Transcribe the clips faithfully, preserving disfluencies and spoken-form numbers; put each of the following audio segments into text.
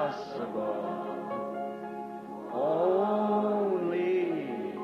impossible. Only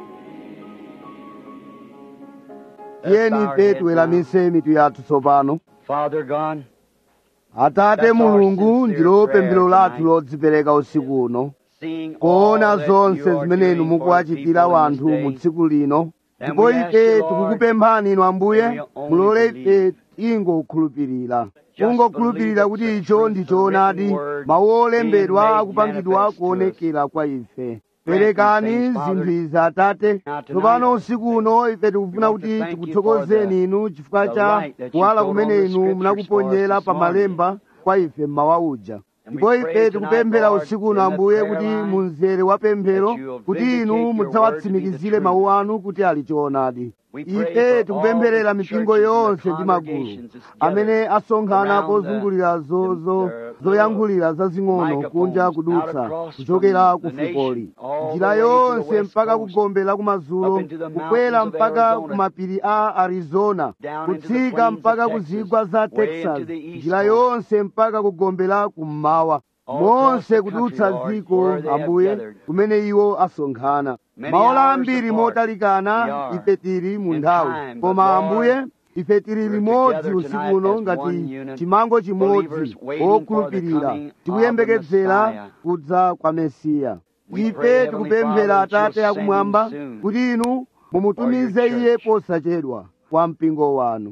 tiyeni ife tiweramise mitu yathu tsopano. Father God, Atate Mulungu, ndilo pemphero lathu lodzipereka usiku uno, kuona zonse zimene inu mukuwachitira wanthu mu tsiku lino. Ndipo ife tikukupemphani inu Ambuye, mulole ife tingokhulupirira. Kungokhulupirira kuti icho ndi choonadi, mawu olembedwa akupangidwa kuonekera kwa ife. Perekani zinthu izi Atate. Tsopano usiku uno ife tikufuna kuti tikuthokozeni inu chifukwa cha kuwala kumene inu munakuponyera pa malemba kwa ife mmawa uja. Ndipo ife tikupemphera usiku uno Ambuye kuti munzere wa pemphero kuti inu mudzawatsimikizire mawu anu kuti ali choonadi. Ife tikupempherera mipingo yonse ndi magulu amene asonkhana pozungulira zozo zoyankhulira zazing'ono kunja kudutsa kuchokera ku Fukoli, njira yonse mpaka ku gombe la kumadzulo, kukwera mpaka ku mapiri a Arizona, kutsika mpaka ku zigwa za Texas, njira yonse mpaka ku gombe la kummawa, monse kudutsa dziko Ambuye kumene iwo asonkhana. Maola ambiri motalikana ife tili mu nthawi, koma Ambuye ife tili limodzi usiku uno ngati chimango chimodzi okhulupirira tikuyembekezera kudza kwa Mesiya. Ife tikupemphera Atate akumwamba kuti inu mumutumize iye posachedwa kwa mpingo wanu,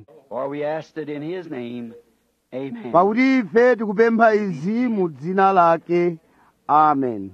pakuti ife tikupempha izi mu dzina lake. Amen.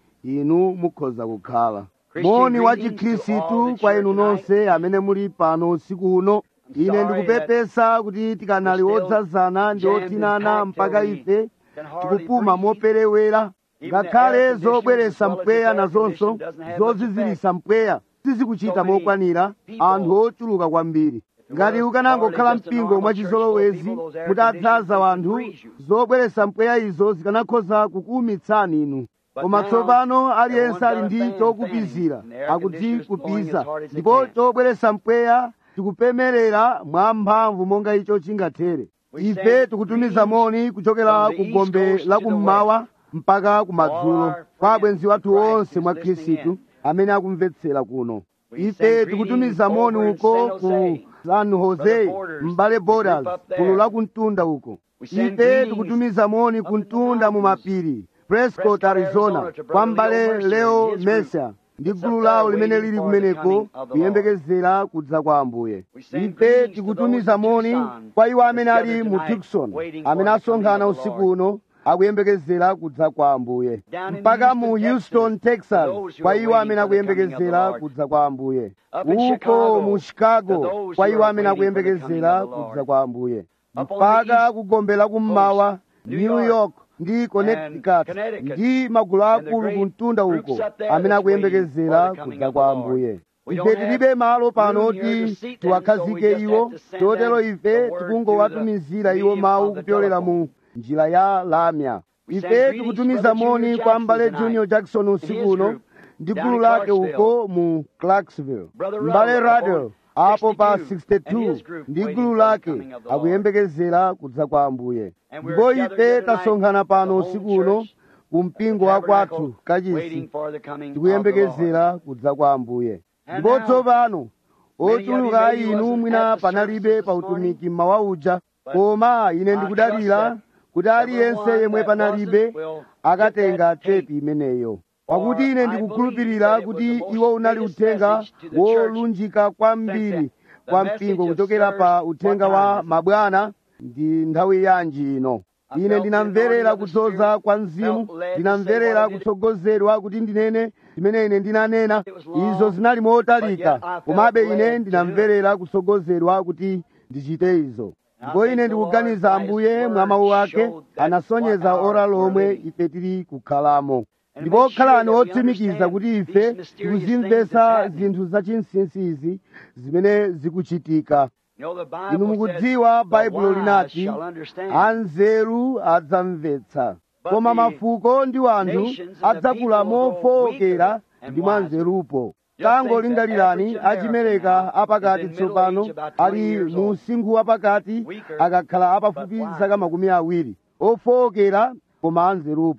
Inu mukhoza kukhala. Moni wa Chikhristu kwa inu nonse amene muli pano usiku uno. Ine ndikupepesa kuti tikanali odzazana ndi othinana mpaka ife tikupuma moperewera, ngakhale zobweretsa mpweya nazonso zozizirisa mpweya sizikuchita mokwanira anthu ochuluka kwambiri. Ngati ukanangokhala mpingo mwachizolowezi mutadzaza wanthu, zobweretsa mpweya izo zikanakhoza kukuwumitsani inu. Koma tsopano aliyense ali ndi chokupizira akudzikupiza, ndipo chobweretsa mpweya tikupemerera mwamphamvu monga icho chingathere. Ife tikutumiza moni kuchokera ku gombe la kummawa mpaka kumadzulo kwa abwenzi wathu onse mwa Khristu amene akumvetsera kuno. Ife tikutumiza moni uko ku San Jose m'bale Borders, gulu la kumtunda uko. Ife tikutumiza moni kumtunda mu mapiri Prescott, Arizona, kwa m'bale Leo Mesa ndi gulu lawo limene lili kumeneko kuyembekezera kudza kwa Ambuye. Ife tikutumiza moni kwa iwo amene ali mu Tucson, amene asonkhana usiku uno akuyembekezera kudza kwa Ambuye, mpaka mu Houston, Texas, kwa iwo amene akuyembekezera kudza kwa Ambuye, uko mu Chicago kwa iwo amene akuyembekezera kudza kwa Ambuye, mpaka kugombe la kummawa New York ndi Connecticut ndi magulu akulu kumtunda uko amene akuyembekezera kudza kwa Ambuye. Ife tilibe malo pano oti tiwakhazike iwo, chotero ife tikungowatumizira iwo mawu kupyolera mu njira ya lamya. Ife tikutumiza moni kwa m'bale Junior Jackson usiku uno ndi gulu lake uko mu Clarksville, m'bale Radel apo pa sixty-two ndi gulu lake akuyembekezera kudza kwa Ambuye. Ndipo ife tasonkhana pano usiku uno ku mpingo wa kwathu kachisi tikuyembekezera kudza kwa Ambuye. Ndipo tsopano ochuluka inu mwina panalibe pa utumiki mmawa uja, koma ine ndikudalira kuti aliyense yemwe panalibe akatenga tepi imeneyo, pakuti ine ndikukhulupirira kuti iwo unali uthenga wolunjika kwambiri kwa mpingo kuchokera pa uthenga wa mabwana. Ndi nthawi yanji ino ine ndinamverera kudzoza kwa Mzimu, ndinamverera kutsogozedwa kuti ndinene chimene ine ndinanena. Izo zinali motalika, komabe ine ndinamverera kutsogozedwa kuti ndichite izo. Ndipo ine ndikuganiza Ambuye mwa mawu ake anasonyeza ora lomwe ife tili kukhalamo. Ndipo khalani otsimikiza kuti ife tikuzimvetsa zinthu zachinsinsi izi zimene zikuchitika. Inu mukudziwa Baibulo linati anzeru adzamvetsa, koma mafuko ndi wanthu adzakula mofowokera ndi mwanzerupo. Tangolingalirani achimereka apakati tsopano ali mu usinkhu wapakati akakhala apafupi zaka makumi awiri, ofowokera koma anzerupo.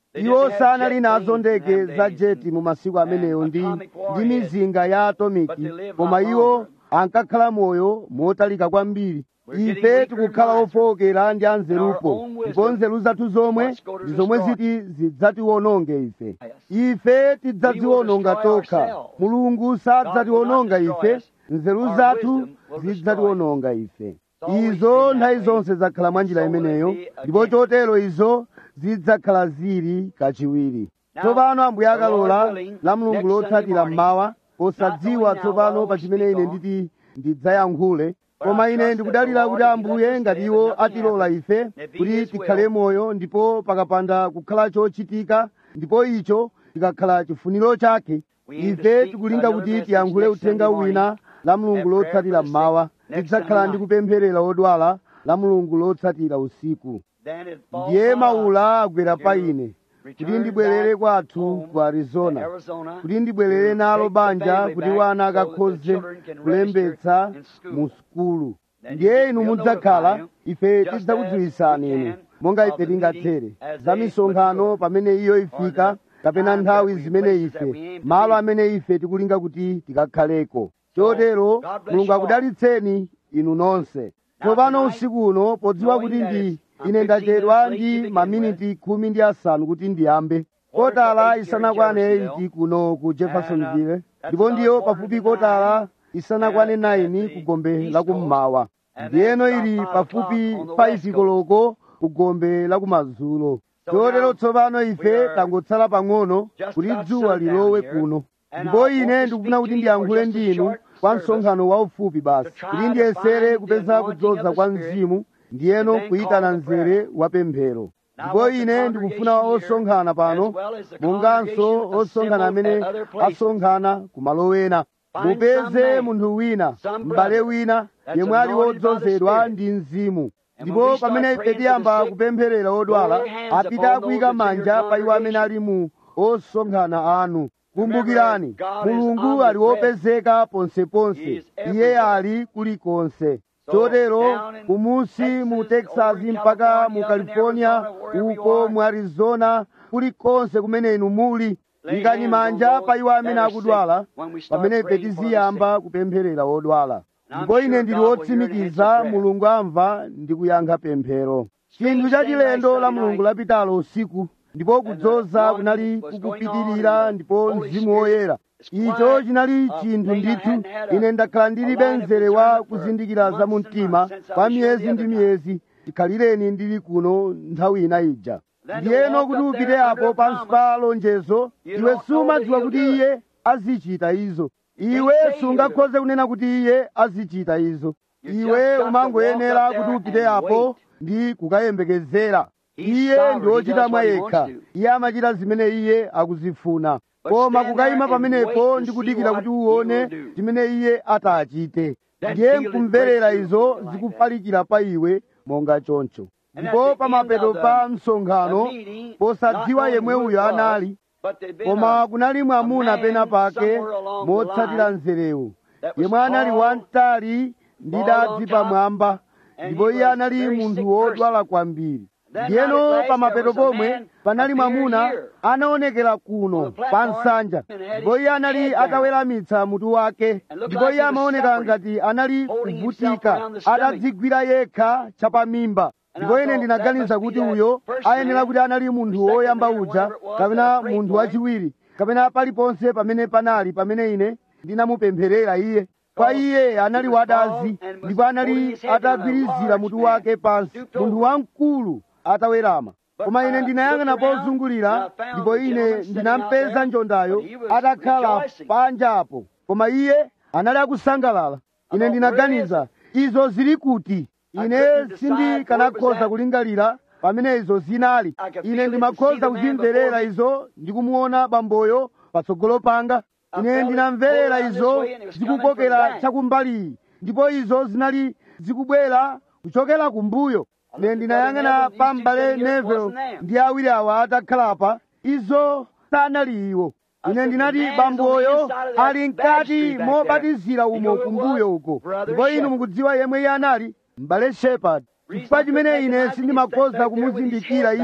iwo sanali nazo ndege za jeti mu masiku ameneyo ndi ndi mizinga ya atomiki, koma iwo ankakhala moyo motalika kwambiri. Ife tikukhala ofowokera ndi anzerupo, ndipo nzeru zathu zomwe ndi zomwe ziti zidzatiwononge ife. Ife tidzadziwononga tokha. Mulungu sadzatiwononga ife, nzeru zathu zidzatiwononga ife. Izo nthawi zonse zakhala mwa njira imeneyo, ndipo chotero izo zidzakhala zili kachiwiri. Tsopano Ambuye akalola, la Mulungu lotsatira mmawa, posadziwa tsopano pa chimene ine nditi ndidzayankhule, koma ine ndikudalira kuti Ambuye ngati iwo atilola ife kuti tikhale moyo, ndipo pakapanda kukhala chochitika, ndipo icho tikakhala chifuniro chake, ife tikulinga kuti tiyankhule uthenga wina la Mulungu lotsatira mmawa. Tidzakhala ndi kupempherera odwala la Mulungu lotsatira usiku. Ndiye maula agwera pa ine kuti ndibwerere kwathu ku Arizona, kuti ndibwerere nalo banja kuti wana akakhoze kulembetsa mu sukulu. Ndiye inu mudzakhala, ife tidzakudziwisani inu monga ife tingathere za misonkhano pamene iyo ifika, kapena nthawi zimene ife malo amene ife tikulinga kuti tikakhaleko. Chotero Mulungu akudalitseni inu nonse. Tsopano usiku uno, podziwa kuti ndi ine ndachedwa ndi maminiti khumi ndi asanu kuti ndiyambe, kotala isanakwane iti kuno ku Jeffersonville, ndipo ndiyo pafupi kotala isanakwane naini ku Gombe la kummawa, ndiyeno ili pafupi faifi koloko ku Gombe la kumadzulo. Chotero tsopano ife tangotsala pang'ono kuti dzuwa lilowe kuno, ndipo ine ndikufuna kuti ndiyankhule ndi inu kwa msonkhano waufupi basi, kuti ndiyesere kupeza kudzoza kwa Mzimu, ndiyeno kuyitana mzere wa pemphero. Ndipo ine ndikufuna osonkhana pano, monganso osonkhana amene asonkhana ku malo wena, mupeze munthu wina, m'bale wina yemwe ali wodzozedwa ndi Mzimu. Ndipo pamene ife tiyamba kupempherera odwala, apite akuyika manja pa iwo amene ali mu osonkhana anu. Kumbukirani, Mulungu ali wopezeka ponseponse, Iye ali kulikonse. Chotero kumusi mu Texas mpaka mu California, uko mu Arizona, kulikonse kumene inu muli, ikani manja pa iwo amene akudwala pamene ife tiziyamba kupempherera odwala. Ndipo ine ndili wotsimikiza Mulungu amva ndi kuyankha pemphero. Chinthu chachilendo la Mulungu lapitalo usiku, ndipo kudzoza kunali kukupitirira, ndipo Mzimu Woyera. Icho chinali chinthu ndithu. Ine ndakhala ndilibe mzere wa kuzindikira za mumtima kwa miyezi ndi miyezi. Tikhalireni ndili kuno nthawi ina ija. Ndiyeno kuti upite apo pansi pa lonjezo, iwe sumadziwa kuti Iye azichita izo. Iwe sungakhoze kunena kuti Iye azichita izo. Iwe umangoyenera kuti upite apo ndi kukayembekezera. Iye ndi wochita mwa yekha. Iye amachita zimene Iye akuzifuna. Koma kukayima pamenepo ndi kudikira kuti uwone chimene Iye atachite, ndiye nkumverera izo zikufalikira pa iwe monga choncho. Ndipo pamapeto pa msonkhano, posadziwa yemwe uyo anali, koma kunali mwamuna pena pake motsatira nzerewu, yemwe anali wamtali ndi dadzi pamwamba, ndipo iye anali munthu wodwala kwambiri. Ndiyeno pamapeto pomwe panali mwamuna anaonekera kuno pa nsanja, ndipo iye anali ataweramitsa mutu wake, ndipo iye amaoneka ngati anali kuvutika, atadzigwira yekha chapamimba. Ndipo ine ndinaganiza kuti uyo ayenera kuti anali munthu woyamba uja, kapena munthu wachiwiri, kapena paliponse pamene panali pamene ine ndinamupempherera iye. Kwa iye anali wadazi, ndipo anali atagwirizira mutu wake pansi, munthu wamkulu atawerama. Koma ine ndinayang'ana pozungulira, ndipo ine ndinampeza njondayo atakhala panjapo, koma iye anali akusangalala. Ine ndinaganiza, izo zili kuti? Ine sindikanakhoza kulingalira pamene izo zinali. Ine ndimakhoza kuzimverera izo ndikumuona bamboyo patsogolo panga. Ine ndinamverera izo zikukokera chakumbali, ndipo izo zinali zikubwera kuchokera kumbuyo. Ine ndinayang'ana pa m'bale Neville ndi awiri awa atakhalapa, izo sanali iwo. Ine ndinati bamboyo ali mkati mobatizira umo kumbuyo uko, ndipo inu mukudziwa yemwe iye anali, m'bale Shepherd. Chifukwa chimene ine sindimakhoza kumuzindikira iye,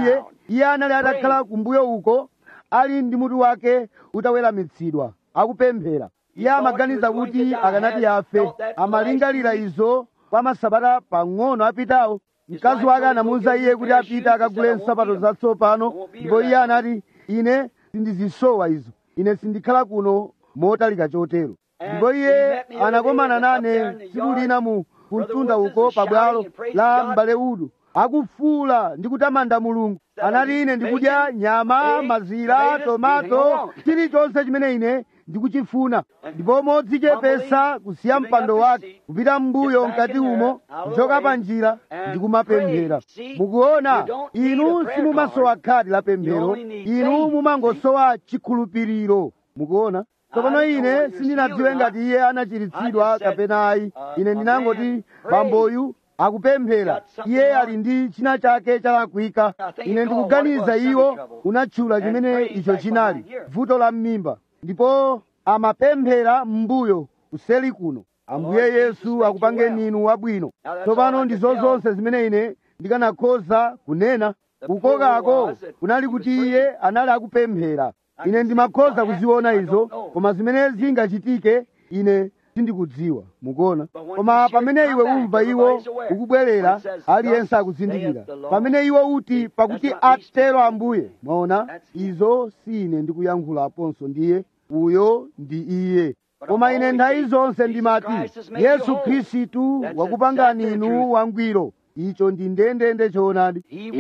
iye anali atakhala kumbuyo uko ali ndi mutu wake utaweramitsidwa akupemphera. iye amaganiza kuti akanati afe. amalingalira izo kwa masabata pang'ono apitawo. mkazi wake anamuwuza iye kuti apite akagule nsapato zatsopano, ndipo iye anati, ine sindizisowa izo, ine sindikhala kuno motalika chotero. ndipo iye anakomana nane tsiku lina mu kumtunda uko pabwalo la m'bale udu akufuula ndi kutamanda Mulungu. anati, ine ndikudya nyama, mazira, tomato, chilichonse chimene ine ndikuchifuna. ndipo modzichepesa kusiya mpando wake kupita m'mbuyo mkati umo kuchoka pa njira ndikumapemphera. mukuona, inu simumasowa khadi la pemphero, inu mumangosowa chikhulupiriro. mukuona. tsopano ine sindinadziwe ngati iye anachiritsidwa kapena ayi. ine ndinangoti bamboyu akupemphera, iye ali ndi china chake chalakwika. ine ndikuganiza iwo unatchula chimene icho chinali vuto la m'mimba, ndipo amapemphera m'mbuyo kuseli kuno. ambuye Yesu akupangeni inu wabwino. tsopano ndizo zonse zimene ine ndikanakhoza kunena. kukokako kunali kuti iye anali akupemphera. ine ndimakhoza kuziona izo, koma zimene zingachitike ine sindikudziwa. mukuona. koma pamene iwe umva iwo ukubwerera, aliyense akuzindikira. pamene iwo uti pakuti atero Ambuye, mwaona, izo si ine ndikuyankhulaponso, ndiye uyo ndi iye. koma ine nthawi zonse ndimati Yesu Khristu wakupangani inu wangwiro. icho ndi ndendende choonadi.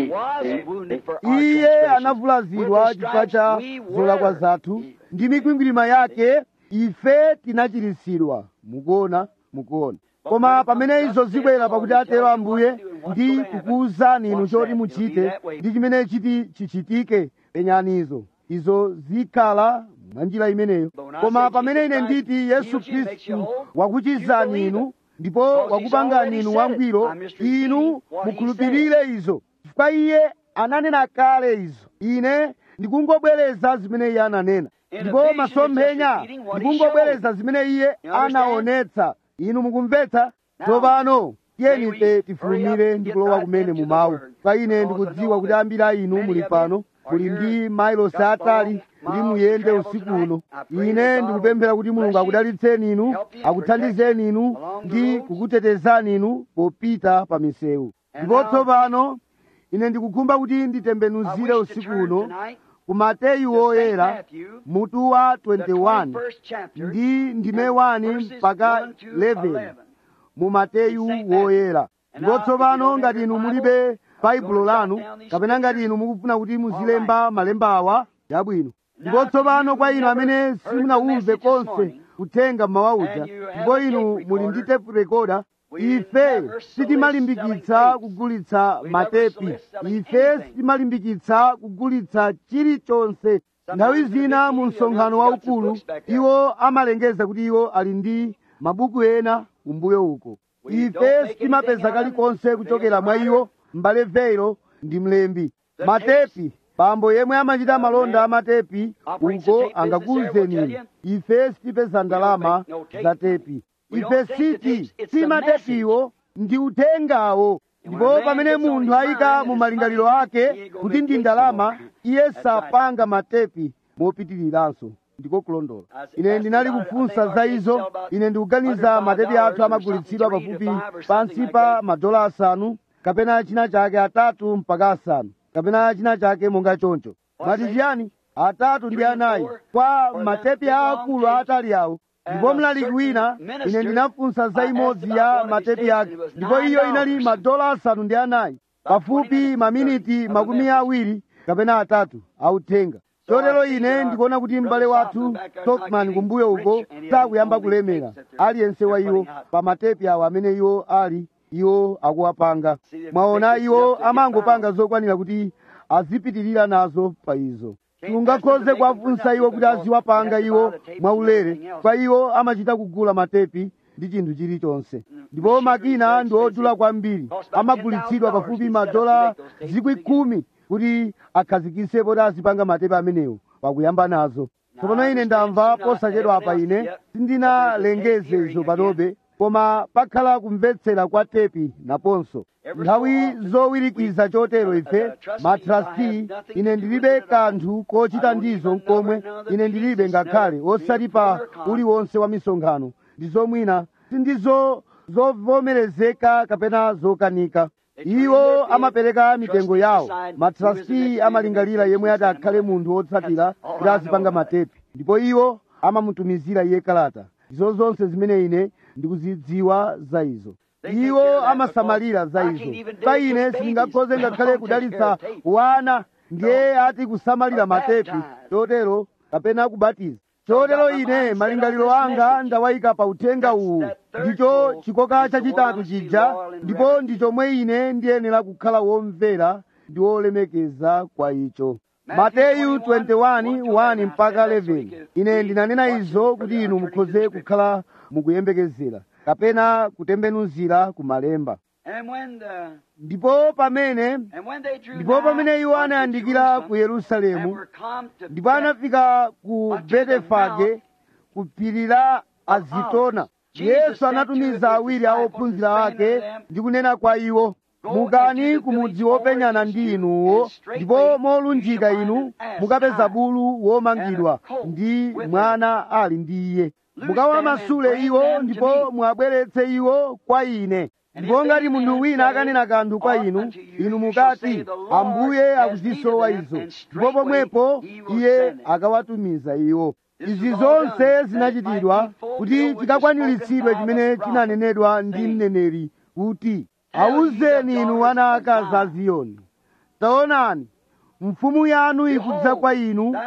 iye anavulazidwa chifukwa cha zolakwa zathu, ndi mikwingwirima yake ife tinachiritsidwa. mukuona. mukuona. koma pamene izo zibwera pakuti atero Ambuye ndi kukuwuzani inu choti muchite ndi chimene chiti chichitike, penyani izo izo zikhala mwa njira imeneyo. koma pamene ine nditi Yesu Khristu wakuchizani inu ndipo wakupangani inu wangwiro, inu mukhulupirire izo, chifukwa iye ananena kale izo. ine ndikungobwereza zimene iye ananena, ndipo masomphenya ndikungobwereza zimene iye anaonetsa. inu mukumvetsa. tsopano tiyeni ife tifulumire ndi kulowa kumene mu mawu. kwa ine ndikudziwa kuti ambiri a inu muli pano, muli ndi mailosi atali kuti muyende usiku uno. ine ndikupemphera kuti Mulungu akudalitseni inu, akuthandizeni inu ndi kukutetezani inu popita pa misewu. ndipo tsopano ine ndikukhumba kuti nditembenuzire usiku uno ku Mateyu woyera mutu wa twenty-one ndi ndime one mpaka eleven mu Mateyu woyera. ndipo tsopano ngati inu mulibe baibulo lanu, kapena ngati inu mukufuna kuti muzilemba malemba awa, yabwino. ndipo tsopano kwa inu amene simunawumve konse kuthenga mmawa uja, ndipo inu muli ndi tape recorder, ife sitimalimbikitsa kugulitsa matepi, ife sitimalimbikitsa kugulitsa chilichonse. nthawi zina mu msonkhano waukulu iwo amalengeza kuti iwo ali ndi mabuku ena kumbuyo uko. ife sitimapeza kalikonse kuchokera mwa iwo. m'bale Veiro ndi mlembi. matepi, bambo yemwe amachita malonda amatepi uko angakuwuzeni. ife sitipeza ndalama za tepi. ife siti si matepiwo, ndi uthengawo. ndipo pamene munthu ayika mu malingaliro ake kuti ndi ndalama, iye sapanga matepi mopitiriranso. ndiko kulondola. ine ndinali kufunsa za izo. ine ndikuganiza matepi athu amagulitsidwa pafupi pansi pa madola asanu kapena china chake atatu mpaka asanu kapena china chake monga choncho. mati chiyani? atatu ndi anayi kwa matepi aakulu aatali awo. ndipo mlaliki wina ine ndinafunsa za imodzi ya matepi ake, ndipo iyo inali madola asanu ndi anayi, pafupi maminiti makumi awiri kapena atatu authenga. chotero ine ndikuona kuti m'bale wathu Stockman kumbuyo uko sakuyamba kulemera aliyense wa iwo pa matepi awo amene iwo ali iwo akuwapanga. mwaona, iwo amangopanga zokwanira kuti azipitirira nazo pa izo. tungakhoze kuwafunsa iwo kuti aziwapanga iwo mwaulere, kwa iwo amachita kugula matepi ndi chinthu chilichonse. ndipo makina ndi odula kwambiri, amagulitsidwa pafupi madola zikwi khumi kuti akhazikitse poti azipanga matepi amenewo pakuyamba nazo. tsopano ine ndamva posachedwa apa, ine sindinalengeze izo panobe, koma pakhala kumvetsera kwa tepi naponso nthawi zowirikiza chotero ife matrasti ine ndilibe kanthu kochita ndizo nkomwe ine ndilibe ngakhale osati pa uliwonse wa misonkhano ndizo mwina sindizo zovomerezeka kapena zokanika iwo amapereka mitengo yawo matrasti amalingalira yemwe ati akhale munthu wotsatira kuti azipanga matepi ndipo iwo amamutumizira iye kalata izo zonse zimene ine ndikuzidziwa za izo iwo amasamalira za izo pa ine sindingakhoze ngakhale kudalitsa wana ndiye ati kusamalira matepi chotero kapena kubatiza chotero ine malingaliro anga ndawayika pa uthenga uwu ndicho chikoka chachitatu chija ndipo ndichomwe ine ndiyenera kukhala womvera ndi wolemekeza kwa icho Mateyu twenty-one, one mpaka eleven ine ndinanena izo kuti inu mukhoze kukhala mukuyembekezera kapena kutembenuzira kumalemba ndipo pamene ndipo pamene iwo anayandikira ku Yerusalemu ndipo anafika ku Betefage ku phiri la Azitona Yesu anatumiza awiri a ophunzira ake ndi kunena kwa iwo mukani ku mudzi wopenyana ndi inuwo ndipo molunjika inu mukapeza bulu womangidwa ndi mwana ali ndi iye mukawamasule iwo ndipo mwabweretse iwo kwa ine ndipo ngati munthu wina akanena kanthu kwa inu inu mukati Ambuye akuzisowa izo ndipo pomwepo iye akawatumiza iwo izi zonse zinachitidwa kuti chikakwaniritsidwe chimene chinanenedwa ndi mneneri kuti awuzeni inu ana akazi a Ziyoni taonani mfumu yanu ikudza kwa inu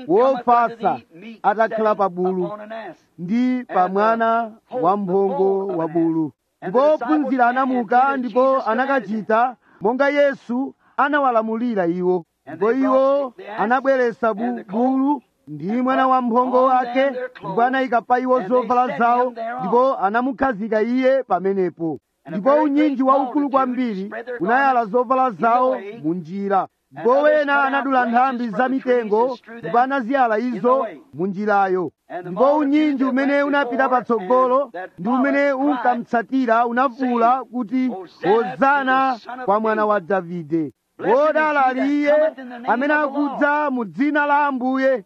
wofasa atakhala pa bulu ndi pa mwana wamphongo wa bulu ndipo ophunzira anamuka ndipo anakachita monga Yesu anawalamulira iwo ndipo iwo anabweretsa bulu ndi mwana wamphongo wake ndipo anayika pa iwo zovala zawo ndipo anamukhazika iye pamenepo ndipo unyinji waukulu kwambiri unayala zovala zawo mu njira ndipo wena anadula nthambi za mitengo ndipo anaziyala izo mu njirayo ndipo unyinji umene unapita patsogolo ndi umene unkamtsatira unafuwula kuti hozana kwa mwana wa Davide wodala ali iye amene akudza mu dzina la Ambuye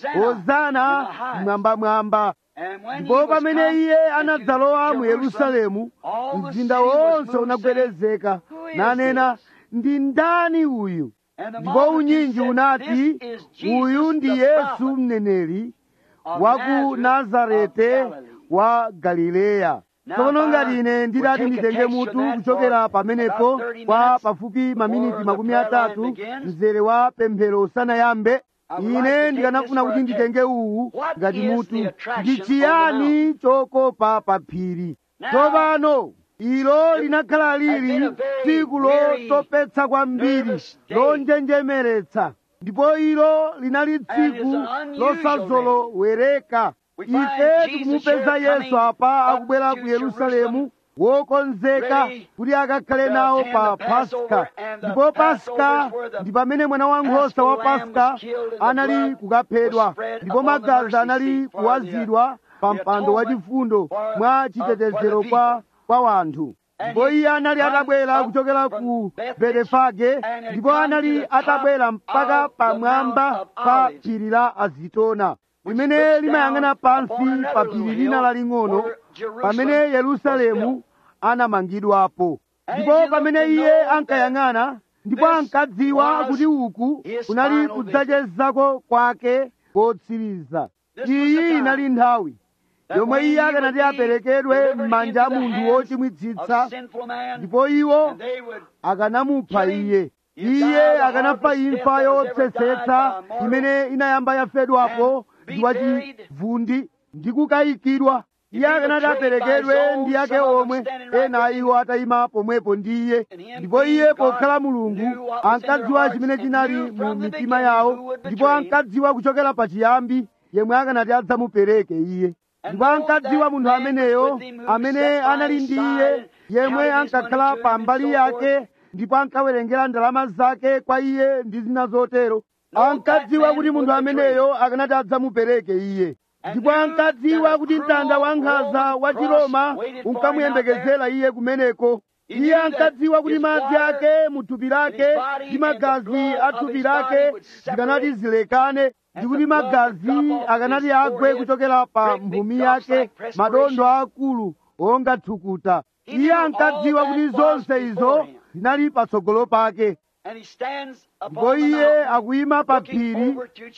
hozana mwambamwamba ndipo pamene iye anadzalowa mu Yerusalemu mzinda wonse unagwedezeka nanena ndi ndani uyu ndipo unyinji unati uyu ndi Yesu mneneri wa ku Nazarete wa Galileya tsono ngati ine ndidati nditenge mutu kuchokera pamenepo kwa pafupi maminiti makumi atatu mzere wa pemphero usanayambe ine ndikanafuna kuti nditenge uwu ngati mutu ndi chiyani chokopa pa phiri tsopano ilo linakhala lili tsiku lotopetsa kwambiri lonjenjemeretsa ndipo ilo linali tsiku losazolowereka ife tikumupeza Yesu apa akubwera ku Yerusalemu wokonzeka kuti akakhale nawo pa Paska ndipo Paska ndi pamene mwana wankhosa wa Paska anali kukaphedwa ndipo magazi anali kuwazidwa pa mpando wachifundo mwa chitetezero kwa kwa wanthu ndipo iye anali atabwera kuchokera ku Betefage ndipo anali atabwera mpaka pamwamba pa phiri la Azitona limene limayang'ana pansi pa phiri lina laling'ono pamene Yerusalemu anamangidwapo ndipo pamene iye ankayang'ana ndipo ankadziwa kuti uku kunali kudzachezako kwake kotsiriza iyi inali nthawi yomwe iye akanati aperekedwe m'manja a munthu wochimwitsitsa ndipo iwo akanamupha iye iye akanafa imfa yotsetsetsa imene inayamba yafedwapo ndi wachivundi ndi kukayikidwa iye akanati aperekedwe ndi ake omwe ena iwo atayima pomwepo ndi iye ndipo iye pokhala Mulungu ankadziwa chimene chinali mu mitima yawo ndipo ankadziwa kuchokera pachiyambi yemwe akanati adzamupereke iye ndipo ankadziwa munthu ameneyo amene anali ndi iye yemwe ankakhala pa mbali yake ndipo ankawerengera ndalama zake kwa iye ndi zina zotero ankadziwa kuti munthu ameneyo akanati adzamupereke iye ndipo ankadziwa kuti mtanda wankhanza wa chiroma unkamuyembekezera iye kumeneko. Iye ankadziwa kuti madzi ake mu thupi lake ndi magazi a thupi lake zikanati zilekane, ndi kuti magazi akanati agwe kuchokera pa mphumi yake, madondo akulu onga thukuta. Iye ankadziwa kuti zonse izo zinali patsogolo pake. Ndipo iye akuyima pa phiri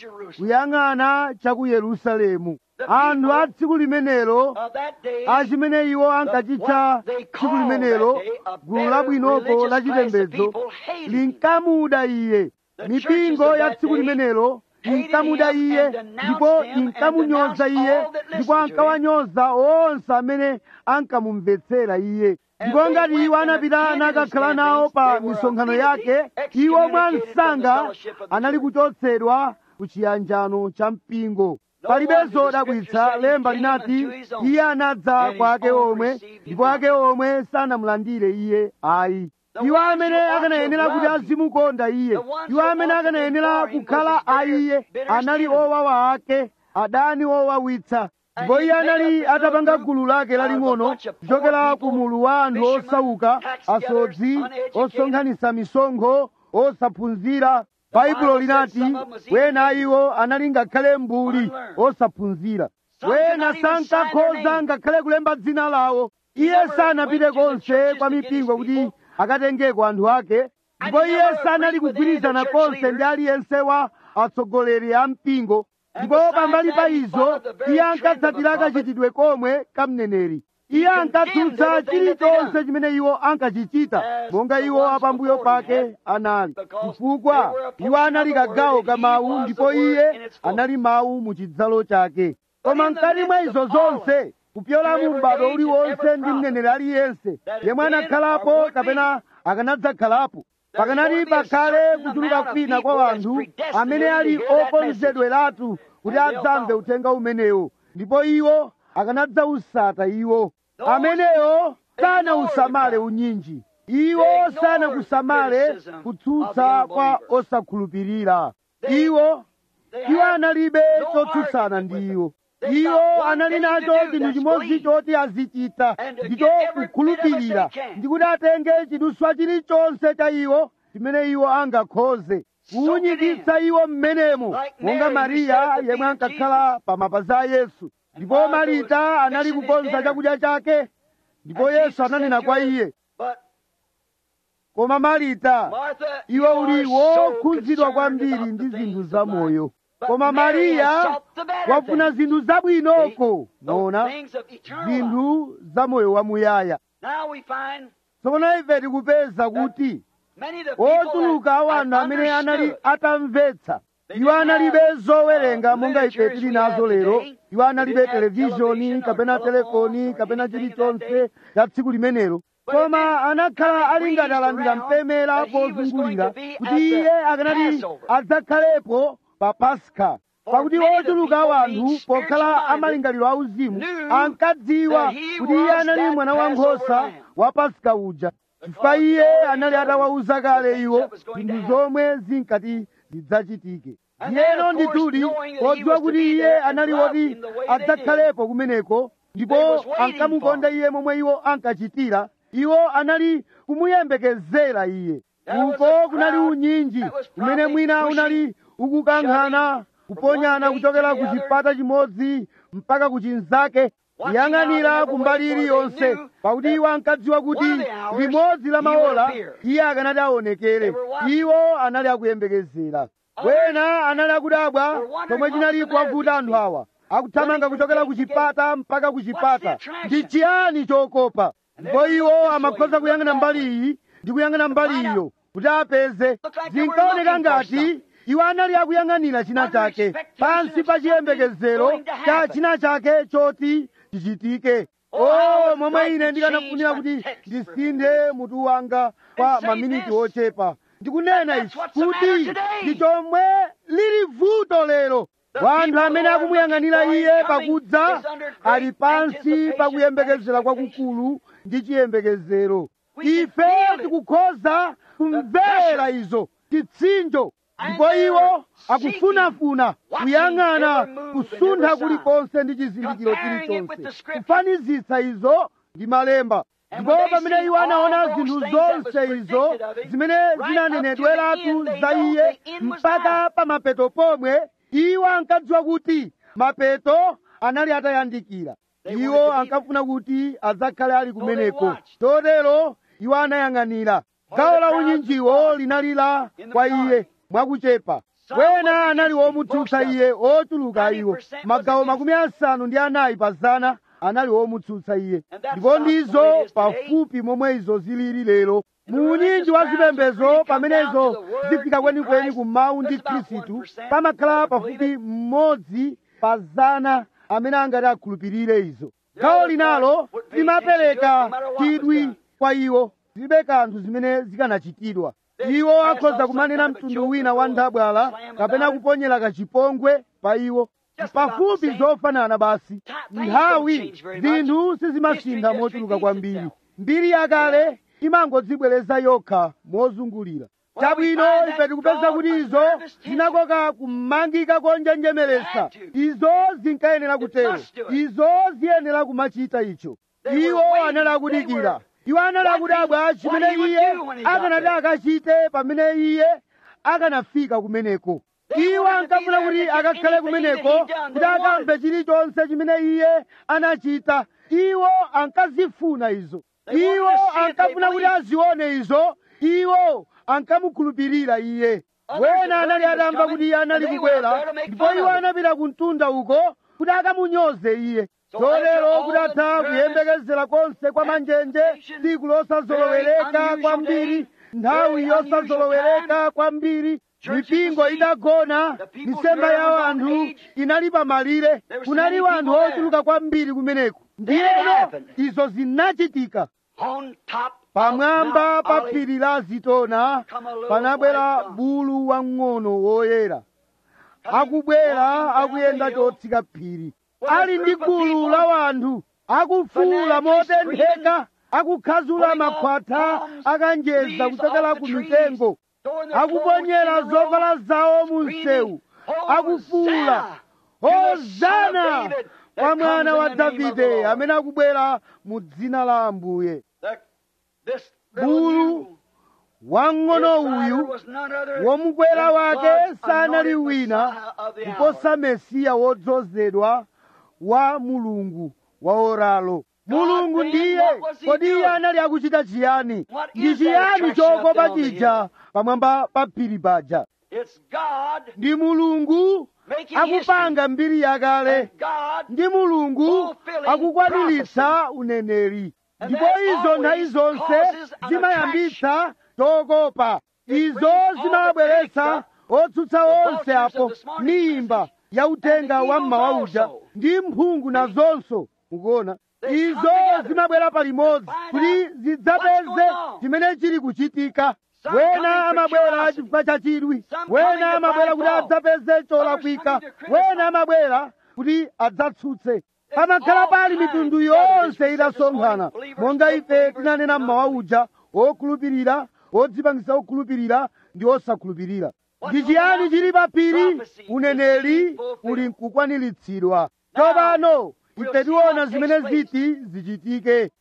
kuyang'ana cha ku Yerusalemu. Anthu a tsiku limenelo, achimene iwo ankachitcha tsiku limenelo gulu labwinoko la chipembedzo, linkamuda iye. Mipingo ya tsiku limenelo inkamuda iye ndipo inkamunyoza iye, ndipo ankawanyoza onse amene ankamumvetsera iye. Ndipo ngati iwo anapita nakakhala nawo pa misonkhano yake, iwo mwansanga anali kuchotsedwa ku chiyanjano cha mpingo. Palibe zodabwitsa, lemba linati iye anadza kwa ake omwe, ndipo ake omwe sanamulandire iye ayi. Iwo amene akanayenera kuti azimukonda iye, iwo amene akanayenera kukhala a iye, anali owawa ake, adani owawitsa. Ndipo iye anali atapanga gulu lake laling'ono kuchokera ku mulu wa anthu osauka, asodzi, osonkhanitsa misonkho, osaphunzira. Baibulo linati wena iwo anali ngakhale mbuli osaphunzira, wena sankakhoza ngakhale kulemba dzina lawo. Iye sanapite konse kwa mipingo kuti akatengeko anthu ake, ndipo iye sanali kugwirizana konse ndi aliyense wa atsogoleri a mpingo. Ndipo pambali pa izo iye ankatsatira kachitidwe komwe ka mneneri. Iye ankatsutsa chilichonse chimene iwo ankachichita monga iwo apambuyo pake anali, chifukwa iwo anali kagawo ka mawu ndipo iye anali mawu mu chidzalo chake. Koma mkati mwa izo zonse, kupyola mu m'bado uliwonse ndi mneneri aliyense yemwe anakhalapo kapena akanadzakhalapo, pakanati pakhale kuchuluka kwina kwa wanthu amene ali okonzedweratu kuti adzamve uthenga umenewo, ndipo iwo akanadzawusata iwo. Ameneyo sanawusamale unyinji, iwo sanakusamale kutsutsa kwa osakhulupirira. Iwo iwo analibe chotsutsana ndi iwo. Iwo anali nacho chinthu chimodzi choti azichita, ndicho kukhulupirira, ndikuti atenge chiduswa chilichonse cha iwo chimene iwo angakhoze kuwunyikitsa iwo mmenemo, monga Mariya yemwe ankakhala pa mapazi a Yesu. Ndipo Marita anali kukonza chakudya chake, ndipo Yesu ananena kwa iye, koma Marita, iwe uli wokhudzidwa kwambiri ndi zinthu zamoyo, koma Mariya wafuna zinthu zabwinoko, mona zinthu zamoyo wamuyaya. Tsopano ife tikupeza kuti ochuluka awanthu amene anali atamvetsa, iwo analibe zowerenga monga ife tili nazo lero. Iwo analibe televishoni kapena telefoni kapena chilichonse cha tsiku limenelo, koma anakhala ali ngati alandira mpemera pozungulira kuti iye akanati adzakhalepo pa Paska. Pakuti ochuluka awanthu pokhala amalingaliro auzimu ankadziwa kuti iye anali mwana wankhosa wa Paska uja, chifukwa iye anali atawawuza kale iwo zinthu zomwe zinkati zidzachitike. Yeno ndithudi podziwa kuti iye anali woti adzakhalepo kumeneko, ndipo ankamukonda iye momwe iwo ankachitira, iwo anali kumuyembekezera iye. Uko kunali unyinji umene mwina unali ukukankhana kuponyana kuchokera ku chipata chimodzi mpaka ku chinzake, kuyang'anira kumbali iliyonse, pakuti iwo ankadziwa kuti limodzi la maola iye akanati aonekere. Iwo anali akuyembekezera. Wena anali akudabwa chomwe chinali kuwavuta anthu awa, akuthamanga kuchokera ku chipata mpaka ku chipata. Ndi chiyani chokopa? Ndipo iwo amakhoza kuyang'ana mbali iyi ndi kuyang'ana mbali iyo kuti apeze. Zinkaoneka ngati iwo anali akuyang'anira china chake pansi pa chiyembekezero cha china chake choti chichitike. Oh, momwe ine ndikanafunira kuti ndisinde mutu wanga kwa maminiti ochepa ndikunena ichi kuti ndi chomwe lili vuto lero. Wanthu amene akumuyang'anira iye pakudza ali pansi pakuyembekezera kwakukulu ndi chiyembekezero. Ife tikukhoza kumvera izo chitsinjo. ndipo iwo akufunafuna kuyang'ana kusuntha kulikonse ndi chizindikiro chilichonse kufanizitsa izo ndi malemba. ndipo pamene iwo anaona zinthu zonse izo zimene zinanenedweratu za iye mpaka pa mapeto pomwe, iwo ankadziwa kuti mapeto anali atayandikira. Iwo ankafuna kuti adzakhale ali kumeneko. Chotero iwo anayang'anira. Gawo la unyinjiwo linali la kwa iye mwakuchepa. Wena anali womutsutsa iye ochuluka iwo. Magawo makumi asanu ndi anayi pa zana anali womutsutsa iye. Ndipo ndizo pafupi momwe izo zilili lero. Mu unyinji wa zipembedzo pamenezo zifika kwenikweni kumawu ndi Khristu, pamakhala pafupi mmodzi pa zana amene angati akhulupirire izo. Gawo linalo limapereka chidwi kwa iwo, zilibe kanthu zimene zikanachitidwa. Iwo akhoza kumanena mtundu wina wa nthabwala kapena kuponyera kachipongwe pa iwo. Pafupi zofanana basi. Nthawi zinthu sizimasintha mochuluka kwambiri. Mbiri yakale imangodzibwereza yokha mozungulira. Chabwino ife tikupeza kuti izo zinakoka kumangika konjenjemeresa. Izo zinkayenera kutero. Izo ziyenera kumachita icho. Iwo anali akudikira. Iwo anali akudabwa chimene iye akanati akachite pamene iye akanafika kumeneko. Iwo ankafuna kuti akakhale kumeneko kuti akamve chilichonse chimene iye anachita. Iwo ankazifuna izo. Iwo ankafuna kuti azione izo. Iwo ankamukhulupirira iye. Wena anali atamva kuti iye anali kubwera, ndipo iwo anapita ku mtunda uko kuti akamunyoze iye. Chotero kudatha kuyembekezera konse kwa manjenje, tsiku losazolowereka kwambiri, nthawi yosazolowereka kwambiri, mipingo idagona, misemba ya anthu inali pamalire, kunaliwo anthu ochuluka kwambiri kumeneko. Ndiyeno izo zinachitika. Pamwamba pa phiri la Zitona panabwera bulu wang'ono woyera, akubwera akuyenda chotsika phiri, ali ndi gulu la wanthu, akufuula motentheka, akukhazula makhwatha akanjeza kuchokera ku mitengo, akuponyera zovala zawo mu msewu, akufuula, Hozana kwa mwana wa Davide amene akubwera mu dzina la Ambuye. Bulu wang'ono uyu womukwera wake sanali wina kuposa Mesiya wodzozedwa wa Mulungu wa oralo. Mulungu ndiye, kodi iye anali akuchita chiyani? Ndi chiyani chokopa chija pamwamba pa phiri paja? Ndi Mulungu akupanga mbiri yakale, ndi Mulungu akukwaniritsa uneneri. Ndipo izo nthawi zonse zimayambitsa chokopa. Izo zimabweretsa otsutsa onse apo, mimba ya utenga wa mmawa uja ndi mphungu nazonso. Mukuona, izo zimabwera palimodzi kuti zidzapeze chimene chili kuchitika. Wena amabwera chifukwa cha chidwi, wena amabwera kuti adzapeze cholakwika, wena amabwera kuti adzatsutse. Pamakhala pali mitundu yonse itasonkhana, monga ife tinanena mmawa uja, okhulupirira, odzipangisa okhulupirira ndi osakhulupirira. Ndi chiyani chili pa phiri? Uneneri uli nkukwaniritsidwa. Tsopano ife tiona zimene ziti zichitike.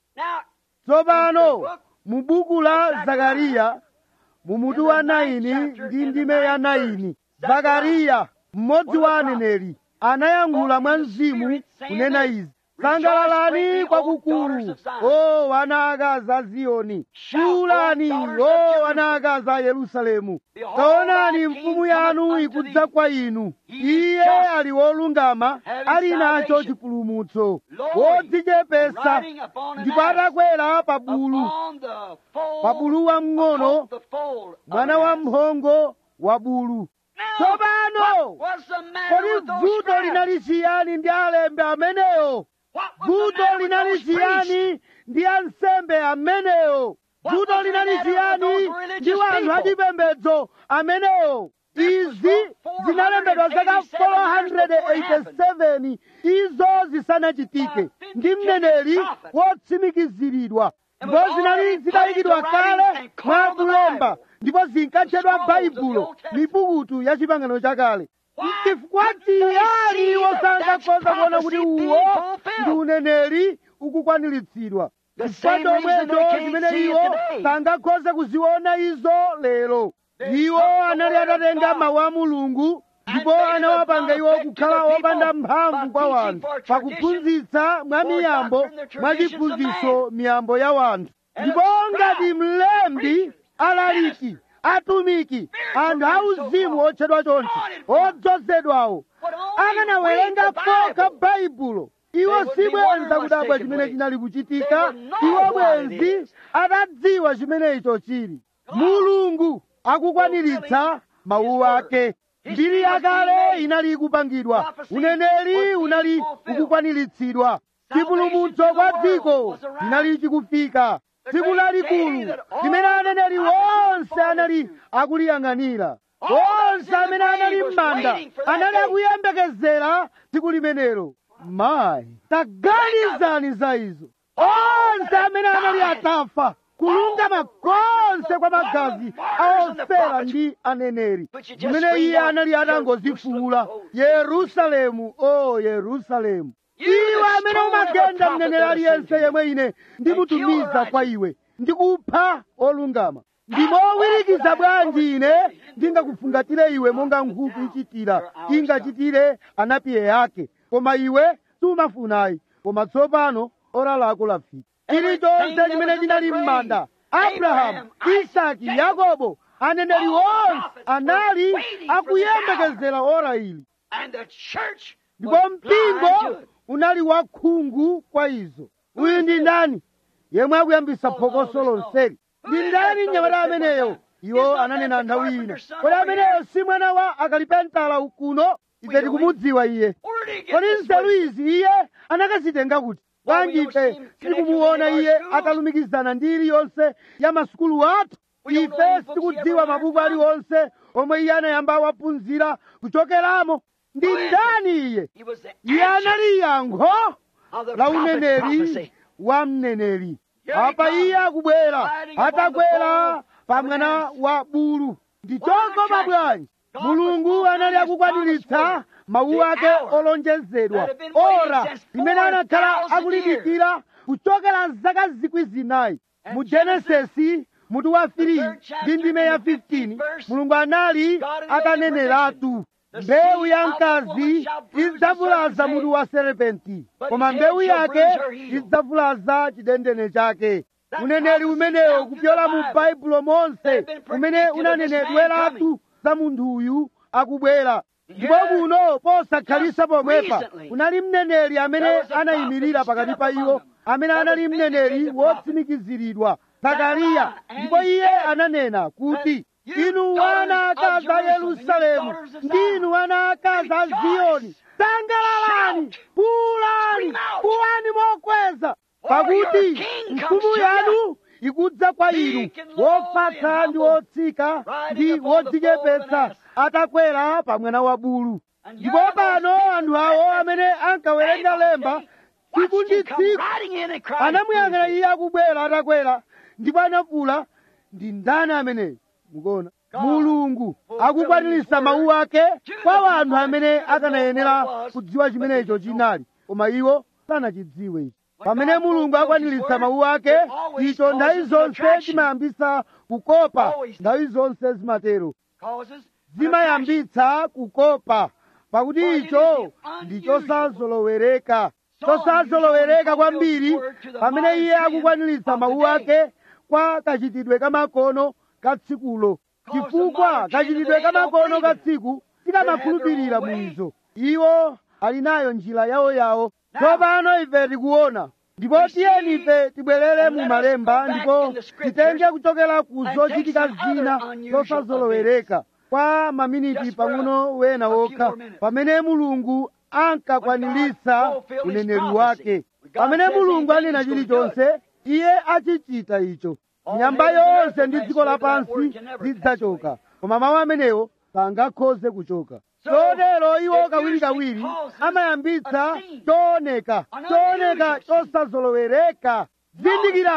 Tsopano mu buku la Zakariya, mu mutu wa naini ndi ndime ya naini, Zakariya mmodzi wa aneneri anayankhula mwa mzimu kunena izi: sangalalani kwakukulu, o ana akazi a Ziyoni, fuulani, o ana akazi a Yerusalemu. Taonani mfumu yanu ikudza kwa inu, iye ali wolungama, ali nacho chipulumutso, wodzichepesa, ndipo atakwera pa bulu, pa bulu wamng'ono, mwana wa mphongo wa bulu. Tsopano kodi vuto linali chiyani ndi alembe ameneyo? Vuto linali chiyani ndi ansembe ameneyo? Vuto linali chiyani ndi wanthu achipembedzo ameneyo? Izi zinalembedwa zaka four hundred eighty-seven izo zisanachitike, ndi mneneri wotsimikiziridwa. ndipo zinali zitayikidwa kale mwa kulemba ndipo zinkatchedwa baibulo mipukutu ya chipangano chakale. chifukwa tiyali iwo sankakhoza kuona kuti uwo ndi uneneri ukukwaniritsidwa. chifukwa chomwecho chimene iwo sankakhoza kuziona izo lero. iwo anali atatenga mawu a Mulungu ndipo anawapanga iwo kukhala opanda mphamvu kwa wanthu pakuphunzitsa mwa miyambo mwa chiphunzitso miyambo ya wanthu. ndipo ngati mlembi, alaliki, atumiki, anthu auzimu otchedwa chonchi odzozedwawo akanawerenga kokha baibulo, iwo sibwenza kudabwa chimene chinali kuchitika. iwo bwenzi atadziwa chimene icho chili. Mulungu akukwaniritsa mawu ake. Mbiri yakale inali ikupangidwa, uneneri unali ukukwaniritsidwa, chipulumutso kwa dziko chinali chikufika. tsiku lalikulu limene aneneri onse anali akuliyang'anira, onse amene anali m'manda anali akuyembekezera tsiku limenelo. mayi, taganizani za izo. onse amene anali atafa, kulungama konse kwa magazi a ofera ndi aneneri, zimene iye anali atangozifuula. Yerusalemu, o Yerusalemu, iwe amene umagenda mneneri aliyense yemwe ine ndimutumiza kwa iwe, ndikupha olungama. ndimowirikiza bwanji ine ndingakufungatire iwe monga nkhuku ichitira ingachitire anapiye yake, koma iwe sumafunayi. Koma tsopano ora lako lafika. chilichonse chimene chinali m'manda, Abrahamu, Isaki, Yakobo, aneneri onse anali akuyembekezera ora ili, ndipo mpingo unali wakhungu kwa izo. uyu ndi ndani yemwe akuyambisa phokoso lonseli? ndi ndani mnyamata ameneyo? iwo ananena nthawi ina, kodi ameneyo si mwana wa akalipentala kuno? ife tikumudziwa iye. kodi nzeru izi iye anakazitenga kuti? bwanji ife sitikumuona iye atalumikizana ndi iliyonse ya masukulu athu? ife sitikudziwa mabuku aliwonse omwe iye anayamba waphunzira kuchokeramo. ndi ndani iye? iye anali yankho la uneneri wa mneneri. apa iye akubwera, atakwera pa mwana wa bulu. ndi chokoma bwanji! Mulungu anali akukwaniritsa mawu ake olonjezedwa, ora limene anakhala akulidikira kuchokera zaka zikwi zinayi. mu Genesisi mutu wa three ndi ndime ya fifteen, Mulungu anali ataneneratu, mbewu ya mkazi idzavulaza mutu wa serepenti, koma mbewu yake idzavulaza chidendene chake. uneneri umenewo kupyola mu baibulo monse umene unanenedweratu za munthu uyu akubwera. ndipo kuno posakhalisa pomwepa kunali mneneri amene anayimirira pakati pa iwo, amene anali mneneri wotsimikiziridwa, Zakariya. ndipo iye ananena kuti, inu wana akazi a Yerusalemu, ndinu wana akazi a Ziyoni, sangalalani, fuulani, kuwani mokweza, pakuti mfumu yanu ikudza kwa inu, wofatsa ndi wotsika ndi wodzichepetsa, atakwera pa mwana wa bulu. ndipo pano anthu awo amene ankawerenga lemba tsiku ndi tsiku anamuyang'ana iye akubwera atakwera, ndipo anafuwula, ndi ndani ameneyo? mukuona, Mulungu akukwaniritsa mawu ake kwa wanthu amene akanayenera kudziwa chimenecho chinali, koma iwo sanachidziwe ichi. pamene Mulungu akwaniritsa mawu ake, icho nthawi zonse chimayambitsa kukopa. nthawi zonse zimatero zimayambitsa kukopa, pakuti icho ndi chosazolowereka, chosazolowereka kwambiri pamene iye akukwaniritsa mawu ake kwa kachitidwe kamakono ka tsikulo, chifukwa kachitidwe kamakono ka tsiku tikamakhulupirira mwizo. iwo ali nayo njira yawoyawo. tsopano ife tikuona, ndipo tiyeni ife tibwerere mu malemba ndipo titenge kuchokera ku zochitika zina zosazolowereka kwa maminiti pang'ono wena wokha, pamene Mulungu ankakwaniritsa uneneri wake. pamene Mulungu anena chilichonse, iye achichita icho. nyamba yonse ndi dziko lapansi zidzachoka, koma mawu amenewo sangakhoze kuchoka. chotero iwo kawirikawiri amayambitsa chooneka, chooneka chosazolowereka. zindikirani,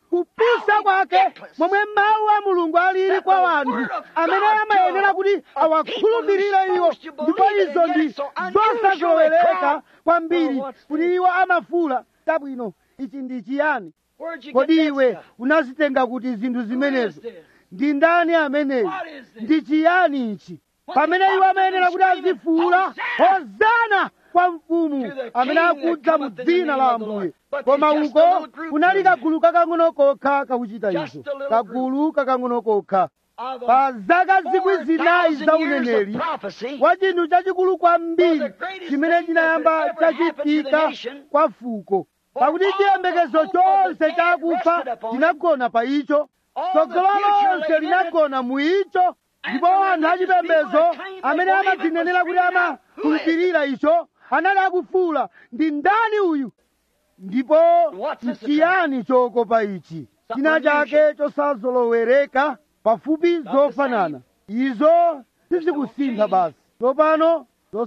kupusa kwake momwe mawu a mulungu alili kwa wanthu amene amayenera kuti awakhulupirire iwo, ndipo izo ndi zosazolowereka kwambiri kuti iwo amafula tabwino ichi ndi chiyani. Kodi iwe unazitenga kuti zinthu zimenezo? Ndi ndani ameneyo? Ndi chiyani ichi? Pamene iwo amayenera kuti azifuula hozana kwa mfumu amene akudza mu dzina la Ambuye. Koma uko kunali kagulu kakang'ono kokha kakuchita izo, kagulu kakang'ono kokha. Pa zaka zikwi zinayi za uneneri wa chinthu chachikulu kwambiri chimene chinayamba chachitika kwa fuko, pakuti chiyembekezo chonse chakufa chinagona pa icho, tsogolo lonse linagona mu icho, ndipo anthu achipembedzo amene amadzinenera kuti amakhulupirira icho anali akufuula, ndi ndani uyu? Ndipo n'chiyani chokopa ichi? China chake chosazolowereka, pafupi zofanana. Izo sizikusintha basi, tsopano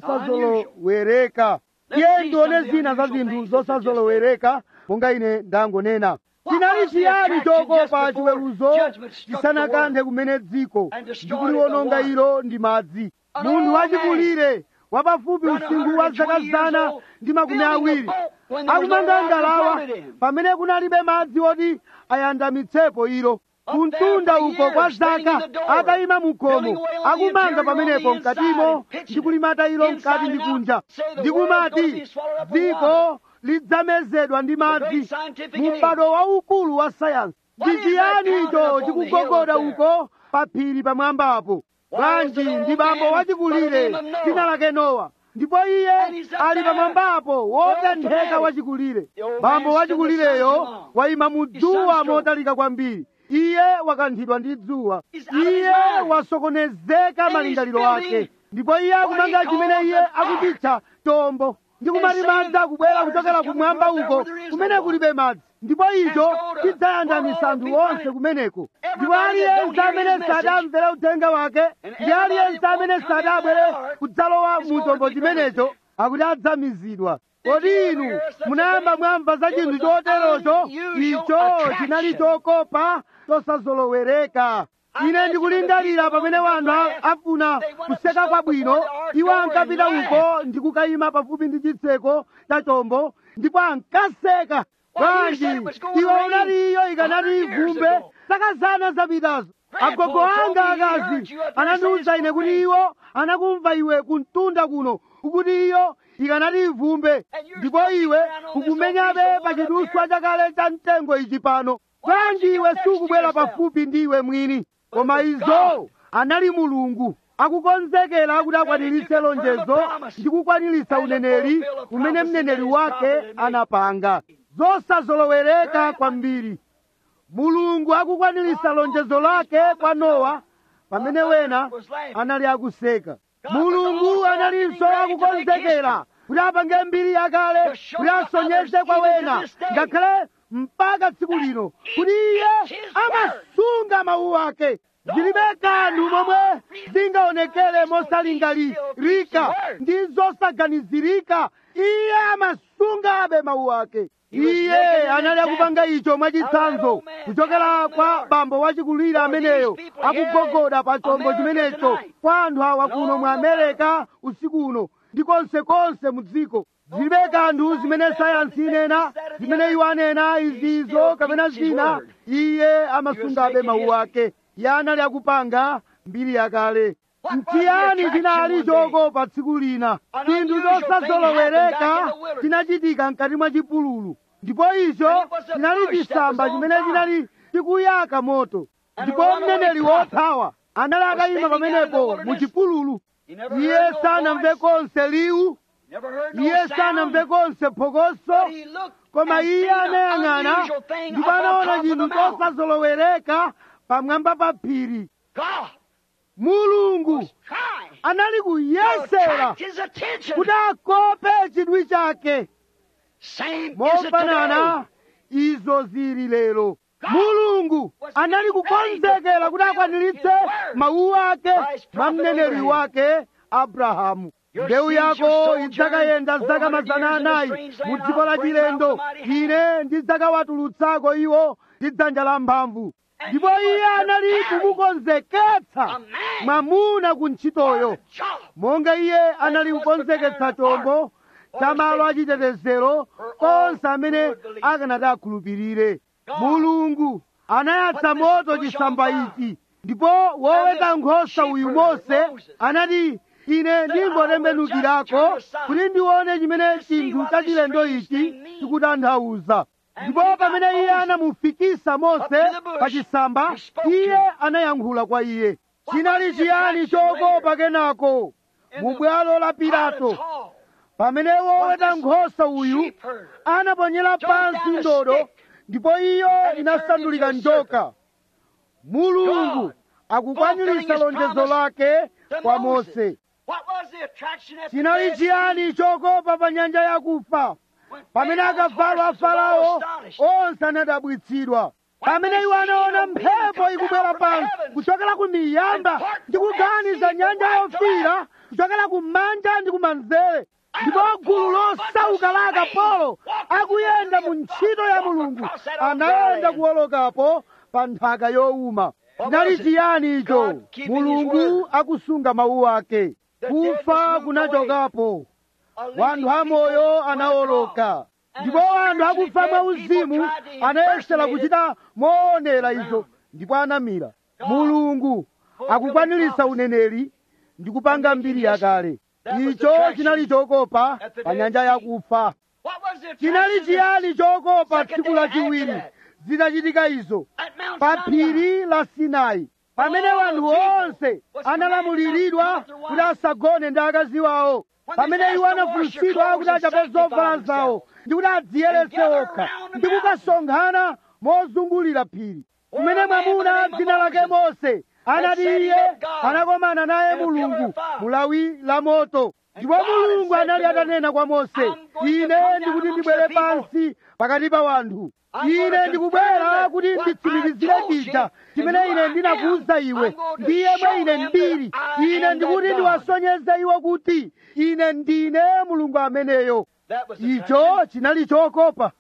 zosazolowereka. Tiye ndione zina za zinthu zosazolowereka monga ine ndangonena. Chinali chiyani chokopa chiweruzo chisanakanthe kumene dziko ndi kuliwononga ilo ndi madzi? Munthu wachikulire wapafupi usinkhu wa zaka zana ndi makumi awiri akumanga ngalawa pamene kunalibe madzi oti ayandamitsepo ilo. Kuntunda uko kwa zaka atayima mukhomo akumanga pamenepo mkatimo ndi kulimata ilo mkati ndi kunja, ndikumati dziko lidzamezedwa ndi madzi mu m'bado waukulu wa sayansi. Ndi chiyani icho chikugogoda uko pa phiri pamwambapo? Bwanji ndi bambo wachikulire dzina lake Nowa, ndipo iye ali pamwambapo wotentheka wachikulire. Bambo wachikulireyo wayima mu dzuwa motalika kwambiri. Iye wakanthidwa ndi dzuwa, iye wasokonezeka malingaliro ake, ndipo iye akumanga chimene iye akuchitcha chombo, ndi kumati madzi akubwera kuchokera kumwamba uko kumene kulibe madzi, ndipo icho chidzayandamisa anthu onse kumeneko. Ndipo aliyense amene sadamvera uthenga wake ndi aliyense amene sadabwere kudzalowa mu chombo chimenecho akuti adzamizidwa. Kodi inu munayamba mwamva za chinthu choterocho? Icho chinali chokopa chosazolowereka. Ine ndikulingalira pamene wanthu afuna kuseka kwabwino, iwo ankapita uko ndi kukayima pafupi ndi chitseko cha chombo ndipo ankaseka. Bwanji iwe unati iyo ikanati ivumbe zaka zana zapitazo. Agogo anga akazi anandiwuza ine kuti iwo anakumva iwe kuntunda kuno ukuti iyo ikanati ivumbe, ndipo iwe ukumenyabe pa chiduswa chakale cha mtengo ichi pano. Bwanji iwe sukubwera pafupi ndiwe mwini? Koma izo anali Mulungu akukonzekera kuti akwaniritse lonjezo ndi kukwaniritsa uneneri umene mneneri wake anapanga. Zosazolowereka kwambiri. Mulungu akukwaniritsa lonjezo lake kwa Nowa pamene wena anali akuseka. Mulungu analinso akukonzekera kuti apange mbiri yakale kuti asonyeze kwa wena ngakhale mpaka tsiku lino kuti iye amasunga mawu ake. Zilibe kanthu momwe zingaonekere mosalingalirika ndi zosaganizirika, iye amasungabe mawu ake. Iye anali akupanga icho mwachitsanzo kuchokera kwa bambo wachikulire ameneyo akugogoda pa chombo chimenecho kwa anthu awa kuno mu Amerika usiku uno ndi konsekonse mu dziko. Zilibe kanthu zimene sayansi inena, zimene iwo anena izizo kapena zina, iye amasungabe mawu ake. Iye anali akupanga mbiri yakale. N'chiyani chinali chokopa tsiku lina? Chinthu chosazolowereka chinachitika mkati mwa chipululu, ndipo icho chinali chisamba chimene chinali chikuyaka moto, ndipo mneneri wothawa anali akayima pamenepo mu chipululu. Iye sanamve konse liwu, iye sanamve konse phokoso, koma iye anayang'ana ndipo anaona chinthu chosazolowereka pamwamba pa phiri. Mulungu anali kuyesera kuti akope chidwi chake. Mofanana izo zili lero. Mulungu anali kukonzekera kuti akwaniritse mawu ake mwa mneneri wake Abrahamu. Mbewu yako idzakayenda zaka mazana anayi mu dziko la chilendo. Ine ndidzakawatulutsako iwo ndi dzanja la mphamvu, ndipo iye anali kumukonzeketsa mwamuna ku ntchitoyo, monga iye anali kukonzeketsa chombo cha malo achitetezero onse amene akanati akhulupirire. Mulungu anayatsa moto chisamba ichi, ndipo woweta nkhosa uyu Mose anati, ine ndingotembenukirako kuti ndione chimene chinthu chachilendo ichi chikutanthauza. Ndipo pamene iye anamufikisa Mose pa chisamba, iye anayankhula kwa iye. Chinali chiyani chokopa kenako mu bwalo la Pilato pamene woweta nkhosa uyu anaponyera pansi ndodo, ndipo iyo inasandulika njoka? Mulungu akukwaniritsa lonjezo lake kwa Mose. Chinali chiyani chokopa pa nyanja yakufa pamene akavalo a Farao onse anadabwitsidwa, pamene iwo anaona mphepo ikubwera pansi kuchokera ku miyamba ndi kuganiza nyanja yofiira kuchokera kumanja ndi kumanzere, ndipo gulu losauka la akapolo akuyenda mu ntchito ya Mulungu anayenda kuwolokapo pa nthaka yowuma. Chinali chiyani icho? Mulungu akusunga mawu ake. Kufa kunachokapo, wanthu amoyo anawoloka, ndipo wanthu akufa mwauzimu anayesera kuchita moonera izo, ndipo anamira. Mulungu akukwaniritsa uneneri ndi kupanga mbiri yakale. Icho chinali chokopa pa nyanja yakufa. Chinali chiyani chokopa tsiku lachiwiri zinachitika izo pa phiri la Sinai, pamene wanthu onse analamuliridwa kuti asagone ndi akazi wawo, pamene iwo anafunsidwa kuti achape zovala zawo ndi kuti adziyeretse okha ndi kukasonkhana mozungulira phiri, kumene mwamuna dzina lake Mose anati iye anakomana naye Mulungu mulawi la moto. Ndipo Mulungu anali atanena kwa Mose, ine ndikuti ndibwere pansi pakati pa wanthu. Ine ndikubwera kuti nditsimikizire chija chimene ine ndinakuwuza iwe, ndi yemwe ine ndili. Ine ndikuti ndiwasonyeze iwo kuti ine ndine Mulungu ameneyo. Icho chinali chokopa.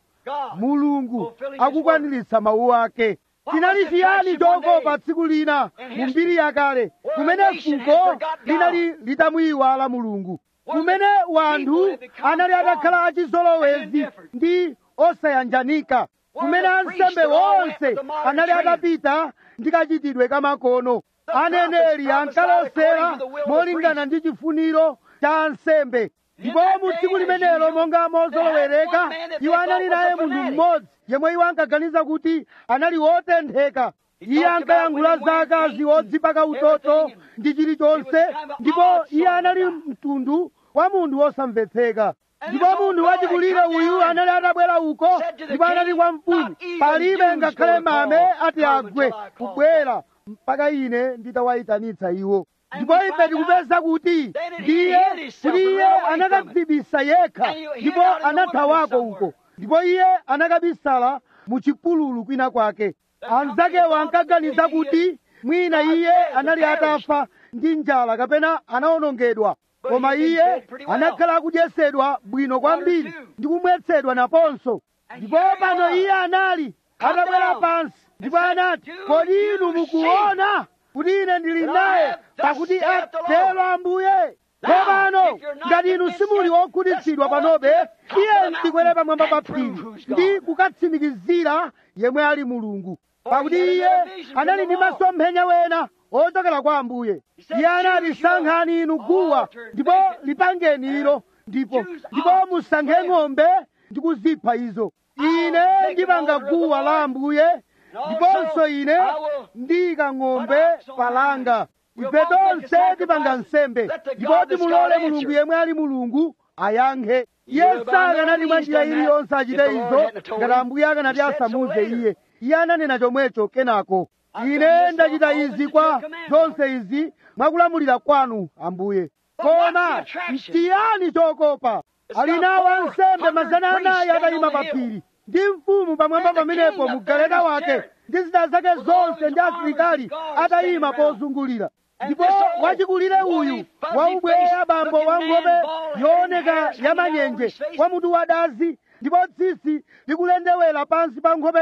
Mulungu akukwaniritsa mawu ake. Chinali chiyani chokopa tsiku lina mu mbiri yakale, kumene fuko linali litamuyiwala Mulungu, kumene wanthu anali atakhala achizolowezi ndi osayanjanika, kumene ansembe wonse anali atapita ndi kachitidwe kamakono. Aneneri ankalosera molingana ndi chifuniro cha ansembe, ndipo mu tsiku limenelo monga mozolowereka iwo anali naye munthu mmodzi yemwe iwo ankaganiza kuti anali wotentheka. Iye ankayankhula za akazi odzipaka utoto ndi chilichonse, ndipo iye anali mtundu wa munthu wosamvetseka. Ndipo munthu wachikulire uyu anali atabwera uko, ndipo anati kwa mfumu, palibe ngakhale mame ati agwe kubwera mpaka ine nditawayitanitsa iwo. Ndipo ife tikupeza kuti ndiye kuti iye anakadzibisa yekha, ndipo anathawako uko, ndipo iye anakabisala mu chipululu kwina kwake. Anzakewo ankaganiza kuti mwina iye anali atafa ndi njala kapena anawonongedwa, koma iye anakhala akudyesedwa bwino kwambiri ndi kumwetsedwa naponso. Ndipo pano iye anali atabwera pansi, ndipo anati, kodi inu mukuona kuti ine ndili naye, pakuti atero Ambuye? Tsopano ngati inu simuli okhutitsidwa panobe, iye ndikwere pamwamba pa phiri ndi kukatsimikizira yemwe ali Mulungu, pakuti iye anali ndi masomphenya wena ochokera kwa Ambuye. Iye anati, sankhani inu guwa ndipo lipangeni ilo, ndipo ndipo musankhe ng'ombe ndi kuzipha izo. Ine ndipanga guwa la Ambuye, ndiponso ine ndiyika ng'ombe palanga. Ife tonse tipanga nsembe, ndipo timulole Mulungu yemwe ali Mulungu ayankhe. Iye sakanati mwa njira iliyonse achite izo ngati Ambuye akanati asamuze iye. Iye ananena chomwecho kenako, ine ndachita izi kwa zonse izi mwakulamulira kwanu Ambuye. Koma n'chiyani chokopa? Ali nawo ansembe mazana anayi atayima pa phiri, ndi mfumu pamwamba pamenepo mu galeta wake ndi zida zake zonse ndi asilikali atayima pozungulira. Ndipo wachikulire uyu waubweya bambo wa nkhope yooneka yamanyenje, wa mutu wadazi, ndipo tsitsi likulendewera pansi pa nkhope yake.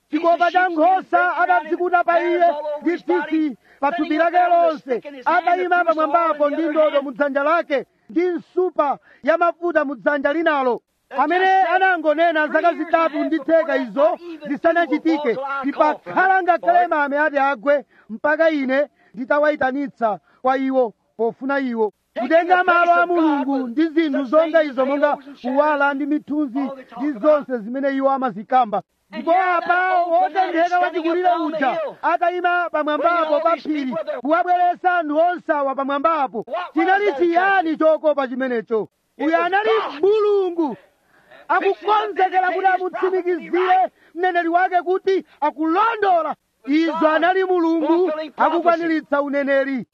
chikopa cha nkhosa atadzikuta pa iye ndi tsitsi pa thupi lake lonse, atayima pamwambapo ndi ndodo mu dzanja lake ndi nsupa ya mafuta mu dzanja linalo, amene anangonena zaka zitatu ndi theka izo zisanachitike, ndipakhala ngakhale mame ati agwe mpaka ine nditawayitanitsa kwa iwo pofuna iwo kutenga malo a Mulungu ndi zinthu zonga izo, monga kuwala ndi mithunzi ndi zonse zimene iwo amazikamba. Ndipo apa wotentheka wachikulire uja atayima pamwambapo pa phiri kuwabweretsa anthu onse awa pamwambapo. Chinali chiyani chokopa chimenecho? Uyu anali Mulungu akukonzekera kuti amutsimikizire mneneri wake kuti akulondola. Izo anali Mulungu akukwaniritsa uneneri.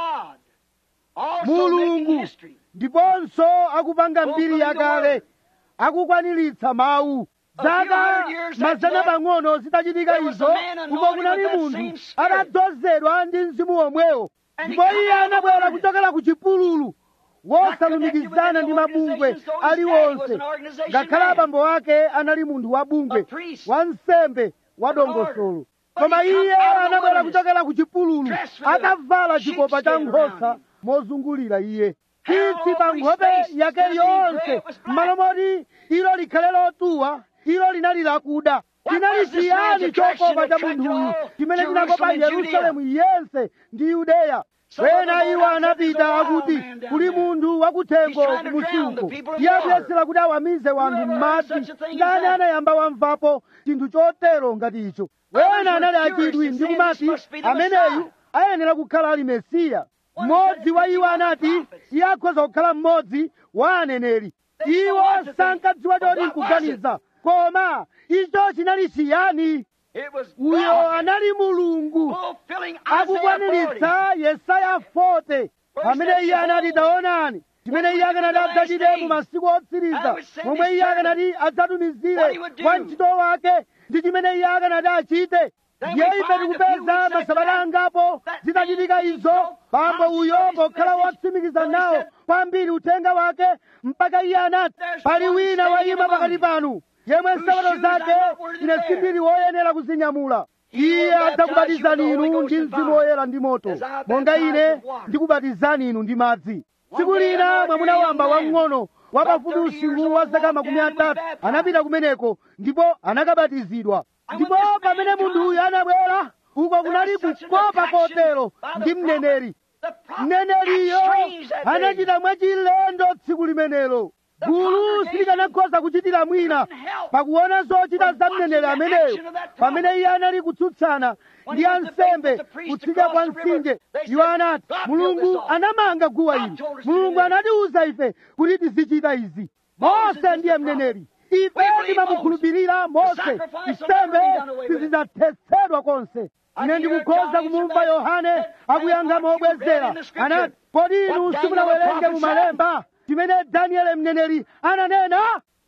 Mulungu ndiponso akupanga mbiri yakale, akukwaniritsa mawu. Zaka mazana pang'ono zitachitika izo, uko kunali munthu atadzozedwa ndi mzimu womwewo, ndipo iye anabwera kuchokera ku chipululu wosalumikizana ndi mabungwe aliwonse, ngakhale abambo ake anali munthu wa bungwe, wansembe wa dongosolo. Koma iye anabwera kuchokera ku chipululu atavala chikopa cha nkhosa mozungulira iye, tsitsi pa nkhope yake yonse, m'malo moti ilo likhale lotuwa, ilo linali lakuda. Chinali chiyani chokopa cha munthuyu chimene chinakopa Yerusalemu yense ndi Yudeya? Wena iwo anapita akuti kuli munthu wakuthengo kumusiuko, iye akuyesera kuti awamize wanthu m'madzi. Ndani anayamba wamvapo chinthu chotero ngati icho? Wena anali achidwi ndi kumati ameneyu ayenera kukhala ali Mesiya. Mmodzi wa iwo anati iye akhoza kukhala mmodzi wa aneneri. Iwo sankadziwa choti nkuganiza, koma icho chinali chiyani? Uyo anali Mulungu akukwaniritsa Yesaya forty, pamene iye anati taonani chimene iye akanati adzachite mu masiku otsiriza, momwe iye akanati adzatumizire kwa ntchito wake ndi chimene iye akanati achite. Ndiye ife tikupeza masabata angapo zitachitika izo, bambo uyo pokhala wotsimikiza nawo kwambiri uthenga wake, mpaka iye anati pali wina wayima pakati panu yemwe nsapato zake ine sindili woyenera kuzinyamula. Iye adzakubatizani inu ndi Mzimu Woyera ndi moto, monga ine ndikubatizani inu ndi madzi. Tsiku lina mwamuna wamba wang'ono wapafupi usiku wa zaka makumi atatu anapita kumeneko ndipo anakabatizidwa. Ndipo pamene munthu uyu anabwera, uko kunali kukopa kotero ndi mneneri. Mneneriyo anachita mwachilendo tsiku limenelo. Gulu silikanakhoza kuchitira mwina pakuona zochita za mneneri ameneyo, pamene iye anali kutsutsana ndi ansembe kutsidya kwa mtsinje. Iwo anati Mulungu anamanga guwa ili, Mulungu anatiuza ife kuti tizichita izi. Mose ndiye mneneri. Ife timamukhulupirira Mose, nsembe sizidzathesedwa konse. Ine ndikukhoza kumumva Yohane akuyankha mobwezera, anati kodi inu simunawerenge mu malemba chimene Danieli mneneri ananena?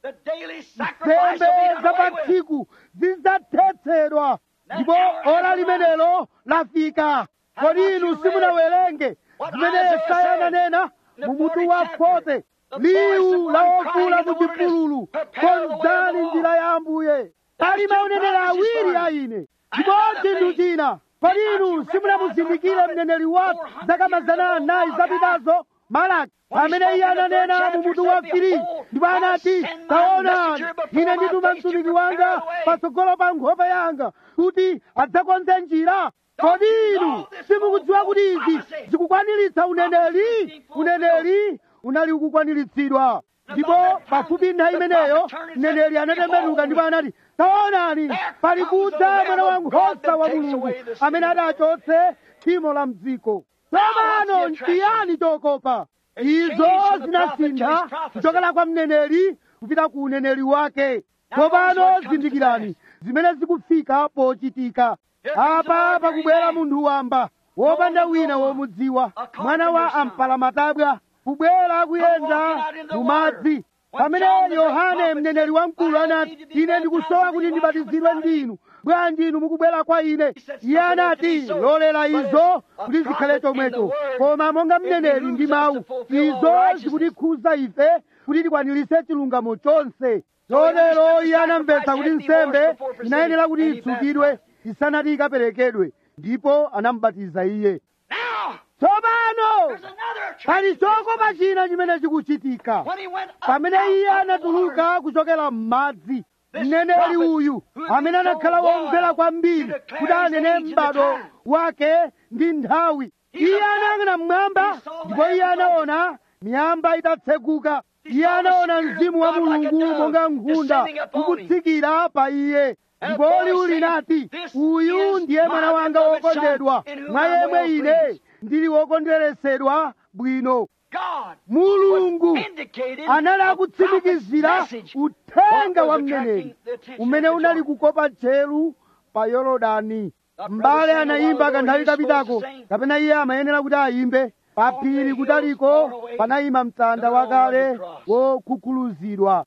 Nsembe za pa tsiku zidzathetsedwa, ndipo ora limenelo lafika. Kodi inu simunawerenge zimene Yesaya ananena mu mutu wa forty? Liwu la wofula mu chipululu, konzani njira ya Ambuye. Pali mauneneri awiri a ine, ndipo chinthu china, kodi inu simunamuzindikire mneneri wathu zaka mazana anayi zapitazo, Malaki, pamene iye ananena mu mutu wa three, ndipo anati taonani ine ndituma mtumiki wanga patsogolo pa nkhope yanga kuti adzakonze njira. Kodi inu simukudziwa kuti izi zikukwaniritsa uneneri? Uneneri unali ukukwaniritsidwa. Ndipo pafupi nthawi imeneyo mneneri anatembenuka ndipo anati taonani pali kudza mwana wa nkhosa wa Mulungu amene adachotse tchimo la mdziko. Tsopano n'chiyani chokopa? Izo zinasintha kuchokera kwa mneneri kupita ku uneneri wake. Tsopano zindikirani zimene zikufika pochitika. Apa pakubwera munthu wamba wopanda wina womudziwa, mwana wa ampalamatabwa, kubwera kuyenda mu madzi. Pamene Yohane mneneri wamkulu anati ine ndikusowa kuti ndibatizidwe ndi inu, bwanji inu mukubwera kwa ine? Iye anati lolera izo kuti zikhale chomwecho, koma monga mneneri ndi mawu, izo zikutikhuza ife kuti tikwaniritse chilungamo chonse. chotero iye anamvetsa kuti nsembe inayenera kuti itsukidwe isanati ikaperekedwe, ndipo anamubatiza iye. Tsopano pali chokopa china chimene chikuchitika pamene iye anatuluka kuchokera m'madzi. Mneneri uyu amene anakhala womvera kwambiri kuti anene m'bado wake ndi nthawi, iye anayang'ana mmwamba ndipo iye anaona miyamba itatseguka. Iye anaona mzimu wa Mulungu monga nkhunda ukutsikira pa iye, ndipo liwu linati, uyu ndiye mwana wanga wokondedwa, mwa yemwe ine ndili wokondweresedwa bwino. Mulungu anali akutsimikizira uthenga wa mneneri umene unali kukopa tcheru pa Yorodani. M'bale anayimba kanthawi kapitako, kapena iye amayenera kuti ayimbe. Pa phiri kutaliko panayima mtanda wakale wokhukhuluzidwa.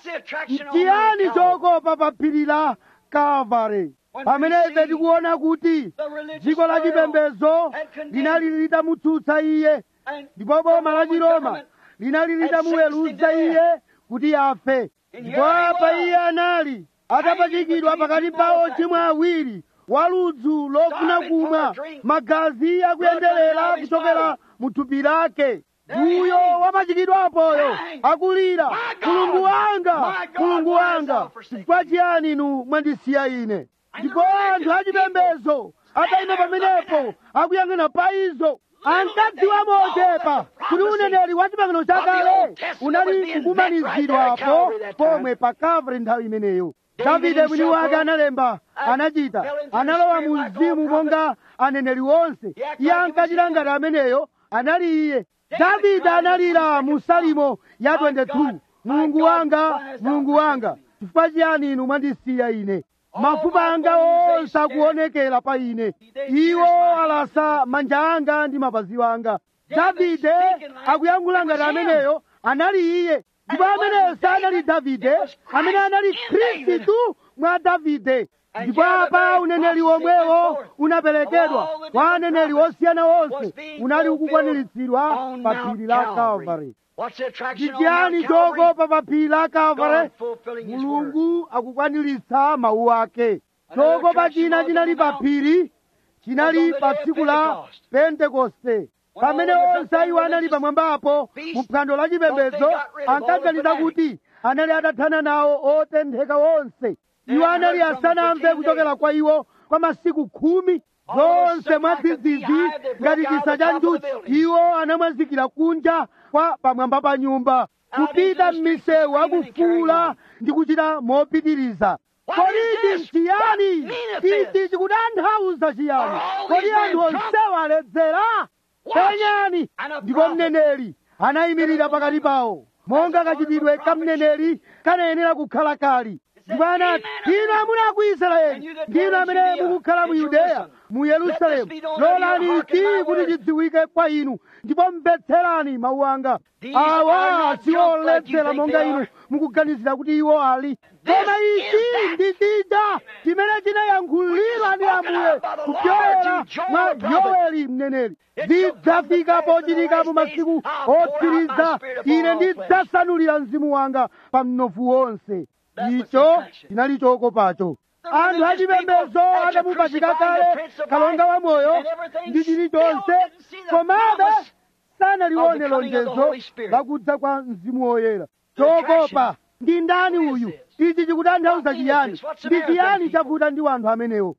N'chiyani chokopa pa phiri la Kalvari pamene ife tikuona kuti dziko la chipembedzo linali litamutsutsa iye, ndipo boma la Chiroma linali litamuweruza iye kuti afe. Ndipo apa iye anali atapachikidwa pakati pa ochimwa awiri, waludzu lofuna kumwa, magazi akuyenderera kuchokera mu thupi lake. Uyo wapachikidwapoyo akulira, mulungu wanga, mulungu wanga, chifukwa chiyani inu mwandisiya ine? Ndipo anthu achipembedzo atayima pamenepo akuyang'ana pa izo, ankadziwa mochepa kuti uneneri wa chipangano chakale unali kukumanizidwapo pomwe pa Kalvari nthawi imeneyo. Davide mwini wake analemba, anachita, analowa mu mzimu monga aneneri onse. Iye ankachita ngati ameneyo anali iye. Davide analira mu Salimo ya twenty-two, mulungu wanga, mulungu wanga, chifukwa chiyani inu mwandisiya ine? Mafupa anga onse akuonekera pa ine, iwo alasa manja anga ndi mapazi anga. Davide akuyankhula ngati ameneyo anali iye, ndipo ameneyo sanali Davide, amene anali Khristu mwa Davide. Ndipo apa uneneri womwewo unaperekedwa kwa aneneri osiyana onse, unali ukukwaniritsidwa pa phiri la Kalvari. Chiyani chokopa pa phiri la Kalvari? Mulungu akukwaniritsa mawu ake. Chokopa china chinali pa phiri, chinali pa tsiku la Pentekoste, pamene onse iwo anali pamwambapo mu phwando la chipembedzo. Ankaganiza kuti anali atathana nawo otentheka onse. Iwo anali asanamve kuchokera kwa iwo kwa masiku khumi zonse mwadzidzidzi ngati chisa cha njuchi. Iwo anamwazikira kunja kwa pamwamba pa nyumba, kupita m'misewu akufuula ndi kuchita mopitiriza. Kodi chiyani ichi chikutanthauza chiyani? Kodi anthu onsewa aledzera? Penyani! Ndipo mneneri anayimirira pakati pawo monga kachitidwe ka mneneri kanayenera kukhala kali. Ndipo anati, inu amuna a ku Israeli, ndinu amene mukukhala mu Yudeya, mu Yerusalemu, lolani ichi kuti chidziwike kwa inu, ndipo mvetserani mawu anga. Awa sioledzera monga inu mukuganizira kuti iwo ali. Koma ichi ndi chija chimene chinayankhulidwa ndi Ambuye kupyolera mwa Yoweli mneneri. Zidzafika pochitika mu masiku otsiriza, ine ndidzasanulira mzimu wanga pa mnofu wonse. Icho chinali chokopacho. Anthu achipembedzo atamupachika kale kalonga wa moyo ndi chilichonse, komabe sanalione lonjezo lakudza kwa mzimu woyera. Chokopa ndi ndani uyu? Ichi chikutanthauza chiyani? Ndi chiyani chavuta ndi anthu amenewo?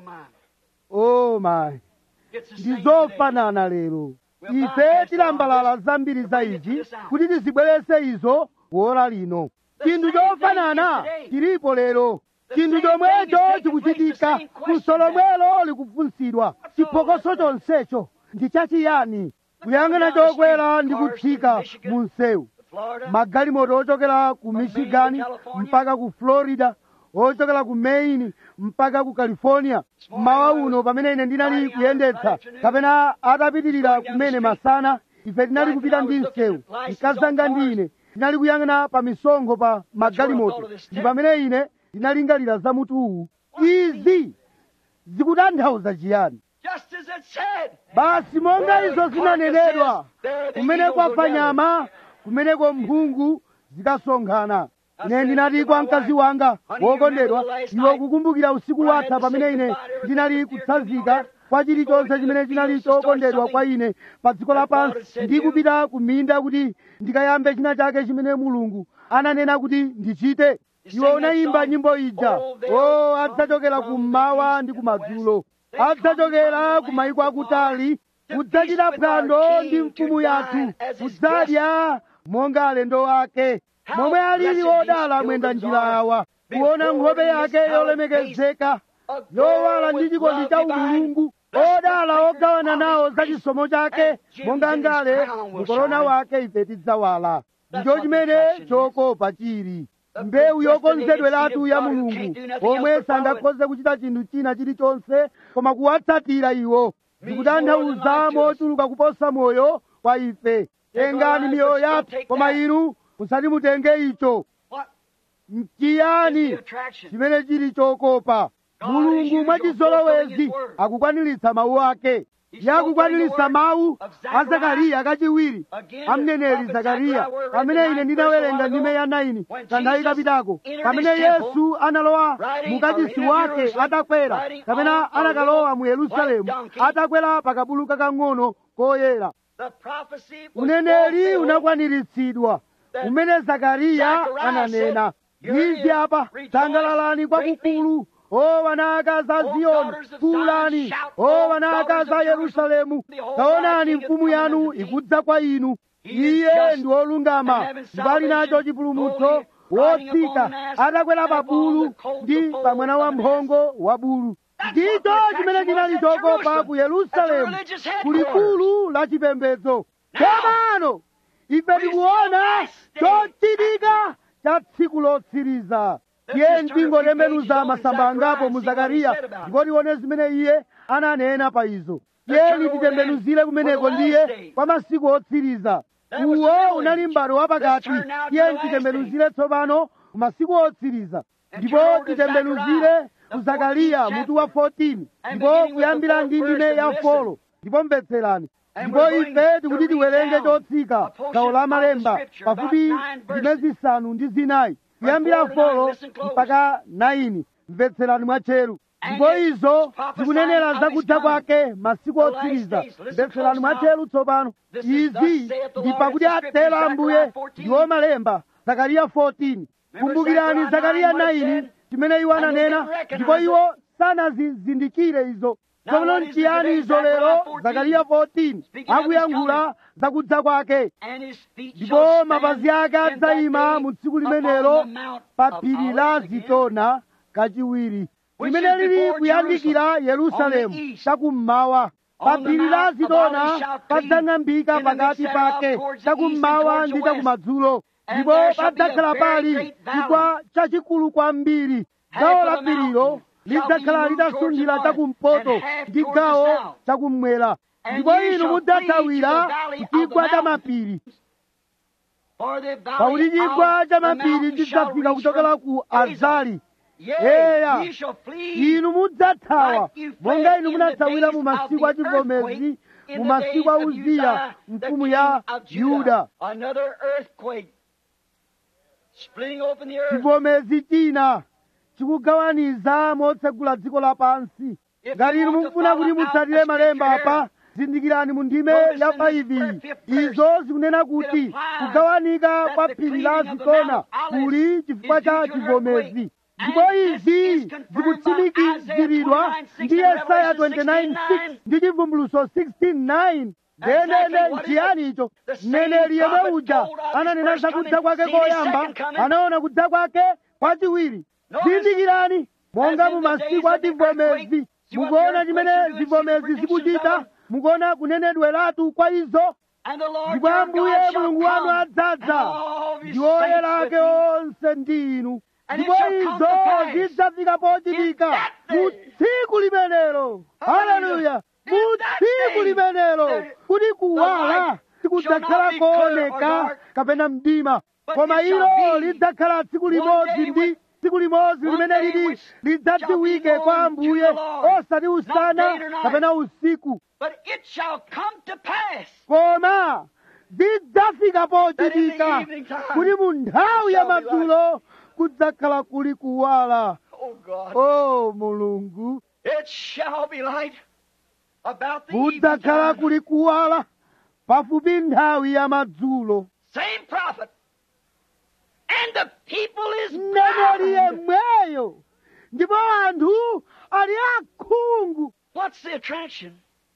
Oh my, ndi zofanana lero. Ife tilambalala zambiri za izi kuti tizibweretse izo kuora lino. Chinthu chofanana chilipo lero. Chinthu chomwecho chikuchitika, funso lomwelo likufunsidwa. Chiphokoso chonsecho ndi chachiyani? Kuyang'ana chokwera ndi kutsika mu msewu, magalimoto ochokera ku Michigan mpaka ku Florida, ochokera ku Maine mpaka ku California. Mmawa uno pamene ine ndinali kuyendetsa kapena atapitirira kumene masana, ife tinali kupita ndi msewu, mkazanga ndi ine tinali kuyang'ana pa misonkho pa magalimoto, ndi pamene ine ndinalingalira za mutu uwu. Izi zikutanthauza chiyani? Basi monga izo zinanenedwa, kumene kwafa nyama, kumeneko mphungu zikasonkhana. ine ndinati kwa mkazi wanga wokondedwa, iwe kukumbukira usiku watha pamene ine ndinali kutsazika kwa chilichonse chimene chinali chokondedwa kwa ine pa dziko lapansi, ndikupita ku minda kuti ndikayambe china chake chimene Mulungu ananena kuti ndichite. Iwe unayimba nyimbo ija, o adzachokera kummawa ndi kumadzulo, adzachokera ku mayiko akutali, kudzachita phwando ndi mfumu yathu, kudzadya monga alendo ake. Momwe alili odala mwenda njira awa, kuona nkhope yake yolemekezeka yowala ndi chikondi cha umulungu, odala ogawana nawo za chisomo chake, monga ngale mukorona wake ife tidzawala. Ndicho chimene chokopa chili, mbewu yokonzedweratu ya Mulungu, omwe sangakhoze kuchita chinthu china chilichonse koma kuwatsatira iwo. Ndikutanthauza mochuluka kuposa moyo kwa ife. Tengani miyoyo yathu, koma inu musati mutenge icho. Mchiyani chimene chili chokopa? Mulungu mwachizolowezi akukwaniritsa mawu ake. Yakukwaniritsa mawu a Zakariya kachiwiri, a mneneri Zakariya, pamene ine ndinawerenga ndime ya naini kanthawi kapitako, pamene Yesu analowa mukachisi wake atakwera, kapena anakalowa mu Yerusalemu atakwera pakabulu kakang'ono koyera. Uneneri unakwaniritsidwa umene Zakariya ananena. Izi apa, sangalalani kwakukulu, o wanakazi a Ziyoni, fuulani, o wanakazi a Yerusalemu, taonani mfumu yanu ikudza kwa inu. Iye ndi wolungama, ndipo ali nacho chipulumutso, wotsika, atakwera pa bulu ndi pa mwana wa mphongo wa bulu. Ndicho chimene chinali chokopa ku Yerusalemu, kulikulu la chipembedzo. Tsopano ife tikuona chochitika cha tsiku lotsiriza. Iye ndingotembenuza masamba angapo mu Zakariya ndipo tione zimene iye ananena pa izo. Iye titembenuzire kumeneko ndiye kwa masiku otsiriza. Uwo unali m'bado wapakati. Iye titembenuzire tsopano ku masiku otsiriza, ndipo titembenuzire ku Zakariya mutu wa fourteen, ndipo kuyambira ndi ndime ya folo. Ndipo mvetserani, ndipo ife tikuti tiwerenge chotsika gawo la malemba pafupi ndime zisanu ndi zinayi, kuyambira folo mpaka naini. Mvetserani mwatcheru. Ndipo izo zikunenera zakudza kwake masiku otsiriza. Mvetserani mwatcheru tsopano. Izi ndi pakuti atero Ambuye ndiwo malemba. Zakariya fourteen. Kumbukirani Zakariya nine chimene iwo ananena, ndipo iwo sanazizindikire izo. Tsopano nchiyani izo lero? Zakariya fourteen akuyankhula zakudza kwake. Ndipo mapazi ake adzayima mu tsiku limenelo pa phiri la Zitona kachiwiri, limene lili kuyandikira Yerusalemu chakummawa. Pa phiri la Zitona padzang'ambika pakati pake chakummawa ndi chakumadzulo, ndipo padzakhala pali chigwa chachikulu kwambiri. Gawo la phirilo lidzakhala litasunthira chakumpoto ndi gawo chakummwera, ndipo inu mudzathawira chigwa cha mapiri. Pakuti chigwa cha mapiri chidzafika kuchokera ku Azali. Eya, inu mudzathawa monga inu munathawira mu masiku a chivomezi, mu masiku a Uziya mfumu ya Yuda. Chivomezi china chikugawaniza motsegula dziko lapansi. Ngati inu mufuna kuti mutsatire malemba apa, zindikirani mu ndime ya five. Izo zikunena kuti kugawanika kwa phiri la Zitona kuli chifukwa cha chivomezi. Ndipo izi zikutsimikiziridwa ndi Yesaya twenty-nine six ndi Chivumbulutso sixteen nine. Ndendende nchiyani icho? Mneneri yemwe uja ananena zakudza kwake koyamba, anaona kudza kwake kwachiwiri. Zindikirani, monga mu masiku a chivomezi, mukuona chimene zivomezi zikuchita, mukuona kunenedweratu kwa izo. Ndipo Ambuye Mulungu wanu adzadza ndi oyera ake onse ndi inu. Ndipo izo zidzafika pochitika mu tsiku limenelo. Haleluya! Mu tsiku limenelo kuti kuwala sikudzakhala kooneka kapena mdima, koma ilo lidzakhala tsiku limodzi ndi tsiku limodzi limene lili lidzadziwike kwa Ambuye, osati usana kapena usiku. Koma zidzafika pochitika kuti mu nthawi ya madzulo kudzakhala kuli kuwala. Oh God. O Mulungu, It shall be light about the kudzakhala evening kuli kuwala pafupi nthawi ya madzulo. Same prophet. And the people is Mneneri bound. yemweyo ndipo anthu ali akhungu. What's the attraction?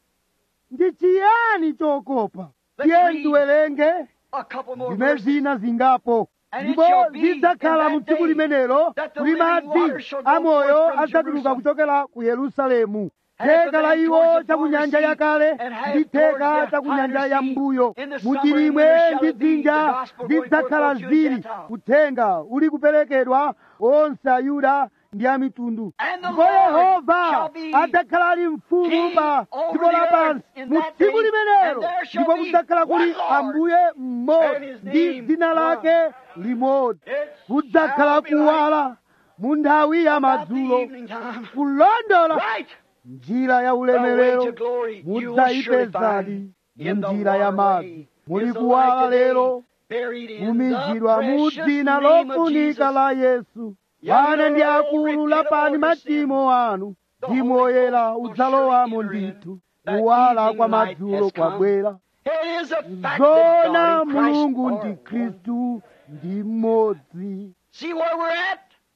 Ndi chiyani chokopa? Let's Tiye read ndiwerenge A couple more zime verses. zina zingapo. And it Ndipo shall be zidzakhala in mu that tsiku day limenelo that the kuti living madzi waters shall go amoyo forth from adzatuluka Jerusalem. kuchokera ku Yerusalemu. And after Theka la them iwo towards the cha ku former nyanja sea, yakale and half ndi theka towards the cha ku nyanja highest ya sea. mbuyo. In the summer and Muchilimwe winter shall ndi it be, the dzinja gospel going zidzakhala forth to the zili Gentiles. uthenga uli kuperekedwa onse Ayuda ndi a mitundu. And the Ndipo Lord Yehova shall be adzakhala ali mfumu king pa over dziko the lapansi earth in mu that tsiku day, limenelo. and there shall Ndipo be kudzakhala kuli one Lord, Ambuye and mmodzi his ndi name dzina one. lake limodzi. It Kudzakhala shall be light kuwala mu nthawi ya about the madzulo evening time. kulondola Right. njira ya The way ulemerero to glory you will surely mudzayipezadi find mu in the njira ya madzi. waterway. Muli Is the kuwala light today lero buried in the kumizidwa mu precious dzina name of lofunika Jesus. la Yesu. Wana ndi akulu lapani machimo anu ndi moyera udzalowamo ndithu. Kuwala kwa madzulo kwabwera. It is a fact that Zona God and Christ Mulungu are ndi one. Khristu ndi mmodzi. See where we're at?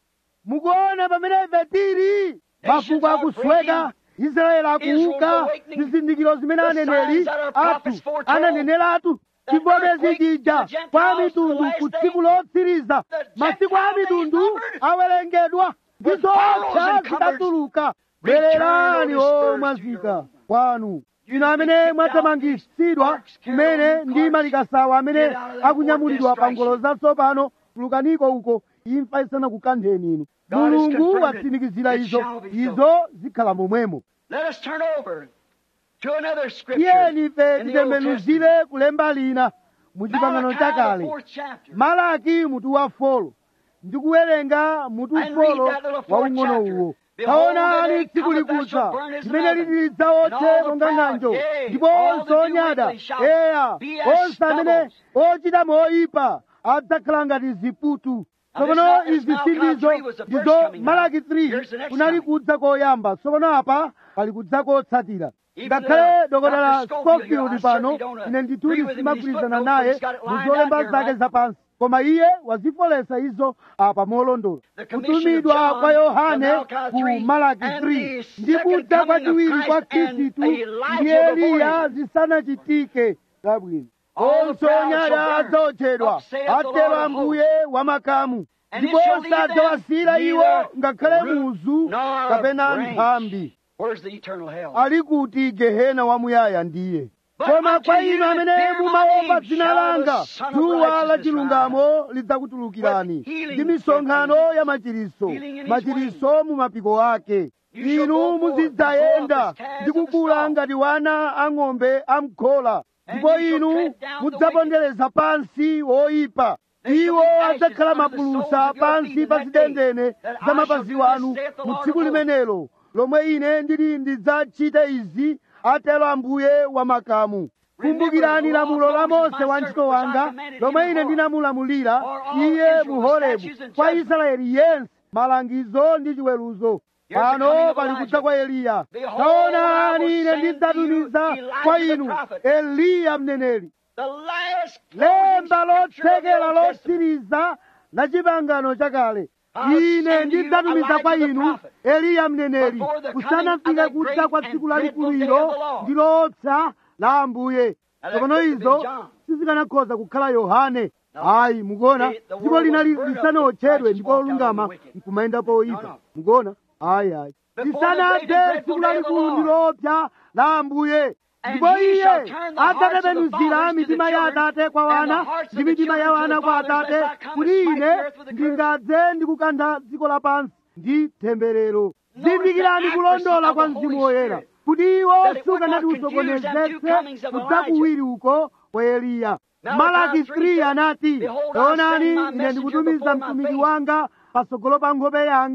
Mukuona pamene ife tili. Mafuko akusweka, Israeli akuuka, zizindikiro zimene aneneri athu ananeneratu. Chivomezi chija kwa mitundu ku tsiku lotsiriza. Masiku a mitundu awerengedwa ndi zoopsa zitatuluka. Bwererani o mwazika kwanu. Inu amene mwathamangitsidwa kumene ndi malikasawa amene akunyamulidwa pa ngolo zatsopano, tulukaniko uko imfa isanakukantheni inu. Mulungu watsimikizira izo, izo zikhala momwemo. Let us turn over to another scripture Tiyeni ife in the Old Testament. titembenuzire kulemba lina mu chipangano Malachi, the chakale. fourth chapter. Malaki mutu wa folo. Ndikuwerenga mutu And read folo that little wa fourth ung'ono chapter. uwo. Behold, Taonani the day tsiku cometh that likudza shall burn as an limene oven, lidzaotche and all the monga proud, ng'anjo, yea, ndipo all onse that do onyada, wickedly shall eya, be as onse amene ochita moyipa adzakhala ngati ziputu. Now, this Tsopano now- this izi Malachi sindizo three was the first ndizo coming Malaki out. three Here's the next kunali coming. kudza koyamba. Tsopano apa pali kudza kotsatira. Even Ngakhale the- dokotala Doctor Scofield here, I Scofield pano certainly don't, uh, ine agree ndituli with him in his simagwirizana footnotes, naye but he's got it lined muzolemba out here, zake right? zapansi, koma iye wazifolesa izo apa molondola. The commission of Kutumidwa John kwa Yohane to Malachi ku three, Malaki and three the ndi second kudza kwa coming of chiwiri kwa Christ and Khristu Elijah ndi Eliya before him. zisanachitike. Zabwino. All the Onse proud onyada shall burn. adzaotchedwa, Up saith the Lord atero of Ambuye wamakamu. And Ndipo it shall leave them sadzawasira iwo neither ngakhale root muzu nor kapena branch. nthambi. Where's the eternal hell? Ali kuti Gehena wamuyaya ndiye. But Koma unto kwa you inu that amene fear my mumaopa name dzina shall the langa, Son of dzuwa la Righteousness chilungamo lidzakutulukirani With healing ndi misonkhano campaigns. ya machiriso, Healing in his machiriso mu mapiko ake. You shall Inu go forth muzidzayenda and grow up as calves ndi of the kukula stall. ngati wana ang'ombe amkhola. And Ndipo you shall inu tread down the mudzapondereza pansi woyipa. They shall Iwo be ashes adzakhala under the soles mapulusa of your pansi feet in pa that day, zidendene that I za shall mapazi do wanu this, saith the mu Lord tsiku of hosts. limenelo lomwe ine ndili ndidzachite izi, atero Ambuye wamakamu. Kumbukirani lamulo la Mose wantchito wanga lomwe ine ndinamulamulira iye mu Horebu kwa Israeli yense, malangizo ndi chiweruzo. Pano pali kudza kwa Eliya. Taonani ine ndidzatumiza kwa inu Eliya mneneri, The last lemba closing scripture of the lotsekera Old Testament. lotsiriza la chipangano chakale. I'll Ine send you ndidzatumiza kwa Elijah the inu prophet. Eliya mneneri Before the kusanafike coming of the kudza great kwa and tsiku dreadful lalikulu day ilo of the Lord. ndi lotsa la Ambuye. Now, that Tsopano couldn't have izo been John. sizikanakhoza kukhala Yohane. Ayi, mukuona, The- the dziko world linali was burned up lisanaotchedwe with ndipo righteous olungama walked out in the wicked. nkumayendapo No, oyipa. no. Mukuona? Ayi, ayi. Before the Lisanadze great and dreadful tsiku day of the lalikulu ndi Lord. lopsa la Ambuye. And Ndipo he iye shall turn the hearts of the adzatembenuzira fathers to the mitima ya children, atate kwa and the wana hearts ndi of the mitima ya children to wana the kwa fathers, atate, lest I come kuti and smite ine the earth with a curse. ndingadze ndi kukantha dziko lapansi ndi temberero. Notice Zindikirani the kulondola accuracy kwa of the Mzimu Holy Woyera, Spirit. kuti iwo That it would not sukanati confuse them two usokonezetse comings of kudza Elijah. kuwiri uko kwa Eliya. Malachi Malaki three three said, anati, Behold, I taonani send my ine messenger ndikutumiza before my mtumiki face. wanga patsogolo pa nkhope yanga.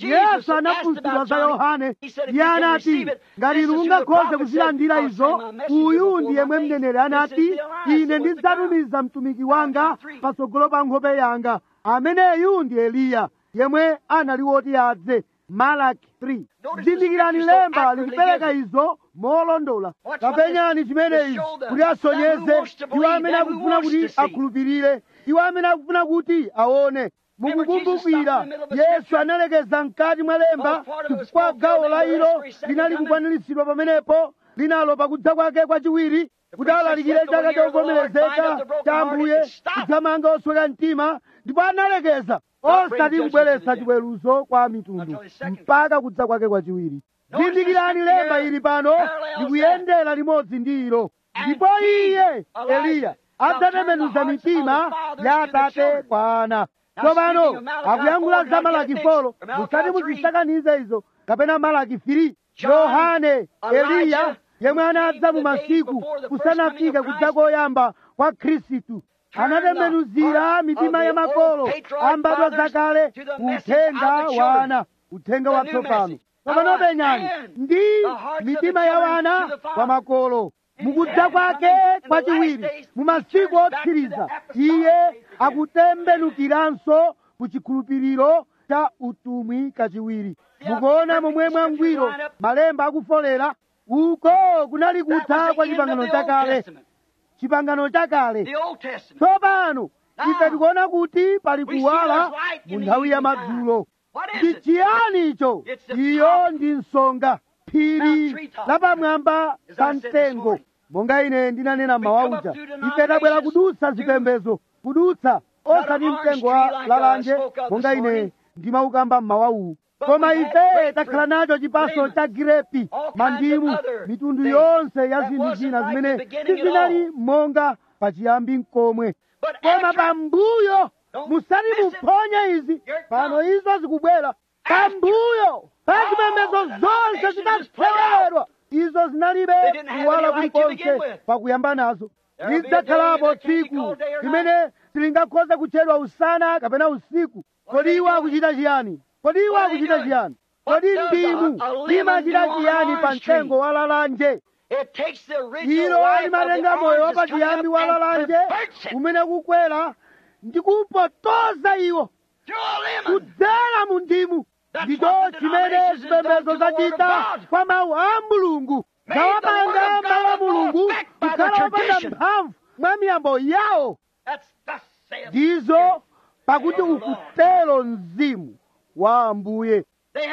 yesu anafunsidwa za yohane iye anati ngati inu mungakhoze kuzilandira izo uyu ndi yemwe mneneri anati ine ndidzatumiza mtumiki wanga patsogolo pa nkhope yanga ameneyu ndi eliya yemwe anali woti adze malaki three. Zindikirani lemba likupereka izo molondola. Kapenyani chimenechi kuti asonyeze iwo amene akufuna kuti akhulupirire, iwo amene akufuna kuti aone. Mukukumbukira yesu analekeza mkati mwa lemba chifukwa gawo la ilo linali kukwaniritsidwa pamenepo linalo pakudza kwake kwachiwiri kuti alalikire chaka chovomerezeka cha Ambuye kudzamanga osweka mtima, ndipo analekeza osati kubweretsa chiweruzo kwa mitundu mpaka kudza kwake kwachiwiri. Zindikirani lemba ili pano likuyendera limodzi ndi ilo. Ndipo iye Eliya adzatembenuza mitima ya atate kwa ana. Tsopano akuyankhula za Malaki four, musati muzisakanize izo kapena Malaki three. Yohane Eliya yemwe anadza mu masiku kusanafike kudza koyamba kwa Khristu anatembenuzira mitima ya makolo ambadwa zakale uthenga wa ana, uthenga watsopano. Tsopano penyani ndi mitima ya wana kwa makolo mukudza kwake kwachiwiri mu masiku otsiriza iye akutembenukiranso ku chikhulupiriro cha utumwi kachiwiri. Mukuona momwe mwangwiro malemba akufolera uko kunali kutha kwa chipangano chakale. Chipangano chakale tsopano ife tikuona kuti pali kuwala mu nthawi ya madzulo. Ndi chiyani icho? Iyo ndi nsonga, phiri lapamwamba pa mtengo. Monga ine ndinanena mawauja, ife tabwera kudutsa zipembedzo, kudutsa osati mtengo wa lalanje monga ine ndimaukamba m'mawauwu. Koma ife takhala nacho chipatso cha girepi, mandimu, mitundu yonse ya zinthu zina zimene sizinali monga pachiyambi n'komwe. Koma pambuyo musati muphonye izi, pano izo zikubwera. Pambuyo pa zipembedzo zonse zinathewedwa, izo zinalibe kuwala kulikonse pakuyamba nazo. Lidzakhalapo tsiku limene silingakhoze kutchedwa usana kapena usiku. Kodi iwo akuchita chiyani? Kodi iwo akuchita chiyani? Kodi ndimu limachita chiyani pa mtengo wa lalanje? Ilo limatenga moyo wapachiyambi wa lalanje umene kukwera ndi kupotoza iwo kudzera mu ndimu. Ndicho chimene zipembedzo zachita kwa mawu a Mulungu. Zawapanga mawu a Mulungu kukhala opanda mphamvu mwa miyambo yawo. Ndizo pakuti ukutero mzimu wa Ambuye.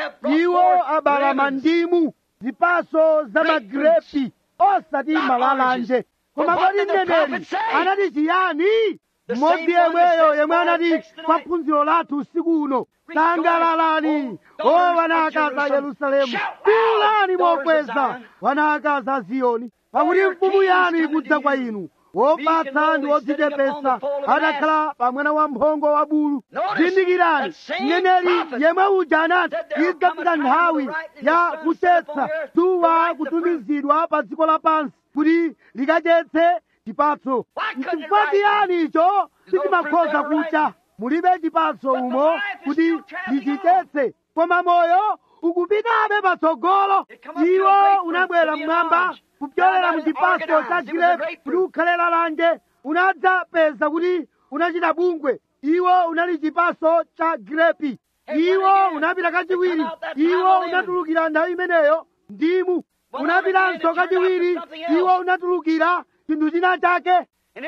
Iwo abala mandimu, zipatso za magrepi osati malalanje. Koma kodi mneneri anati chiyani? Mmodzi yemweyo yemwe anati kwa phunziro lathu usiku uno, sangalalani o wanakazi a Yerusalemu, fuulani mokweza wanakazi a Ziyoni, pakuti mfumu yanu ikudza kwa inu, wopatsa ndi wodzichepetsa, adakhala pa mwana wamphongo wa bulu. Zindikirani, mneneri yemwe uja anati idzafika nthawi ya kuchetsa dzuwa kutumizidwa pa dziko lapansi kuti likachetse chipatso. N'chifukwa chiyani icho sichimakhoza kucha? Mulibe chipatso umo kuti lichichetse, koma moyo ukupitabe patsogolo. Iwo unabwera mmwamba kupyolera mu chipatso cha girepi kuti ukhale lalanje. Unadzapeza kuti unachita bungwe. Iwo unali chipatso cha girepi. Iwo unapita kachiwiri. Iwo unatulukira nthawi imeneyo ndimu. Unapitanso kachiwiri. Iwo unatulukira chinthu china chake.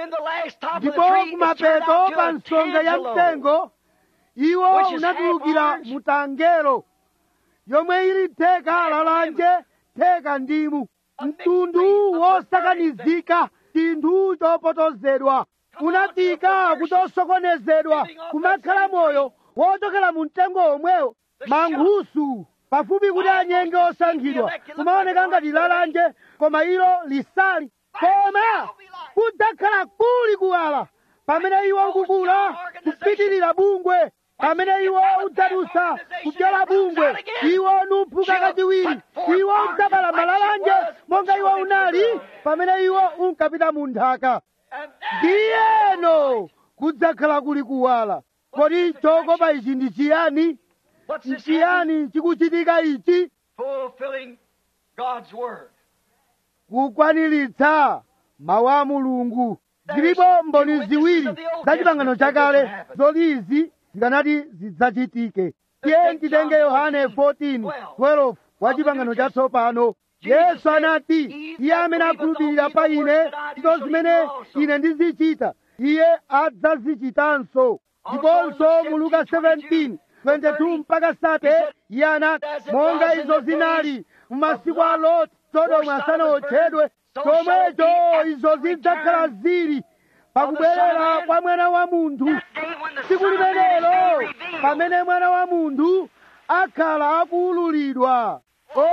Ndipo kumapeto pa nsonga ya mtengo iwo unatulukira mutangelo yomwe ili theka lalanje theka ndimu, mtundu wosakanizika, chinthu chopotozedwa. Unafika kuti osokonezedwa kumakhala moyo wochokera mu mtengo omwewo. Mankhusu pafupi kuti anyenge osankhidwa kumaoneka ngati lalanje, koma ilo lisali. Koma kudzakhala kuli kuwala pamene iwo ukukula kupitirira bungwe. Pamene iwo udzadusa kupyola bungwe, iwo numphuka kachiwiri. Iwo udzabala malalanje monga iwo unali pamene iwo unkapita mu nthaka. Ndiyeno kudzakhala kuli kuwala. Kodi chokopa ichi ndi chiyani? What's this nchiyani chikuchitika ichi? fulfilling God's word. Kukwaniritsa mawu a Mulungu. Zilipo mboni ziwiri za chipangano chakale zoti izi zikanati zidzachitike. Tiye titenge Yohane fourteen twelve wa chipangano chatsopano. Yesu anati, iye amene akhulupirira pa ine ntchito zimene ine ndizichita iye adzazichitanso. Ndiponso mu Luka seventeen twenty-two mpaka thirty iye anati, monga izo zinali mumasiku a Loti Sodomu asanawotchedwe, chomwecho izo zidzakhala zili pakubwerera kwa Mwana wa Munthu. Tsiku limenelo pamene Mwana wa Munthu akhala akuwululidwa.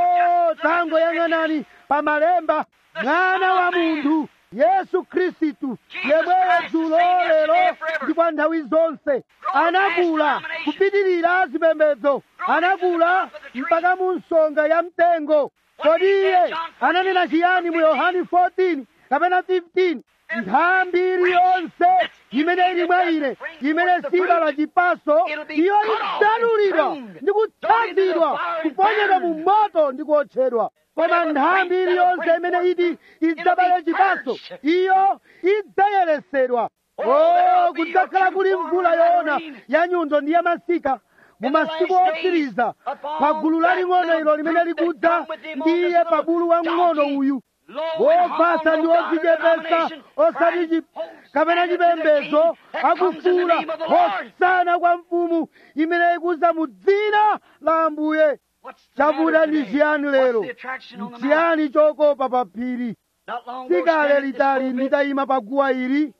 O tangoyang'anani pa malemba, Mwana wa Munthu Yesu Khristu yemweyo dzulo lero ndi kwa nthawi zonse anakula kupitirira zipembedzo, anakula mpaka mu nsonga ya mtengo. Kodi iye ananena chiyani mu Yohane fourteen kapena fifteen? Nthambi iliyonse imene ili mwa ine imene sibala chipatso iyo idzadulidwa ndi kutsanzidwa kuponyedwa mu moto ndi kuotchedwa. Koma nthambi iliyonse imene iti idzabale chipatso iyo idzayeretsedwa. O kudzakhala kuli mvula yoona ya nyundo ndi ya masika mu masiku otsiriza pa gulu laling'ono ilo limene likudza ndiye pa bulu wamng'ono uyu wopasa ndi odzichepetsa osati kapena chipembedzo akufuula hosana kwa mfumu imene ikudza mu dzina la Ambuye. Chavuta ndi chiyani lero? Chiyani chokopa pa phiri? Sikale litali nditayima pa guwa ili,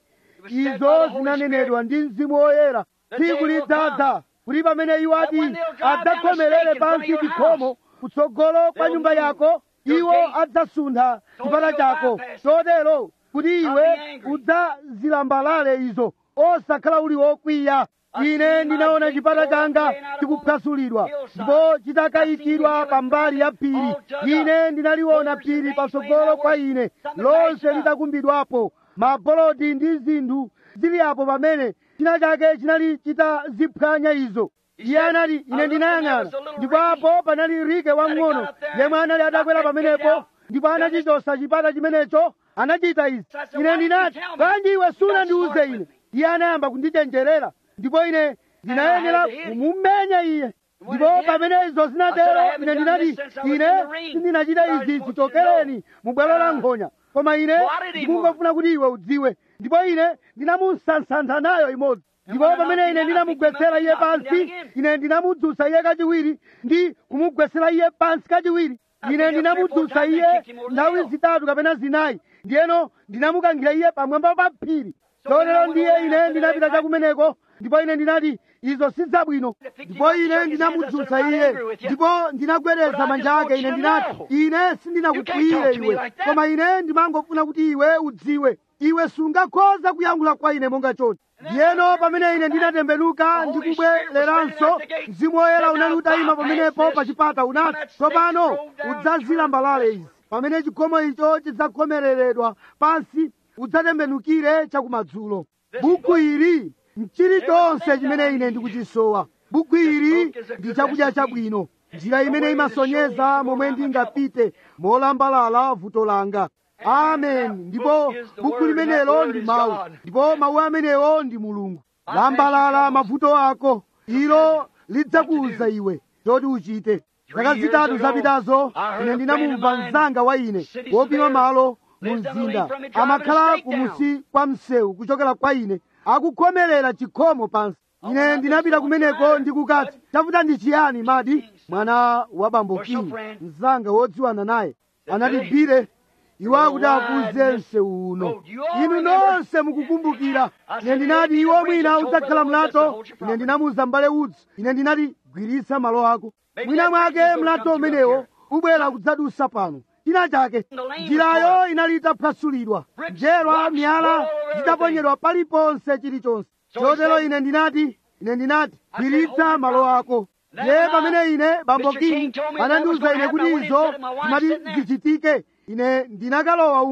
izo zinanenedwa ndi Mzimu Woyera. Tsiku lidzadza kuti pamene iwo ati adzakhomerere pansi chikhomo kutsogolo kwa nyumba yako, iwo adzasuntha chipata chako chotero kuti iwe udzazilambalale izo osakhala uli wokwiya. Ine ndinaona chipata changa chikuphwasulidwa ndipo chitakayikidwa pambali ya phiri. Ine ndinaliona phiri patsogolo kwa ine lonse litakumbidwapo, mabolodi ndi zinthu zili apo pamene china chake chinali chitaziphwanya izo. Iye anati, ine ndinayang'ana ndipo apo panali Rike wamng'ono yemwe anali atakwera pamenepo ndipo anachichosa chipata chimenecho. Anachita izi. Ine ndinati, bwanji iwe sunandiuze ine? Iye anayamba kundichenjerera ndipo ine ndinayenera kumumenya iye. Ndipo pamene izo zinatero ine ndinati, ine sindinachita izi chichokereni mu bwalo la nkhonya, koma ine ndikungofuna kuti iwe udziwe. Ndipo ine ndinamusanthantha nayo imodzi. Ndipo pamene ine ndinamugwetsera iye pansi, ine ndinamudzutsa iye kachiwiri ndi kumugwetsera iye pansi kachiwiri. Ine ndinamudzutsa iye nthawi zitatu kapena zinayi, ndiyeno ndinamukankhira iye pamwamba pa phiri. Chotero ndiye ine ndinapita chakumeneko ndipo ine ndinati, izo si zabwino. Ndipo ine ndinamudzutsa iye ndipo ndinagwedeza manja ake. Ine ndinati, ine sindinakukwiyire iwe, koma ine ndimangofuna kuti iwe udziwe, iwe sungakhoza kuyankhula kwa ine monga choti. Ndiyeno pamene ine ndinatembenuka ndikubwereranso, Mzimu Woyera unali utayima pamenepo pa chipata unati, tsopano udzazilambalale izi. Pamene chikhomo icho chidzakhomereredwa pansi, udzatembenukire chakumadzulo. Buku ili nchilichonse chimene ine ndikuchisowa. Buku ili ndi chakudya chabwino, njira imene imasonyeza momwe ndingapite molambalala vuto langa. Amen. Ndipo buku limenelo ndi mawu, ndipo mawu amenewo ndi Mulungu. Lambalala mavuto ako, ilo lidzakuwuza iwe choti uchite. Zaka zitatu zapitazo ine ndinamumva mnzanga wa ine wopima malo mu mzinda, amakhala kumusi kwa msewu kuchokera kwa ine, akukhomerera chikhomo pansi. Ine ndinapita kumeneko ndikukati, chavuta ndi chiyani madi? Mwana wa bambo King, mnzanga wodziwana naye, anati, Bire, iwo akuti akuze msewu uno. Inu nonse mukukumbukira. Ine ndinati, iwo mwina udzakhala mlato. Ine ndinamuwuza m'bale Woods, ine ndinati, gwiritsa malo ako. Mwina mwake mlato umenewo ubwera kudzadusa pano. China chake njirayo inali itaphwasulidwa, njerwa miyala zitaponyedwa paliponse chilichonse. Chotero ine ndinati, ine ndinati, gwiritsa malo ako. Ye pamene ine bambo King anandiwuza ine kuti izo zimati zichitike, ine ndinakalowa umo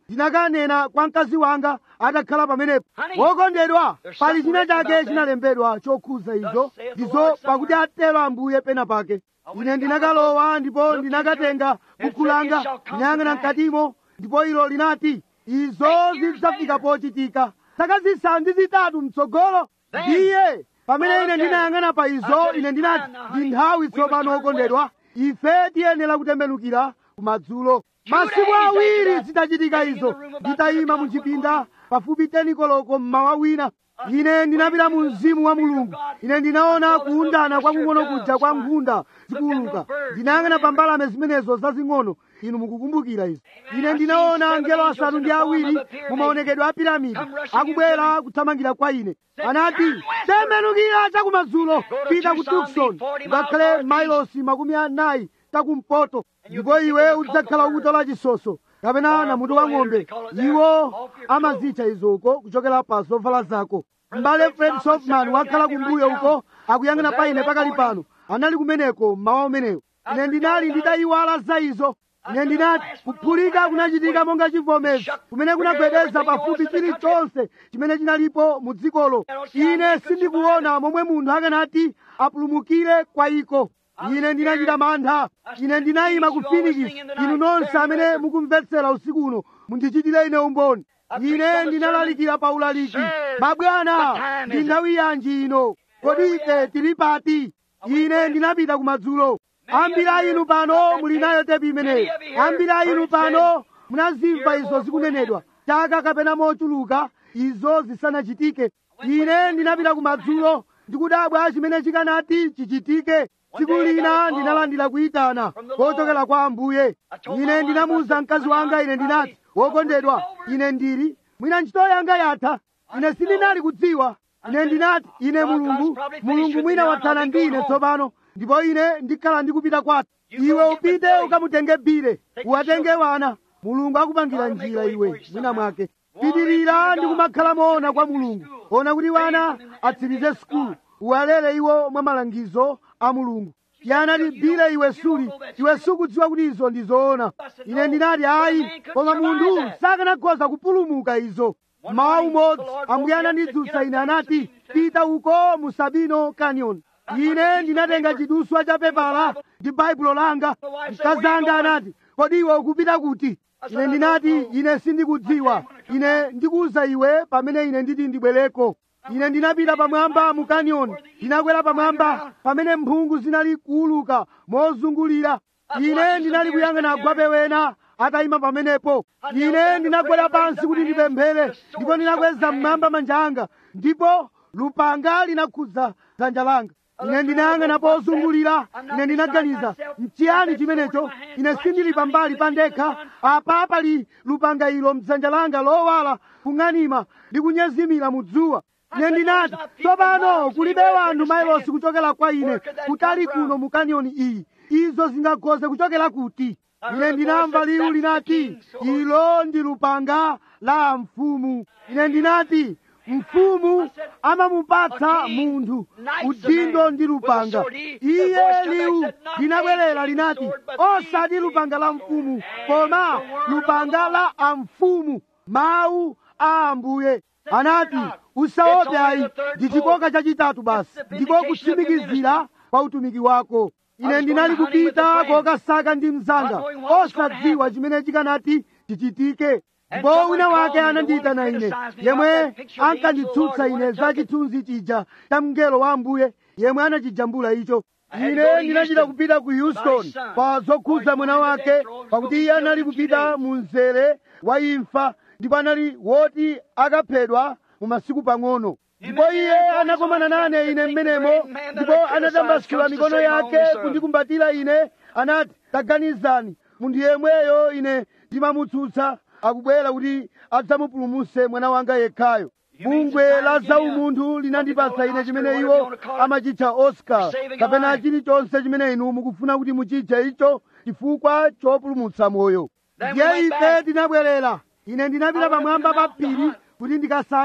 ndinakanena kwa mkazi wanga atakhala pamenepo, wokondedwa, pali china chake chinalembedwa chokhuza izo ndizo pakuti atero Ambuye pena pake. Ine ndinakalowa ndipo ndinakatenga buku langa, ndinayang'ana mkatimo, ndipo ilo linati izo zidzafika pochitika zaka zisanu ndi zitatu mtsogolo. Ndiye pamene ine ndinayang'ana pa izo, ine ndinati ndi nthawi tsopano okondedwa, ife tiyenera kutembenukira kumadzulo. Masiku awiri zitachitika izo, nditayima mu chipinda pafupi teni koloko mmawa wina, ine ndinapita mu mzimu wa Mulungu. Ine ndinaona kuundana kwakung'ono kuja kwa nkhunda zikuuluka. Ndinayang'ana pa mbalame zimenezo zazing'ono, inu mukukumbukira izo. Ine ndinaona angelo asanu ndi awiri mu maonekedwe a piramidi akubwera kuthamangira kwa ine. Anati, tembenukira chakumadzulo, pita ku Tucson, ngakhale mailosi makumi anayi chakumpoto, ndipo iwe udzakhala ukutola chisoso kapena namutu wa ng'ombe. Iwo amazitcha izoko kuchokera pa zovala zako. M'bale Fred Softman wakhala kumbuyo uko akuyang'ana pa ine pakali pano, anali kumeneko mmawa umenewo. Ine ndinali nditayiwala za izo. Ine ndinati kuphulika kunachitika monga chivomezi kumene kunagwedeza pafupi chilichonse chimene chinalipo mu dzikolo. Ine sindikuona momwe munthu akanati apulumukire kwa iko. Ine ndinachita mantha. Ine ndinayima ku Phoenix. Inu nonse amene mukumvetsera usiku uno mundichitire ine umboni. Ine ndinalalikira pa ulaliki, mabwana, ndi nthawi yanji ino? Kodi ife tili pati? Ine ndinapita kumadzulo. Ambiri a inu pano muli nayo tepi imeneyo. Ambiri a inu pano munazimva izo zikunenedwa chaka kapena mochuluka izo zisanachitike. Ine ndinapita kumadzulo ndikudabwa chimene chikanati chichitike. Tsiku lina ndinalandira kuyitana kochokera kwa Ambuye. Ine ndinamuwuza mkazi wanga, ine ndinati, wokondedwa, ine ndili mwina ntchito yanga yatha. Ine sindinali kudziwa. Ine ndinati, ine Mulungu, Mulungu mwina wathana ndi ine tsopano, ndipo ine ndikhala ndikupita kwathu. Iwe upite ukamutenge Bile, uwatenge wana. Mulungu akupangira njira iwe mwina mwake. Pitirira ndi kumakhala moona kwa Mulungu. Ona kuti wana atsirize sukulu, uwalere iwo mwa malangizo a Mulungu. Yanati, Bile, iwe suli, iwe sukudziwa kuti izo ndizoona. Ine ndinati, ayi, koma munthu sakanakhoza kupulumuka izo. Mawa umodzi Ambuye anandidzutsa ine, anati, pita uko mu Sabino Canyon. Ine ndinatenga chiduswa cha pepala ndi baibulo langa. Mkazi anga anati, kodi iwe ukupita kuti? Ine ndinati, ine sindikudziwa. Ine ndikuwuza iwe pamene ine nditi ndibwereko. Ine ndinapita pamwamba mu canyon, ndinakwera pamwamba pamene mphungu zinali kuuluka mozungulira. Ine ndinali kuyang'ana agwape wena atayima pamenepo. Ine ndinagwera pansi kuti ndipemphere, ndipo ndinakweza mmwamba manja anga, ndipo lupanga linakhudza dzanja langa. Ine ndinayang'ana pozungulira. Ine ndinaganiza, n'chiyani chimenecho? Ine sindili pambali pa ndekha. Apa pali lupanga ilo mdzanja langa lowala kung'anima ndi kunyezimira mu dzuwa. Ine ndinati, tsopano kulibe wanthu mailosi kuchokera kwa ine kutali kuno mu kanyoni iyi. Izo zingakhoze kuchokera kuti? Ine ndinamva liwu linati, ilo ndi lupanga la mfumu. Ine ndinati, mfumu amamupatsa munthu udindo ndi lupanga. Iye liwu linabwerera linati, osati lupanga la mfumu, koma lupanga la amfumu, mawu a Ambuye. Anati, usaope ayi, ndi chikoka chachitatu basi, ndiko kutsimikizira kwa utumiki wako. Ine ndinali kupita kokasaka ndi mzanga, osadziwa chimene chikanati chichitike. Ndipo wina wake anandiyitana ine, yemwe ankanditsutsa ine za chithunzi chija cha mngelo wa Ambuye, yemwe anachijambula icho. Ine ndinachita kupita ku Houston pa zokhudza mwana wake, pakuti iye anali kupita mu mzere wa imfa, ndipo anali woti akaphedwa mu masiku pang'ono. Ndipo iye anakomana nane ine mmenemo, ndipo anatambasula mikono yake kundikumbatira ine. Anati, taganizani, munthu yemweyo ine ndimamutsutsa akubwera kuti adzamupulumutse mwana wanga yekhayo. Bungwe la zaumunthu linandipatsa ine chimene iwo amachitcha Oscar kapena chilichonse chimene inu mukufuna kuti muchitche icho, chifukwa chopulumutsa moyo. Ndiye ife tinabwerera. Ine ndinapita pamwamba pa phiri kuti ndikasake.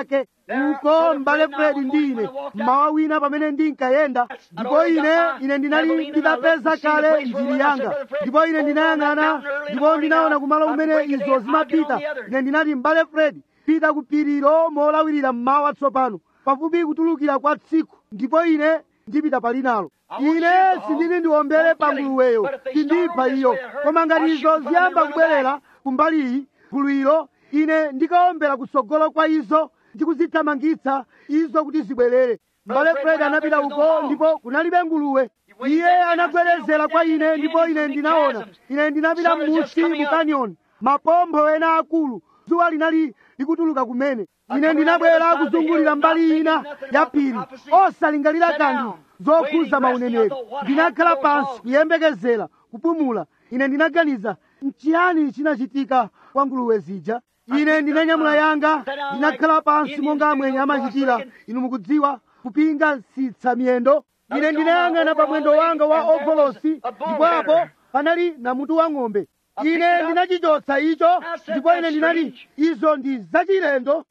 uko mbale Fred ndine mmawa wina pamene ndinkayenda, ndipo ine ine ndinali nditapeza kale njiri yanga, ndipo ine ndinayang'ana ndipo ndinaona kumalo kumene izo zimapita. Ine ndinati mbale Fred, pita ku phirilo molawirira mmawa tsopano, pafupi kutulukira kwa tsiku, ndipo ine ndipita palinalo. Ine sindili ndiwombere pa nguluweyo, sindipha iyo, koma ngati izo ziyamba kubwerera kumbali iyi guluwiro, ine ndikawombera kutsogolo kwa izo ndi kuzithamangitsa izo kuti zibwerere. Mbale Fred anapita uko ndipo kunalibe nguluwe. Iye anagwerezera kwa ine ndipo ine ndinaona. Ine ndinapita m'munsi mu canyon, mapompho ena akulu, dzuwa linali likutuluka kumene. Ine ndinabwera kuzungulira mbali ina ya phiri, osalingalira kanthu zokhuza mauneneri. Ndinakhala pansi kuyembekezera kupumula. Ine ndinaganiza, nchiyani chinachitika kwa nguluwe zija? Ine ndinanyamula yanga, ndinakhala pansi monga amwenye amachitira, inu mukudziwa, kupinga sitsa miyendo. Ine ndinayang'ana pa mwendo wanga wa ovolosi, ndipo apo panali namutu wa ng'ombe. Ine ndinachichotsa icho, ndipo ine ndinati, izo ndi zachilendo.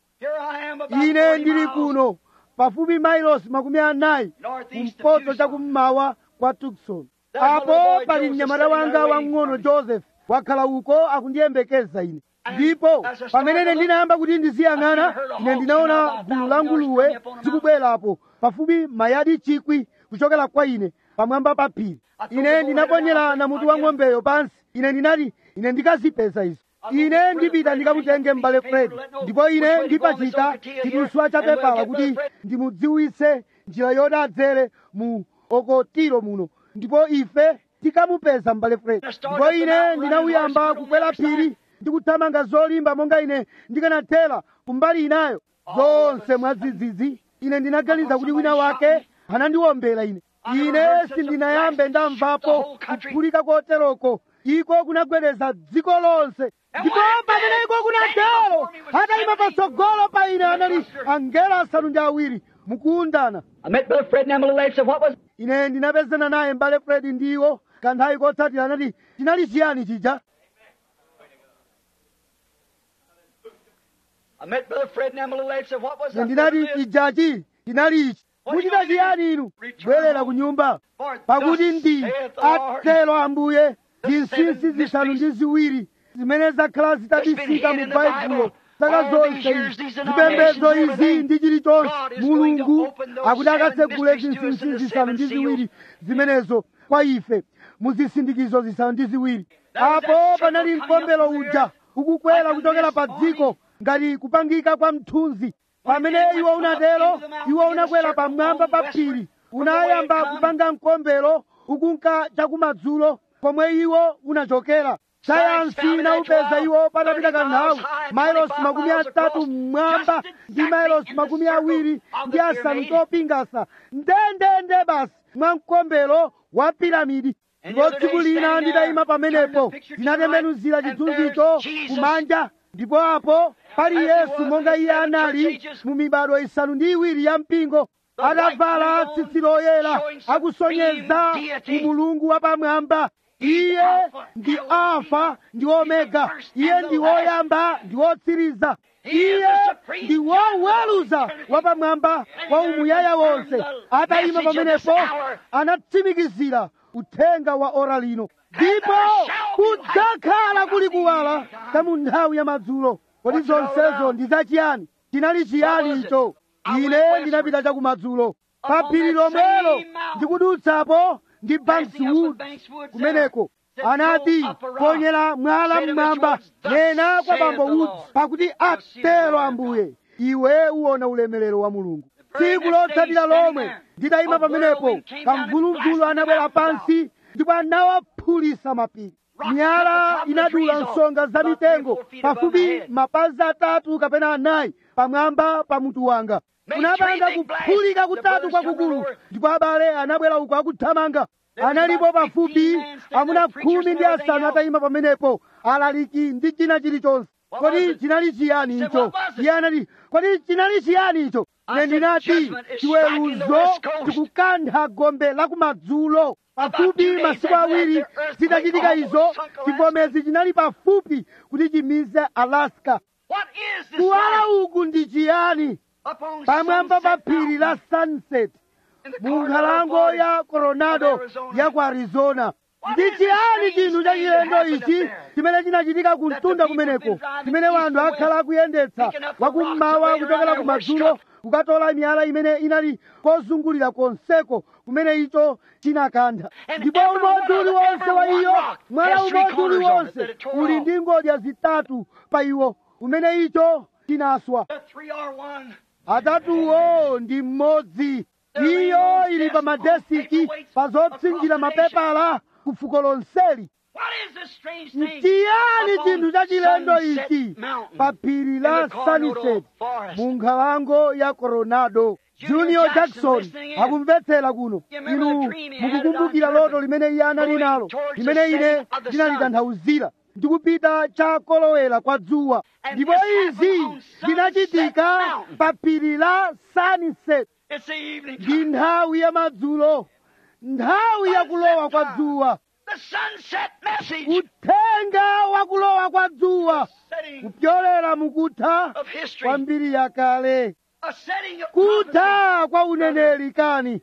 Ine ndili kuno pafupi mailosi makumi anayi kumpoto chakummawa kwa Tucson. Apo pali mnyamata wanga wang'ono Joseph, wakhala uko akundiyembekeza ine. Ndipo pamene ndinayamba kuti ndiziyang'ana, ine ndinaona gulu la nguluwe zikubwerapo pafupi mayadi chikwi kuchokera kwa ine pamwamba pa phiri. Ine ndinaponyera namutu wa ng'ombeyo pansi. Ine ndinati, ine ndikazipeza izo. Ine ndipita ndikamutenge mbale Fred, ndipo ine ndipachika chiduswa cha pepala kuti ndimudziwitse njira yoti adzere mu okotiro muno, ndipo ife tikamupeza mbale Fred. Ndipo ine ndinawuyamba kukwera phiri ndikuthamanga zolimba monga ine ndikanathera kumbali inayo, zonse mwadzidzidzi. Ine ndinaganiza kuti wina wake anandiwombera ine. Ine sindinayambe ndamvapo kuphulika koteroko. Iko kunagwedeza dziko lonse, ndipo pamene iko kunatero, atayima patsogolo pa ine anali angelo asanu ndi awiri mukuundana. Ine ndinapezana naye mbale Fred ndiwo kanthawi kotsatira anati, chinali chiyani chija? Ndinati, chijachi chinali ichi. Muchita chiyani inu? Bwerera ku nyumba, pakuti ndi atero Ambuye, zinsinsi zisanu ndi ziwiri zimene zakhala zitabisika mu Baibulo zaka zonse izi, zipembedzo izi ndi chilichonse. Mulungu akuti akatsegule zinsinsi zisanu ndi ziwiri zimenezo kwa ife muzisindikizo zisanu ndi ziwiri. Apo panali mkombero uja ukukwera kuchokera pa dziko ngati kupangika kwa mthunzi. Pamene iwo unatero, iwo unakwera pamwamba pa phiri, unayamba kupanga mkombero ukunka chakumadzulo pomwe iwo unachokera. Sayansi inaupeza iwo patapita kanthawi mailosi makumi atatu mmwamba ndi mailosi makumi awiri ndi asanu chopingasa ndendende basi mwa mkombero wa piramidi. Ndipo tsiku lina nditayima pamenepo, ndinatembenuzira chithunzicho kumanja, ndipo apo pali Yesu monga iye anali mu mibado isanu ndi iwiri ya mpingo, atavala tsitsi loyera, akusonyeza umulungu wapamwamba. Iye ndi Alfa ndi Omega, iye ndi woyamba ndi wotsiriza, iye ndi woweruza wapamwamba wa umuyaya wonse. Atayima pamenepo anatsimikizira uthenga wa ora lino, ndipo kudzakhala kuli kuwala ka mu nthawi ya madzulo. Kodi zonsezo ndi zachiyani? Chinali chiyani icho? Ine ndinapita chakumadzulo pa phiri lomwelo ndikudutsapo ndi Bankswood. Kumeneko anati, ponyera mwala mmwamba, nena kwa bambo Woods, pakuti atero Ambuye, iwe uwona ulemerero wa Mulungu. Tsiku lotsatira lomwe nditayima pamenepo, kamvuluvulu anabwera pansi ndipo anawaphulisa mapiri. Miyala inadula nsonga za mitengo pafupi mapazi atatu kapena anayi pamwamba pa mutu wanga. Kunapanga kuphulika kutatu kwakukulu, ndipo abale anabwera uko akuthamanga. Analipo pafupi amuna khumi ndi asanu atayima pamenepo, alaliki ndi china chilichonse. Kodi chinali chiyani icho? Iye anati, kodi chinali chiyani icho? Ine ndinati, chiweruzo chikukantha gombe la kumadzulo. Pafupi masiku awiri zitachitika izo, chivomezi chinali pafupi kuti chimize Alaska. Kuwala uku ndi chiyani? upon pamwamba pa Sunset phiri la Mountain Sunset in the mu Coronado nkhalango Forest ya Coronado of Arizona. ya ku Arizona. What Ndi is this chiyani strange chinthu cha thing that chilendo happened ichi up there? chimene chinachitika ku That the mtunda people have been kumeneko driving chimene east wanthu and akhala west, akuyendetsa picking up the wakummawa rocks and kuchokera laying around kumadzulo there where kukatola miyala imene inali kozungulira konseko kumene icho chinakantha. And Ndipo every umodzi one of- uliwonse every wa one iyo rock mwala has three umodzi corners on it uliwonse that it tore uli off. ndi ngodya zitatu pa iwo kumene icho chinaswa. The three are one. Atatuwo ndi mmodzi. Iyo ili pa madesiki pa zopsinjira mapepala ku fuko lonseli. What is this strange thing? Chiyani Up on chinthu cha chilendo Sunset ichi Mountain pa phiri in la the Coronado Sunset Forest. mu nkhalango ya Coronado. Junior Junior Jackson Jackson listening in. akumvetsera kuno. You remember Inu the dream he had mukukumbukira at Don loto limene iye anali Going nalo towards the limene ine setting of the linalitanthauzira ndikupita cha kolowera kwa dzuwa. And Ndipo this happened izi on Sunset zinachitika Mountain. pa phiri la Sunset. It's the evening Ndi time. nthawi ya madzulo, nthawi ya kulowa kwa dzuwa, The sunset message. uthenga wa kulowa kwa dzuwa Setting kupyolera mukutha of history. kwa mbiri yakale, A setting of prophecy. kutha kwa uneneri kani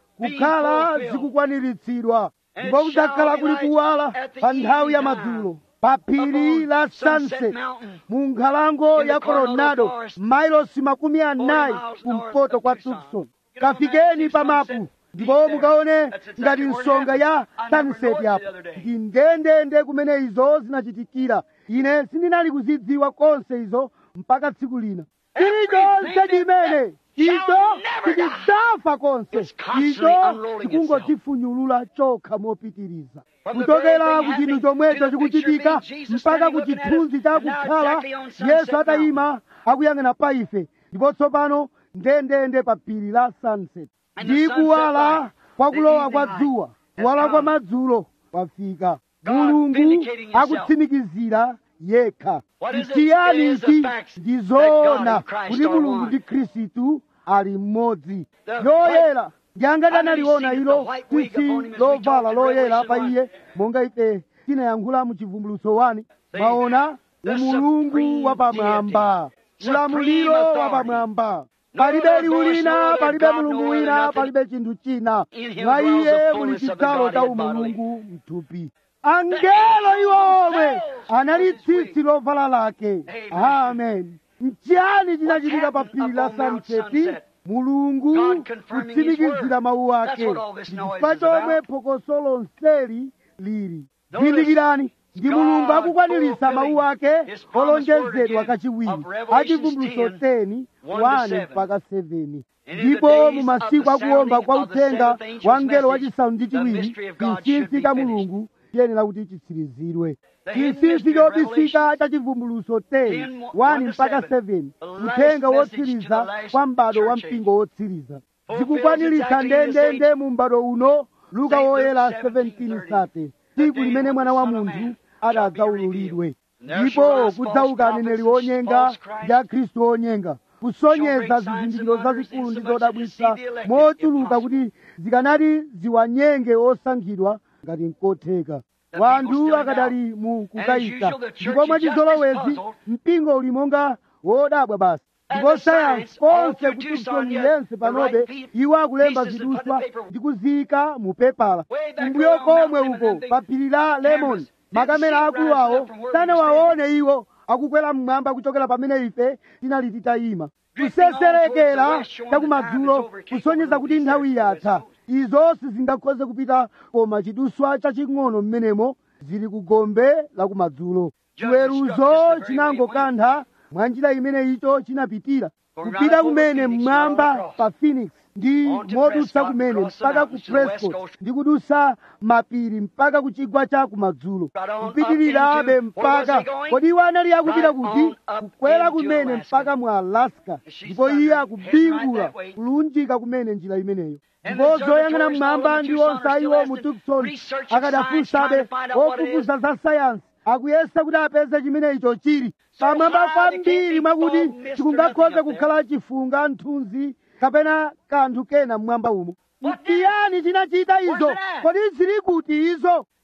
kukhala zikukwaniritsidwa. Ndipo kudzakhala kuli kuwala pa nthawi ya madzulo pa phiri la Sunset mu nkhalango ya Coronado mailosi makumi anayi kumpoto kwa Tucson. Kafikeni pa mapu ndipo mukaone ngati nsonga ya Sunset yapo ndi ndendende kumene izo zinachitikira. Ine sindinali kuzidziwa konse izo mpaka tsiku lina. Chilichonse chimene icho chichidzafa konse, icho chikungodzifunyulula chokha mopitiriza. Kuchokera ku chinthu chomwecho chikuchitika mpaka ku chithunzi cha kukhala Yesu atayima akuyang'ana pa ife, ndipo tsopano ndendende pa phiri la Sunset. Ndi kuwala kwa kulowa kwa dzuwa, kuwala kwa madzulo kwafika. Mulungu akutsimikizira yekha. Chiyani ichi ndi zoona kuti Mulungu ndi Khristu ali mmodzi. Yoyera ndiyangati analiona ilo tsitsi lovala loyera pa iye monga ife tinayankhula mu chivumbulutso wani. Mwaona umulungu wapamwamba, ulamuliro wapamwamba. Palibe liwu lina, palibe mulungu wina, palibe chinthu china. Mwa iye muli chidzalo cha umulungu mthupi. Angelo iwo omwe anali tsitsi lovala lake. Amen. Nchiyani chinachitika pa phiri la Sunset? Mulungu kutsimikizira mawu ake. Chifukwa chomwe phokoso lonseli lili. Zindikirani, ndi Mulungu akukwaniritsa mawu ake olonjezedwa kachiwiri achivumbulutso teni wani mpaka seveni. Ndipo mu masiku akuwomba kwa uthenga wa mngelo wachisanu ndi chiwiri chinsinsi cha Mulungu chiyenera kuti chitsirizidwe. Chinsinsi chobisika cha chivumbulutso teni wani mpaka seveni, uthenga wotsiriza kwa m'bado wa mpingo wotsiriza. Zikukwaniritsa ndendende mu m'bado uno. Luka woyera seventeen thirty, tsiku limene mwana wa munthu adzaululidwe. Ndipo kudzauka aneneri onyenga ndi akhristu onyenga kusonyeza zizindikiro zazikulu ndi zodabwitsa mochuluka kuti zikanati ziwanyenge osankhidwa ngati nkotheka. Wanthu akadali mu kukayika, ndipo mwachizolowezi mpingo uli monga wodabwa basi. Ndipo sayansi konse kuti Tucson yense panobe iwo akulemba ziduswa ndi kuziyika mu pepala. Kumbuyo komwe uko pa phiri la Lemon makamera akulu awo sanawaone iwo akukwera mmwamba kuchokera pamene ife tinali titayima. Kuseserekera chakumadzulo kusonyeza kuti nthawi yatha. Izo sizingakhoze kupita koma chiduswa chaching'ono mmenemo zili ku gombe la kumadzulo. Chiweruzo chinangokantha mwa njira imene icho chinapitira kupita kumene mmwamba pa Phoenix ndi modutsa kumene mpaka ku Prescott ndi kudutsa mapiri mpaka ku chigwa cha kumadzulo kupitirirabe mpaka. Kodi iwo anali akupita kuti? Kukwera kumene mpaka mu Alaska, ndipo iye akubingula kulunjika kumene njira imeneyo. Ndipo zoyang'ana mmwamba ndi onse iwo mu Tucson akadafunsabe ofufuza za sayansi akuyesa kuti apeze chimene icho chili pamwamba kwambiri mwakuti chikungakhoze kukhala chifunga, nthunzi kapena kanthu kena mmwamba umo. N'chiyani chinachita izo? Kodi zili kuti izo?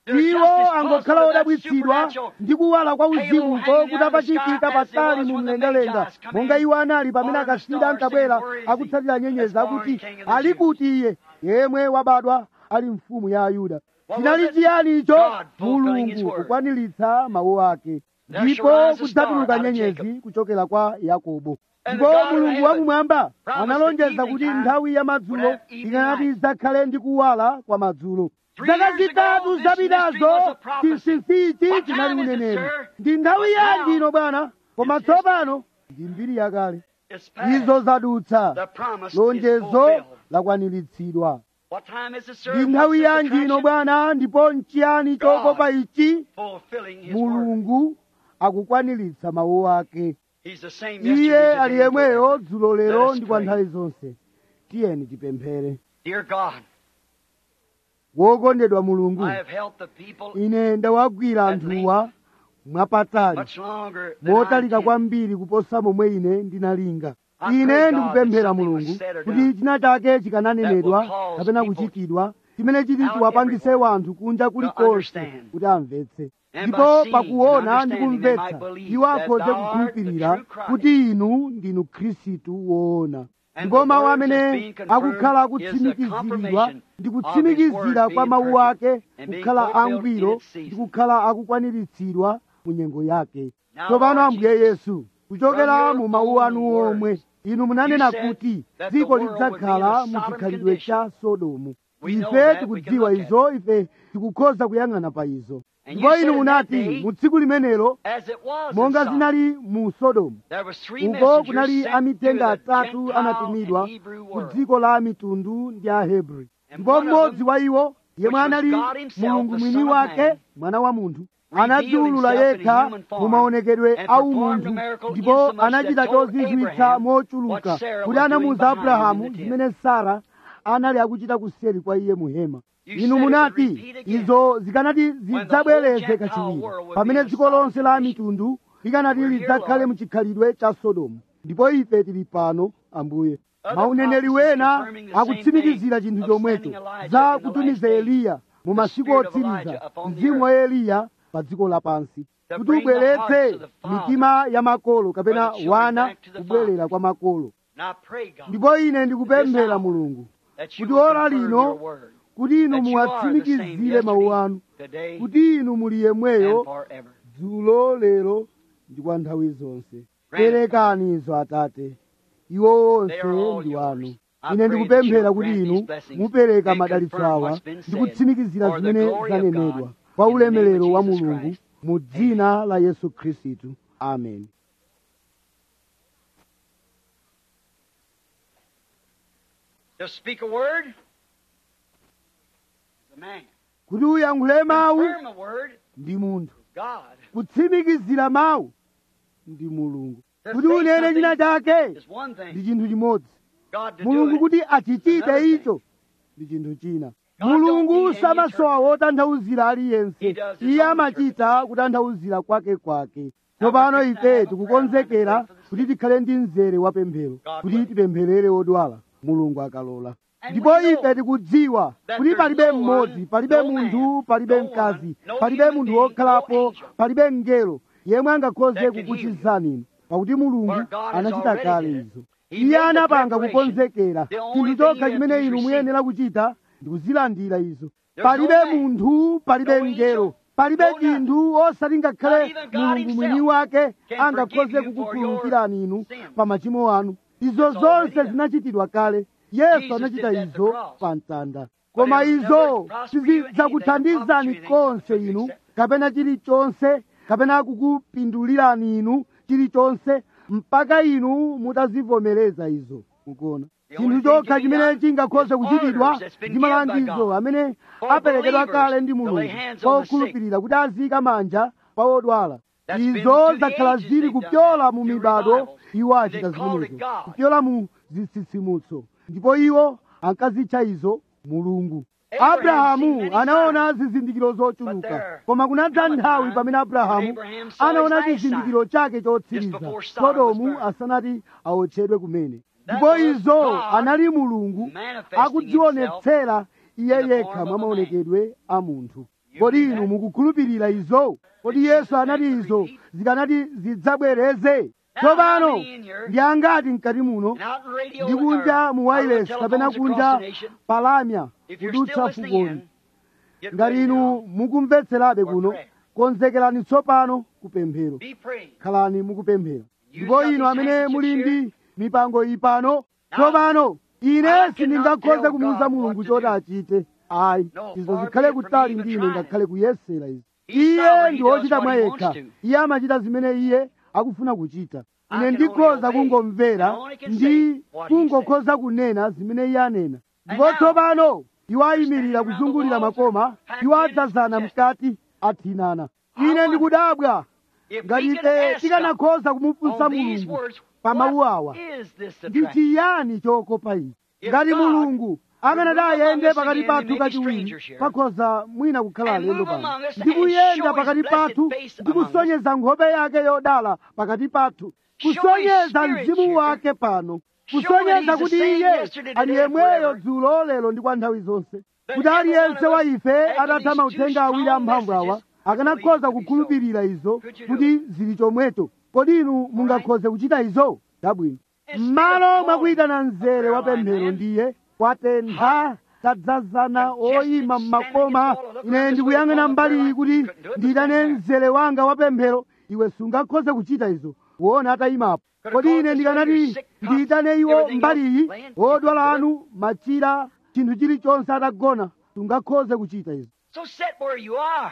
iwo angokhala odabwitsidwa ndi kuwala kwa uzimuko kutapachitika patali mu mlengalenga monga iwo anali pamene akasida ankabwera akutsatira nyenyezi akuti ali kuti iye yemwe wabadwa ali mfumu ya Ayuda. Chinali chiyani icho? Mulungu kukwaniritsa mawu ake. Ndipo kudzatuluka nyenyezi kuchokera kwa Yakobo. Ndipo Mulungu wakumwamba analonjeza kuti nthawi ya madzulo ikanati idzakhale ndi kuwala kwa madzulo. Zaka zitatu zapitazo chinsinsi ichi chinali uneneri. Ndi nthawi yanji ino bwana? Koma tsopano ndi mbiri yakale. Izo zadutsa, lonjezo lakwaniritsidwa. Ndi nthawi yanji ino bwana? Ndipo nchiyani chokopa ichi? Mulungu akukwaniritsa mawu ake. Iye ali yemweyo dzulo lero ndi kwa nthawi zonse. Tiyeni tipemphere. Wokondedwa Mulungu, ine ndawagwira anthuwa mwapatali motalika kwambiri kuposa momwe ine ndinalinga. Ine ndikupemphera Mulungu kuti china chake chikananenedwa kapena kuchitidwa chimene chiti chiwapangise wanthu kunja kulikonse kuti amvetse. Ndipo pakuona ndi kumvetsa iwo akhoze kukhulupirira kuti inu ndinu Khristu woona. Ndipo mawu amene akukhala akutsimikiziridwa ndi kutsimikizira kwa mawu ake kukhala angwiro ndi kukhala akukwaniritsidwa mu nyengo yake. Tsopano Ambuye Yesu, kuchokera mu mawu anu omwe inu munanena kuti dziko lidzakhala mu chikhalidwe cha Sodomu. Ife tikudziwa izo, ife tikukhoza kuyang'ana pa izo. Ndipo inu munati mu tsiku limenelo monga zinali mu Sodomu, uko kunali amithenga atatu anatumidwa ku dziko la mitundu ndi Ahebri. Ndipo mmodzi wa iwo yemwe anali Mulungu mwini wake, mwana wa munthu, anadziwulula yekha mu maonekedwe a umunthu ndipo anachita chozizwitsa mochuluka kuti anamuwuza Abrahamu zimene Sara anali akuchita kuseri kwa iye mu hema. Inu munati izo zikanati zidzabwereze kachiwiri pamene dziko lonse la mitundu likanati lidzakhale mu chikhalidwe cha Sodomu. Ndipo ife tili pano Ambuye. Mauneneri wena akutsimikizira chinthu chomwecho za kutumiza Eliya mu masiku otsiriza, mzimu wa Eliya pa dziko lapansi kuti ubweretse mitima ya makolo kapena wana kubwerera kwa makolo. Ndipo ine ndikupemphera Mulungu kuti ora lino kuti inu muwatsimikizire mawu anu kuti inu muli yemweyo dzulo lero ndi kwa nthawi zonse. Perekani izo Atate, iwo onse ndi wanu. Ine ndikupemphera kuti inu mupereka madalitso awa ndi kutsimikizira zimene zanenedwa kwa ulemerero wa Mulungu mu dzina la Yesu Khristu. Amen. To speak a word, the man. Kuti uyankhule mawu Confirm a word, ndi munthu. God. Kutsimikizira mawu ndi Mulungu. To Kuti say unene china something chake is one ndi thing. chinthu chimodzi. God to Mulungu do it kuti is achichite another thing. icho ndi chinthu china. God don't Mulungu need any samasowa wotanthauzira He aliyense. does his Iye own amachita kutanthauzira kwake kwake. Tsopano ife tikukonzekera kuti tikhale ndi mzere wa pemphero kuti tipempherere odwala Mulungu akalola. Ndipo ife tikudziwa kuti palibe mmodzi, palibe munthu, palibe mkazi, palibe munthu wokhalapo, palibe mngelo yemwe angakhoze kukuchizani inu, pakuti Mulungu anachita kale izo. Iye anapanga kukonzekera. Chinthu chokha chimene inu muyenera kuchita ndi kuzilandira izo. Palibe munthu, palibe mngelo, palibe chinthu osati ngakhale Mulungu mwini wake angakhoze kukukhululukirani inu pa machimo anu. Izo zonse zinachitidwa kale. Yesu anachita izo pa mtanda. Koma izo sizidzakuthandizani konse inu kapena chilichonse kapena kukupindulirani inu chilichonse mpaka inu mutazivomereza izo. Mukuona, chinthu chokha chimene chingakhoze kuchitidwa ndi malangizo amene aperekedwa kale ndi Mulungu kwa okhulupirira kuti azika manja pa odwala. Izo zakhala zili kupyola mu mibado, iwo achita zimenezo kupyola mu zitsitsimutso, ndipo iwo ankazitcha izo Mulungu. Abrahamu anaona zizindikiro zochuluka, koma kunadza nthawi pamene Abrahamu anaona chizindikiro chake chotsiriza, Sodomu asanati awotchedwe kumene. Ndipo izo anali Mulungu akudzionetsera iye yekha mwa maonekedwe a munthu. kodi inu mukukhulupirira izo? Kodi Yesu anati izo zikanati zidzabwereze? Tsopano ndi angati mkati muno ndi kunja mu wireless kapena kunja palamya kudutsa fukoli, ngati inu mukumvetserabe kuno, konzekerani tsopano kupemphero. Khalani mukupemphera. Ndipo inu amene muli ndi mipango iyi pano tsopano, ine sindingakhoze kumuwuza Mulungu choti achite. Ayi, izo zikhale kutali ndi ine ngakhale kuyesera izi. Iye ndi wochita mwa yekha. Iye amachita zimene iye akufuna kuchita. Ine ndikhoza kungomvera ndi kungokhoza kunena zimene iye anena. Ndipo tsopano iwo ayimirira kuzungulira makoma, iwo adzazana mkati athinana. Ine ndikudabwa ngati ife tikanakhoza kumufunsa Mulungu pa mawu awa, ndi chiyani chokopa ichi? Ngati Mulungu akanati ayende pakati pathu kachiwiri, pakhoza mwina kukhala alendo pano, ndi kuyenda pakati pathu ndi kusonyeza nkhope yake yodala pakati pathu, kusonyeza mzimu wake pano, kusonyeza kuti iye ali yemweyo dzulo lero ndi kwa nthawi zonse, kuti aliyense wa ife atatha mauthenga awiri amphamvu awa akanakhoza kukhulupirira izo kuti zili chomwecho. Kodi inu mungakhoze kuchita izo? Chabwino. M'malo mwakuyitana mzere wa pemphero ndiye kwatentha tadzazana oyima m'makoma. Ine ndikuyang'ana mbali iyi kuti ndiyitane mzere wanga wa pemphero. Iwe sungakhoze kuchita izo kuona atayimapo. Kodi ine ndikanati ndiyitane iwo mbali iyi, odwala anu, machira, chinthu chilichonse atagona, sungakhoze kuchita izo. So sit where you are.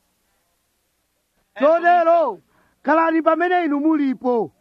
Chotero khalani pamene inu mulipo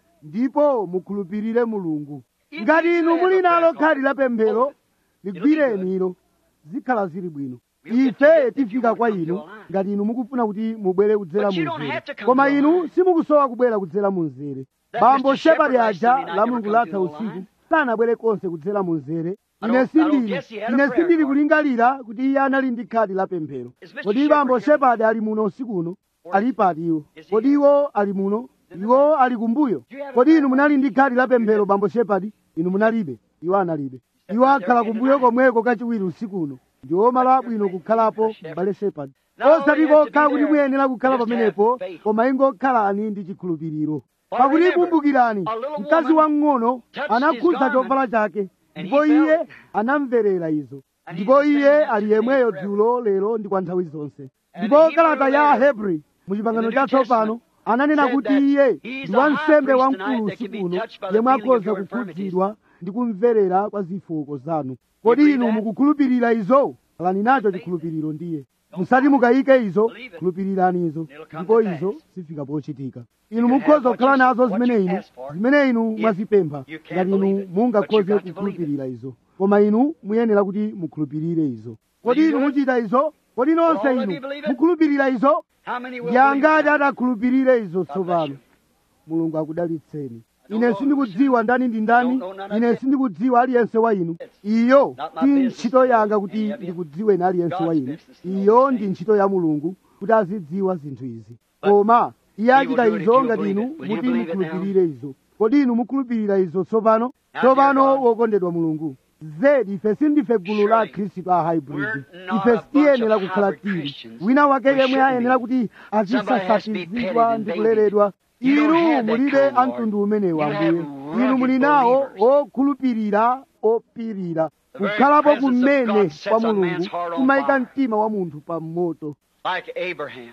ndipo mukhulupirire Mulungu. Ngati inu muli nalo khadi la pemphero, ligwireni ilo, zikhala zili bwino. Ife tifika kwa inu ngati inu mukufuna kuti mubwere kudzera munzere, koma inu simukusowa kubwera kudzera munzere. Bambo Shepard aja la Mulungu latha usiku sanabwere konse kudzera munzere. Ine sindili ine sindili kulingalira kuti iye anali ndi khadi la pemphero. Kodi Bambo Shepard ali muno usiku uno? Ali pati iwo? Kodi iwo ali muno? Iwo ali kumbuyo? Kodi inu munali ndi khadi la pemphero Bambo Shepard? Inu munalibe? Iwo analibe. Iwo akhala kumbuyo komweko kachiwiri usiku uno. Ndiwo malo abwino kukhalapo m'bale Shepard. Osati kokha kuti muyenera kukhala pamenepo, koma ingokhalani ndi chikhulupiriro. Pakuti kumbukirani, mkazi wamng'ono anakhudza chovala chake, ndipo iye anamverera izo. Ndipo iye ali yemweyo dzulo lero ndi kwa nthawi zonse. Ndipo kalata ya Ahebri mu chipangano chatsopano ananena kuti iye ndi wansembe wamkulu usiku uno, yemwe akhoza kukhudzidwa ndi kumverera kwa zofooka zanu. Kodi inu mukukhulupirira izo? Khalani nacho chikhulupiriro ndiye. Musati mukayike izo, khulupirirani izo, ndipo izo zifika pochitika. Inu mukhoza kukhala nazo zimene inu zimene inu mwazipempha, ngati inu mungakhoze kukhulupirira izo. Koma inu muyenera kuti mukhulupirire izo. Kodi inu muchita izo? Kodi nonse inu mukhulupirira izo? Ndi angati atakhulupirire izo tsopano? Mulungu akudalitseni. Ine sindikudziwa ndani ndi ndani, ine sindikudziwa aliyense wa inu. Iyo si ntchito yanga kuti ndikudziweni aliyense wa inu. Iyo ndi ntchito ya Mulungu kuti azidziwa zinthu izi. Koma iye achita izo ngati inu muti mukhulupirire izo. Kodi inu mukhulupirira izo tsopano? Tsopano wokondedwa Mulungu, zedi ife sindife gulu la Khristu a hybrid. Ife sitiyenera kukhala tili wina wake yemwe ayenera kuti azisasatizidwa ndi kuleredwa. Inu mulibe amtundu umenewu Ambuye. Inu muli nawo okhulupirira opirira. Kukhalapo kumene kwa Mulungu kumayika mtima wa munthu pa moto. Like Abraham.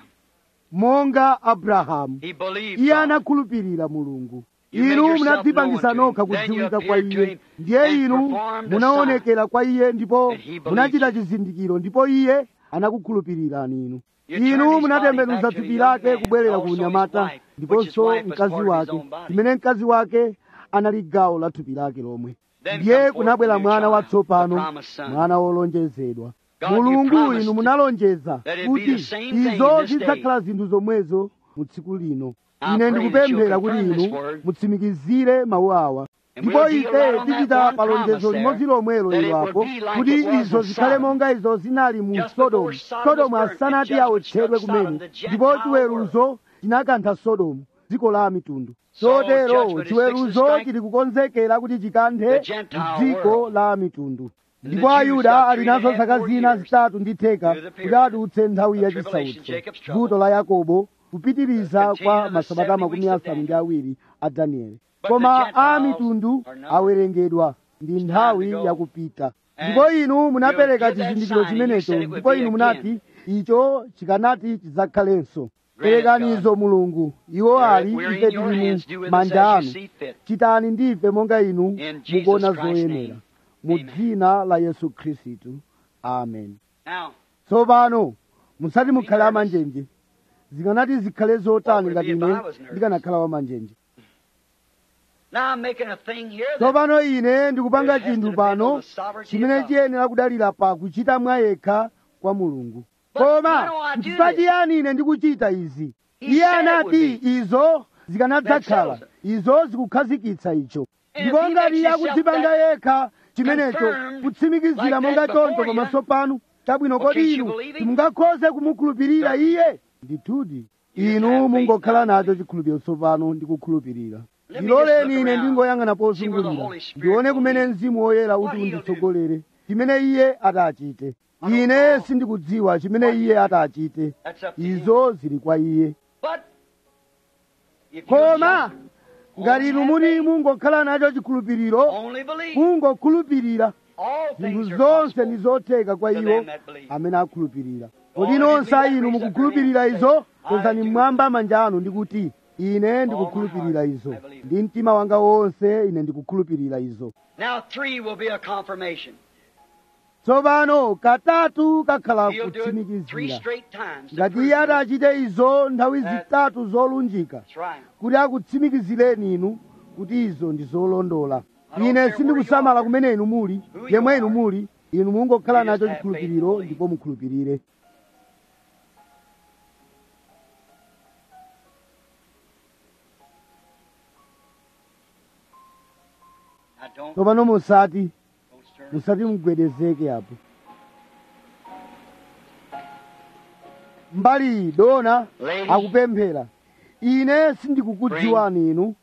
Monga Abrahamu, He believed iye God. anakhulupirira Mulungu. You made Inu yourself munadzipangisa known to nokha him. Then you kudziwika kwa appeared to iye, him ndiye and inu performed a munaonekera kwa iye ndipo And he believed munachita you. chizindikiro, ndipo iye anakukhulupirirani inu. You turned Inu his munatembenuza body back to thupi a young lake man, kubwerera also ku his unyamata, wife, which his ndiponso wife was mkazi part of his wake, own body. imene mkazi wake anali gawo la thupi lake lomwe. Then Ndiye come forth kunabwera the new mwana child, watsopano, the promised son. mwana wolonjezedwa. God, you Mulungu promised inu munalonjeza that it'd be kuti the same thing izo this day. zidzakhala zinthu zomwezo mu tsiku lino. I Ine pray ndikupemphera that kuti you'll confirm inu this word. mutsimikizire mawu awa. And Ndipo we'll deal ife right on that tichita one pa lonjezo promise there, limodzi lomwelo that it ilo will apo, be like kuti it was izo in zikhale Sodom. monga izo zinali mu Just Sodomu. before Sodom Sodomu was burnt, asanati the judgment awotchedwe struck Sodom, kumene, the Gentile ndipo world. chiweruzo chinakantha Sodomu, dziko la mitundu. So Chotero judgment is fixed to chiweruzo strike chili kukonzekera kuti chikanthe the Gentile dziko world. la mitundu. ndipo ayuda ali nazo zaka zina zitatu ndi theka kuti adutse nthawi yachisautso, vuto la yakobo, kupitiriza kwa masabata makumi asanu ndi awiri a danieli. Koma a mitundu awerengedwa ndi nthawi yakupita. Ndipo inu munapereka chizindikiro chimenecho, ndipo inu munati icho chikanati chidzakhalenso. Perekanizo Mulungu, iwo ali ife tili mu manja anu. Chitani ndife monga inu mukuona zoyenera. Mu dzina la Yesu Khristu, amen. Tsopano musati mukhale amanjenje. Zikanati zikhale zotani ngati ine ndikanakhala wamanjenje. Tsopano ine ndikupanga chinthu pano chimene chiyenera kudalira pa kuchita mwa yekha kwa Mulungu. Koma n'chifukwa chiyani ine ndikuchita izi? Iye anati izo zikanadzakhala, izo zikukhazikitsa icho. Ndipo ngati iye akudzipanga yekha chimenecho, kutsimikizira monga choncho pamaso panu, chabwino kodi inu simungakhoze kumukhulupirira iye? Ndithudi inu mungokhala nacho chikhulupiriro tsopano ndi kukhulupirira. Ndiloleni ine ndingoyang'ana pozungulira ndione kumene Mzimu Woyera uti unditsogolere, chimene iye atachite. Ine sindikudziwa chimene iye atachite, izo zili kwa iye. Koma ngati inu muni mungokhala nacho chikhulupiriro, mungokhulupirira, zinthu zonse ndi zotheka kwa iwo amene akhulupirira. Kodi nonse inu mukukhulupirira izo? Kwezani mmwamba manja anu ndikuti ine ndikukhulupirira izo, ndi mtima wanga wonse ine ndikukhulupirira izo. Tsopano katatu kakhala kutsimikizira. Ngati iye atachite izo nthawi zitatu zolunjika, kuti akutsimikizireni inu kuti izo ndi zolondola. Ine sindikusamala kumene inu muli, yemwe inu muli, inu mungokhala nacho chikhulupiriro ndipo mukhulupirire. Tsopano musati musati mugwedezeke apo. Mbali dona akupemphera, ine sindikukudziwani inu,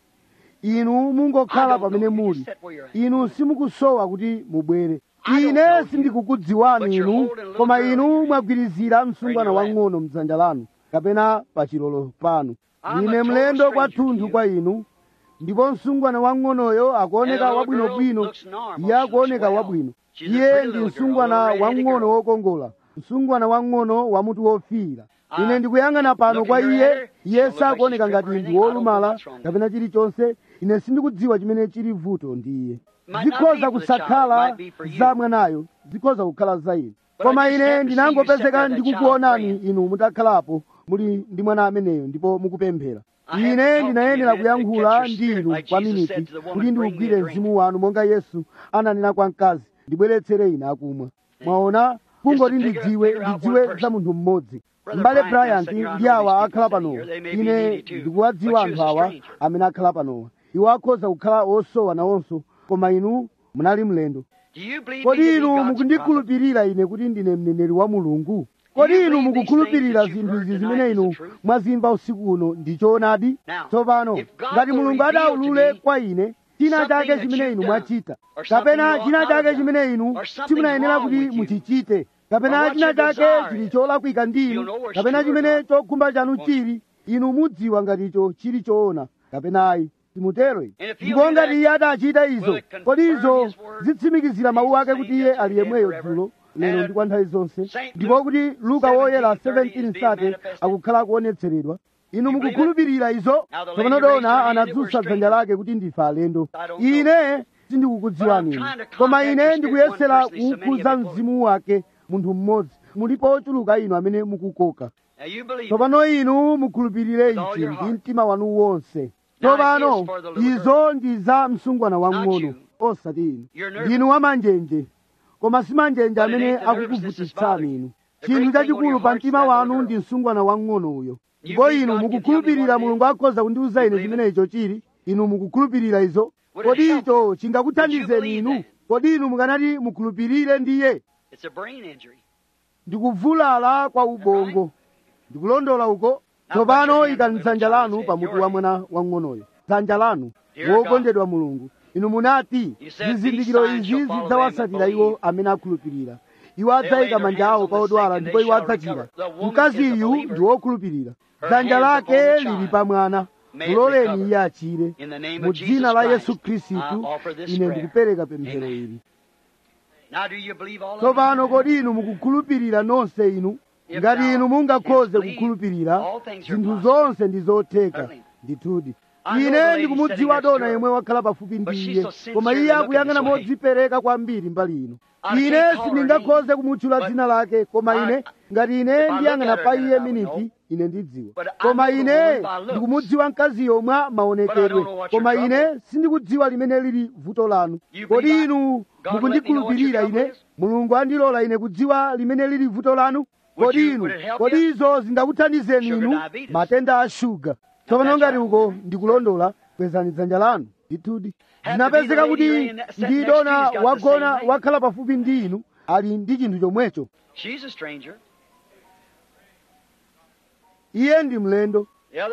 inu mungokhala pamene muli, inu simukusowa kuti mubwere. Ine sindikukudziwani inu, koma inu mwagwirizira msungwana wang'ono mdzanja lanu kapena pa chilolo panu. Ine mlendo kwathunthu kwa inu, ndipo msungwana wang'onoyo akuoneka wabwinobwino. Iye akuoneka wabwino. Iye ndi msungwana wang'ono wokongola, msungwana wang'ono wa mutu wofiira. Ine ndikuyang'ana pano kwa iye, iye sakuoneka ngati ndi wolumala kapena chilichonse. Ine sindikudziwa chimene chili vuto ndi iye. Zikhoza kusakhala za mwanayo, zikhoza kukhala za inu. Koma ine ndinangopezeka ndikukuonani inu mutakhalapo muli ndi mwana ameneyo ndipo mukupemphera. Ine ndinayenera kuyankhula ndi inu kwa miniti kuti ndiugwire mzimu wanu monga Yesu ananena kwa mkazi, ndibweretsere ine akumwa. Mwaona, kungoti ndidziwe ndidziwe za munthu mmodzi. M'bale Bryant ndi awa akhala panowa, ine ndikuwadziwa anthu awa amene akhala panowa. Iwo akhoza kukhala osowa nawonso, koma inu munali mlendo. Kodi inu mukundikhulupirira ine kuti ndine mneneri wa Mulungu? Kodi inu mukukhulupirira zinthu izi zimene inu mwazimva usiku uno ndi choonadi? Tsopano ngati Mulungu adaulule kwa ine china chake chimene inu mwachita, kapena china chake chimene inu simunayenera kuti muchichite, kapena china chake chili cholakwika ndi inu, kapena chimene chokhumba chanu chili, inu mudziwa ngati icho chili choona kapena ayi. Simutero inu. Ndipo ngati iye adachita izo, kodi izo zitsimikizira mawu ake kuti iye ali yemweyo dzulo lero ndi kwa nthawi zonse, ndipo kuti Luka woyera seventeen thirty akukhala kuonetseredwa. Inu mukukhulupirira izo? Tsopano dona anadzutsa dzanja lake kuti ndife alendo. Ine sindikukudziwani inu, koma ine ndikuyesera kuwukhuza mzimu wake munthu mmodzi. Mulipo ochuluka inu amene mukukoka. Tsopano inu mukhulupirire ichi ndi mtima wanu wonse. Tsopano izo ndi za msungwana wang'ono, osati inu. Ndinu wamanjenje, koma si manjenje amene akukuvutitsani inu. Chinthu chachikulu pa mtima wanu ndi msungwana wang'ono uyo. Ndipo inu mukukhulupirira Mulungu akhoza kundiwuza ine chimene icho chili. Inu mukukhulupirira izo? Kodi icho chingakuthandizeni inu? Kodi inu mukanati mukhulupirire ndiye? Ndikuvulala kwa ubongo, ndikulondola uko. Tsopano ikani dzanja lanu pamutu wa mwana wang'onoyo, dzanja lanu wokondedwa Mulungu. inu munati zizindikiro izi zidzawasatira iwo amene akhulupirira. Iwo adzayika manja awo pa odwala ndipo iwo adzachira. Mkaziyu ndi wokhulupirira, dzanja lake lili pa mwana, muloleni iye achire. Mu dzina la Yesu Khristu ine ndikupereka pemphero ili. Tsopano kodi inu mukukhulupirira nonse inu? Ngati inu mungakhoze kukhulupirira, zinthu zonse ndi zotheka ndithudi. Ine ndikumudziwa dona yemwe wakhala pafupi ndi iye, koma iye akuyang'ana modzipereka kwambiri mbali ino. Ine sindingakhoze kumutchula dzina lake, koma ine ngati ine ndiyang'ana pa iye miniti ine ndidziwa. Koma ine ndikumudziwa mkaziyo mwa maonekedwe, koma ine sindikudziwa limene lili vuto lanu. Kodi inu mukundikhulupirira ine? Mulungu andilola ine kudziwa limene lili vuto lanu? Kodi inu kodi izo zingakuthandizeni inu? Matenda a shuga. Tsopano ngati uko ndikulondola, kwezani dzanja lanu. Ndithudi zinapezeka kuti ndi dona wagona wakhala pafupi ndi inu ali ndi chinthu chomwecho. Iye ndi mlendo.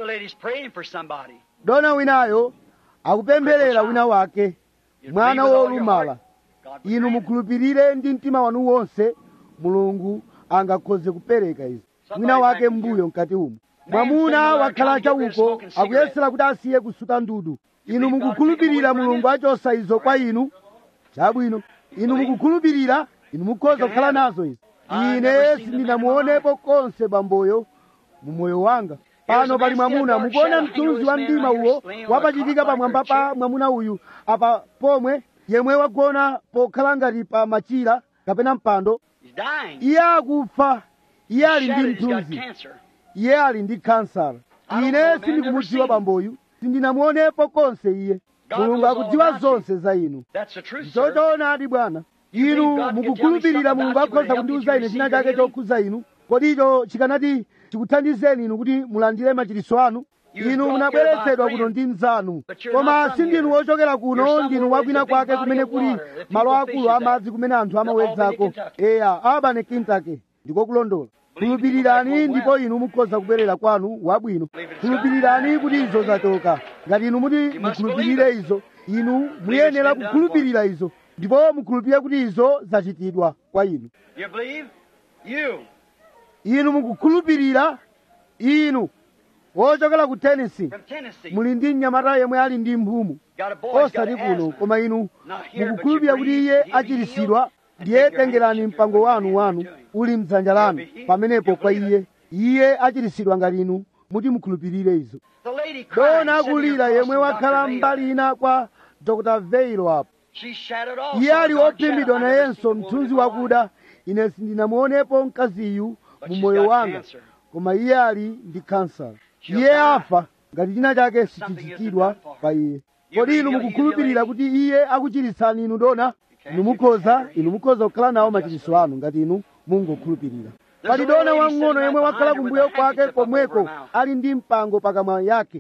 Dona winayo akupempherera wina wake, mwana wolumala. Inu mukhulupirire ndi mtima wanu wonse, Mulungu angakhoze kupereka izi. Wina wake mbuyo mkati umu, mwamuna wakhala chauko akuyesera kuti asiye kusuta ndudu. Inu mukukhulupirira Mulungu achosa izo kwa inu? Chabwino. Inu mukukhulupirira, inu mukhoza kukhala nazo izi. Ine sindinamuonepo konse bamboyo mu moyo wanga. Pano pali mwamuna, mukuona mthunzi wa mdima uwo wapachitika pamwamba pa mwamuna uyu apa pomwe, yemwe wagona pokhala ngati pa machira kapena mpando. Iye akufa, iye ali ndi mthunzi, iye ali ndi kansala. Ine sindikumudziwa bamboyu, sindinamuonepo konse iye. Mulungu akudziwa zonse za inu. Chochoonadi Bwana. Inu mukukhulupirira Mulungu akhoza kundiuza ine china chake chokhuza inu? Kodi icho chikanati chikuthandizeni inu kuti mulandire machiritso anu? Inu munabweretsedwa kuno ndi mnzanu, koma sindinu wochokera kuno, ndinu wakwina kwake kumene kuli malo akulu amadzi kumene anthu amawedzako. Eya, Albany, Kentucky, ndiko kulondola. Khulupirirani ndipo inu mukhoza kubwerera kwanu wabwino. Khulupirirani kuti izo zachoka. Ngati inu muti mukhulupirire izo, inu muyenera kukhulupirira izo, ndipo mukhulupirire kuti izo zachitidwa kwa inu. Inu mukukhulupirira, inu wochokera ku Tennessee, muli ndi mnyamata yemwe ali ndi mphumu, osati kuno, koma inu mukukhulupirira kuti iye achiritsidwa. Ndiye tengerani mpango wanu wanu uli mdzanja lanu pamenepo kwa iye, iye achiritsidwa ngati inu muti mukhulupirire izo. Dona akulira yemwe wakhala mbali ina kwa Dokota Veilo apo, iye ali wophimbidwa nayenso mthunzi wakuda. Ine sindinamuonepo mkaziyu mu moyo wanga, koma iye ali ndi kansala. Iye afa ngati china chake sichichitidwa pa iye. Kodi inu mukukhulupirira kuti iye akuchiritsani inu dona? Inu mukhoza, inu mukhoza kukhala nawo machiritso anu ngati inu mungokhulupirira. Pali dona wang'ono yemwe wakhala kumbuyo kwake komweko ali ndi mpango pakamwa yake.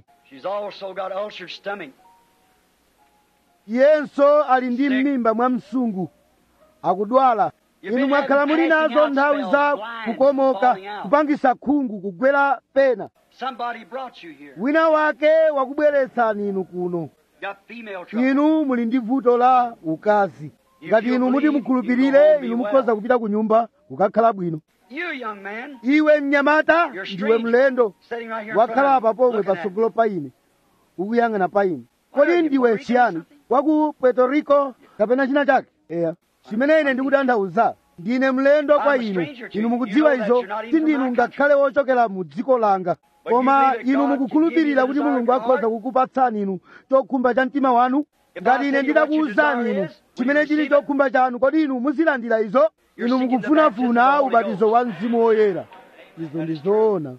Iyenso ali ndi m'mimba mwa msungu, akudwala. Inu mwakhala muli nazo nthawi za kukomoka, kupangisa khungu, kugwera pena. Wina wake wakubweretsani inu kuno. Inu muli ndi vuto la ukazi. Ngati inu muti mukhulupirire, inu mukhoza kupita ku nyumba kukakhala bwino. Iwe mnyamata, ndiwe mlendo, wakhala apa pomwe patsogolo pa ine, ukuyang'ana pa ine. Kodi ndiwe chiyani? Waku Puerto Rico kapena china chake? Eya, chimene ine ndikutanthauza, ndine mlendo kwa inu. Inu mukudziwa izo, sindinu ngakhale wochokera mu dziko langa. Koma inu mukukhulupirira kuti Mulungu akhoza kukupatsani inu chokhumba cha mtima wanu. Ngati ine nditakuwuzani inu chimene chili chokhumba chanu, kodi inu muzilandira izo? Inu mukufunafuna ubatizo wa Mzimu Woyera. Izo ndizoona.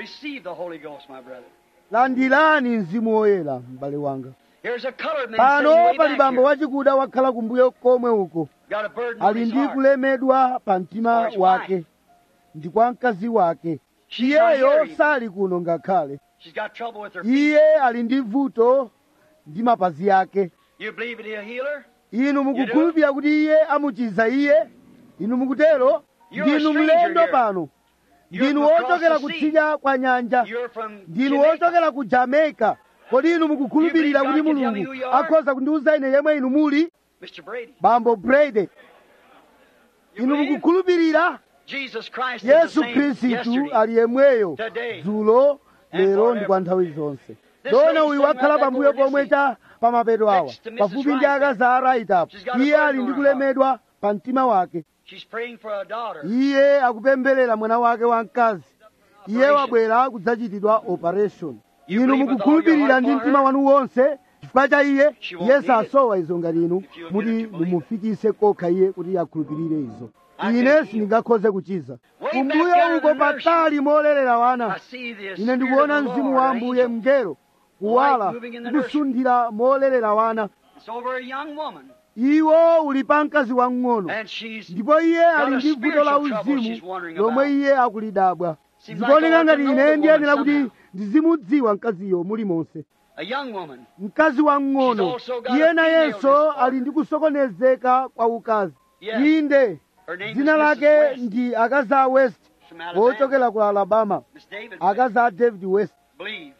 Landirani Mzimu Woyera, m'bale wanga. Pano pali bambo wachikuda wakhala kumbuyo komwe uko, ali ndi kulemedwa pa mtima wake ndi kwa mkazi wake. Iyeyo sali kuno ngakhale. Iye ali ndi vuto ndi mapazi ake. Inu mukukhulupirira kuti iye amuchiza iye? Inu mukutero? Ndinu mlendo pano. Ndinu wochokera kutsidya kwa nyanja. Ndinu wochokera ku Jamaica. kodi inu mukukhulupirira kuti mulungu akhoza kundiwuza ine yemwe inu muli? Mister Brady. Bambo Brady, You inu believe? mukukhulupirira Jesus Christ is yesu the same khristu yesterday. ali yemweyo Today, dzulo and lero forever. ndi kwa nthawi zonse. This dona lady uyu sitting wakhala right back pambuyo over pomwe this cha pamapeto awa Next to Missus pafupi ndi Wright akazi a Wright apo. She's got a iye burden ali on ndi her heart. kulemedwa pa mtima wake. She's praying for a daughter. iye akupempherera mwana wake wamkazi. iye wabwera kudzachitidwa operation. You inu believe with all your mukukhulupirira heart ndi for mtima her? wanu wonse chifukwa cha iye. She won't iye need it. sasowa izo ngati inu If you'll muti give it, you believe it. mumufikise kokha iye kuti akhulupirire izo. I ine can heal. sindingakhoze kuchiza. Way back kumbuyo there in uko the nursery, patali molerera wana. I see the ine Spirit ndikuona of the mzimu Lord, wa an ambuye angel. mngelo kuwala Light moving in the nursery. kusunthira molerera wana. It's over a young woman. iwo uli pa mkazi wang'ono. And she's ndipo iye ali ndi got a vuto la spiritual trouble she's uzimu wondering lomwe about. iye akulidabwa. Seems like zikuoneka I ngati ought to know ine the ndiyenera woman kuti somehow. ndizimudziwa mkaziyo mulimonse. A young woman. mkazi She's wang'ono also got a iye female nayenso disorder. ali ndi kusokonezeka kwa ukazi. Yes. inde Her name dzina is lake Missus West ndi akazi a West from Alabama. ochokera ku Alabama. Miss David West. akazi a David West. Believe.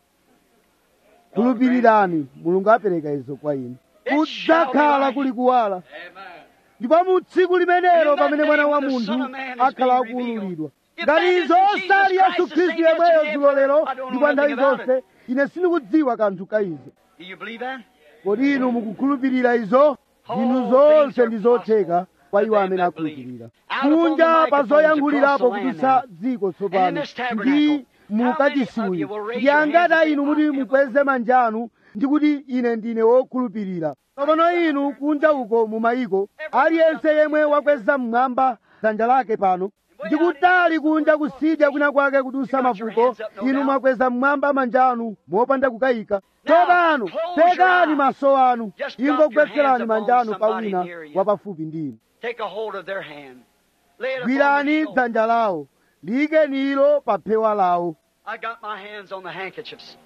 khulupirirani mulungu apereka izo kwa inu. It shall be kudzakhala light. kuli kuwala. Amen. ndipo mu tsiku limenelo In that pamene mwana day wa when the munthu Son of Man is akhala being revealed. akuwululidwa. If ngati that izo isn't Jesus sali yesu Christ the khristu same yemweyo yesterday, dzulo lero I don't know ndi kwa nthawi nothing about zonse it. ine sindikudziwa kanthu ka izo. Do you believe that? kodi inu mukukhulupirira izo? zinthu All zonse things are ndi zotheka kwa possible iwo for amene them that believe. akhulupirira. Out upon kunja the pa microphones zoyankhulirapo across the kudutsa land dziko And in tsopano this tabernacle, ndi how many mukachisiyo of you will raise ndi your hands angati and say, inu muti "I am a mukweze manja anu ndi kuti ine ndine wokhulupirira." tsopano inu kunja uko mu mayiko aliyense yemwe wakweza mmwamba dzanja lake pano ndi kutali kunja kusidya kwina kwake kudusa mafuko inu mwakweza mmwamba manja anu mopanda kukayika. tsopano pekani maso anu ingogwetserani manja anu pa wina wapafupi ndi inu. Take a hold of their hand. Lay it upon gwirani their shoulder. dzanja lawo liyikenilo pa phewa lawo. I got my hands on the handkerchiefs.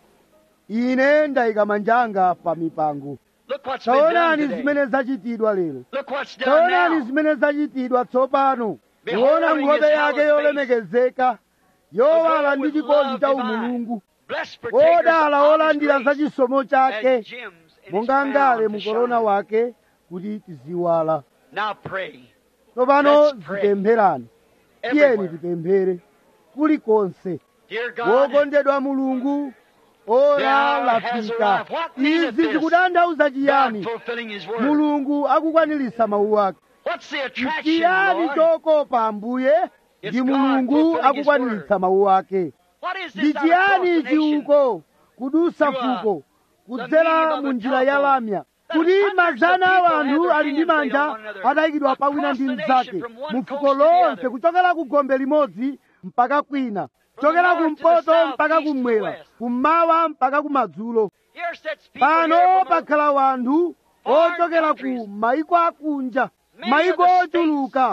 ine ndayika manjanga pa mipango. Look what's been done taonani today. zimene zachitidwa lero. Look what's done taonani now. zimene zachitidwa tsopano. Behold kuona his nkhope yake hallowed yolemekezeka yowala ndi with chikondi love cha divine. umulungu. Blessed partakers odala of olandira his za grace, chisomo as chake gems in his monga crown ngale to mukorona shine. wake kuti tiziwala. Now pray. tsopano Let's pray. tipempherani. tiyeni Everywhere. tipemphere kulikonse. Dear God, wokondedwa mulungu The ora hour has lafika. arrived. What meaneth izi this? zikutanthauza God chiyani? fulfilling his word. mulungu akukwaniritsa mawu ake. What's the attraction, chiyani Lord? chokopa ambuye? It's ndi God mulungu fulfilling his akukwaniritsa mawu ake. What is ndi this out across chiyani the nation? chiuko kudusa To, uh, fuko the medium kudzera of mu a njira ya telephone. lamya That kuti hundreds of mazana a people anthu have their ali ndi hands laid manja on one another. atayikidwa pa wina Across ndi the mnzake nation, from one mu coast fuko to the lonse other. kuchokera ku gombe limodzi mpaka kwina From the kuchokera north to the kumpoto south, mpaka east to the kummwera west. kummawa mpaka kumadzulo. Here sits people pano here from pakhala wanthu foreign ochokera countries. ku maiko akunja Many maiko of the states, ochuluka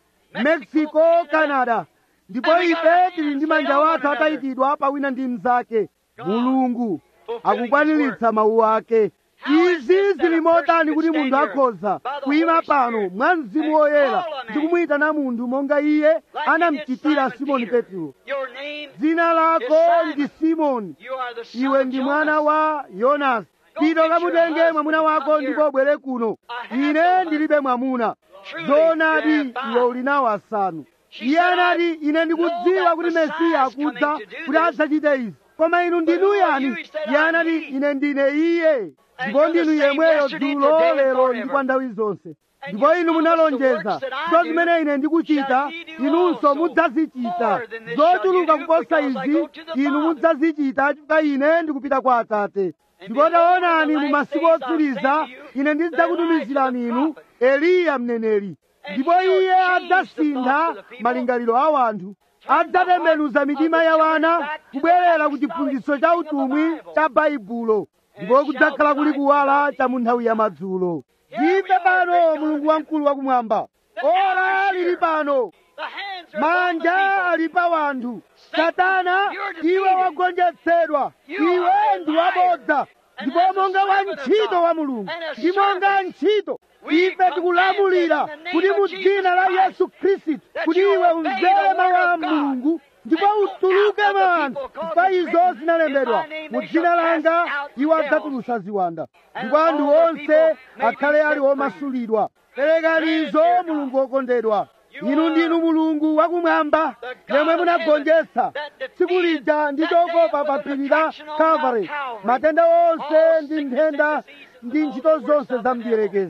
Mexico, mexico Canada. canada ndipo And we got ife our tili hands ndi laid manja on wathu one atayikidwa pa wina ndi mnzake. God mulungu fulfilling akukwaniritsa mawu ake. How is izi this that zili a motani person kuti could munthu stand here akhoza by the kuyima Holy pano Spirit mwa mzimu and woyera call a man ndi kumuyitana munthu monga iye like he did anamchitira Simon simoni Peter? petro. Your name dzina lako Simon. ndi simoni, You are the son iwe of ndi Jonas. mwana wa yonasi. Go pita get your kamutenge husband mwamuna and wako come ndipo here. ubwere kuno. I have no ine husband. ndilibe mwamuna. Truly, zoonadi you have five. iwe uli nawo asanu. She iye said, anati "I ine know ndikudziwa that kuti Messiah mesiya is coming akudza to do kuti this. adzachite izi, koma inu ndinu who are yani?" you? He said, iye "I'm anati he." ine ndine iye. And ndipo you're the ndinu same yemweyo yesterday, dzulo today, and lero forever. ndi kwa nthawi zonse. And ndipo you inu promised the munalonjeza works that I zo do zimene ine ndikuchita shall ye do inunso also. mudzazichita. More than this shall zochuluka you do, kuposa because I izi go to the inu Father. mudzazichita chifukwa ine ndikupita kwa Atate. And ndipo behold, taonani in the mu last masiku days I'll otsiriza send you ine ndidzakutumizirani Elijah the inu prophet. Eliya mneneri. And ndipo he'll iye change the adzasintha thoughts of the people, malingaliro a wanthu, turn the adzatembenuza hearts of mitima the ya children wana back to the kubwerera ku apostolic chiphunzitso cha teaching of the utumwi Bible. cha baibulo. And ndipo it kudzakhala shall be kuli light kuwala without cha mu nthawi ya madzulo. Here we ife are, pano great God mulungu of wamkulu wakumwamba. The ora hour is lili here. pano, The hands are upon the manja people. ali pa wanthu. Satan, Satana, you're defeated. iwe wagonjetsedwa, You iwe are a ndi liar. wabodza. And ndipo as a monga wa servant of ntchito God, wa mulungu and a ndi monga servant, ntchito we ife tikulamulira command in the kuti name mu of Jesus dzina la Christ yesu khristu that kuti you iwe obey umvere the mawu word a of God. mulungu ndi ndipo utuluke anthu chifukwa izo zinalembedwa mu dzina langa iwo adzatulutsa ziwanda ndipo anthu onse akhale ali omasulidwa. Perekani izo Mulungu wokondedwa. Inu ndinu Mulungu wakumwamba yemwe munagonjetsa tsiku lija ndi chokopa pa phiri la Kalvari matenda onse ndi nthenda ndi ntchito zonse za mdierekezi.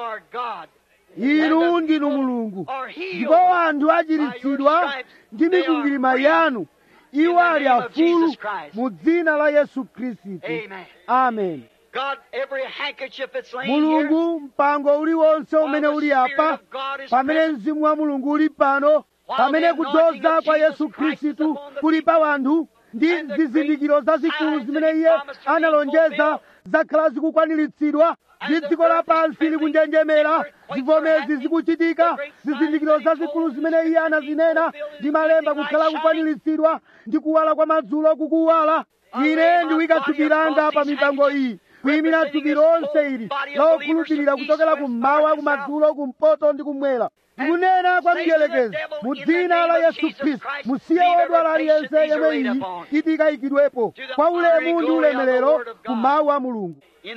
Inu ndinu Mulungu ndipo anthu achiritsidwa ndi mikwingwirima yanu. Iwo ali afulu mu dzina la Yesu Khristu. Amen. Mulungu mpango uliwonse umene uli apa, pamene mzimu wa Mulungu uli pano, pamene kudzoza kwa Yesu Khristu kuli pa wanthu ndi zizindikiro zazikulu zimene Iye analonjeza zakhala zikukwaniritsidwa, ndi dziko lapansi likunjenjemera, zivomezi zikuchitika, zizindikiro zazikulu zimene Iye anazinena ndi malemba kukhala kukwaniritsidwa, ndi kuwala kwa madzulo kukuwala. Ine ndiyika thupi langa pa mipango iyi, kuyimira thupi lonse ili lokhulupirira kuchokera kummawa, kumadzulo, kumpoto ndi kumwera. Ndikunena kwa mdierekezi mu dzina la Yesu Khristu, musiye wodwala aliyense yemwe iyi iti ikayikidwepo kwa ulemu ndi ulemerero kumawu a Mulungu.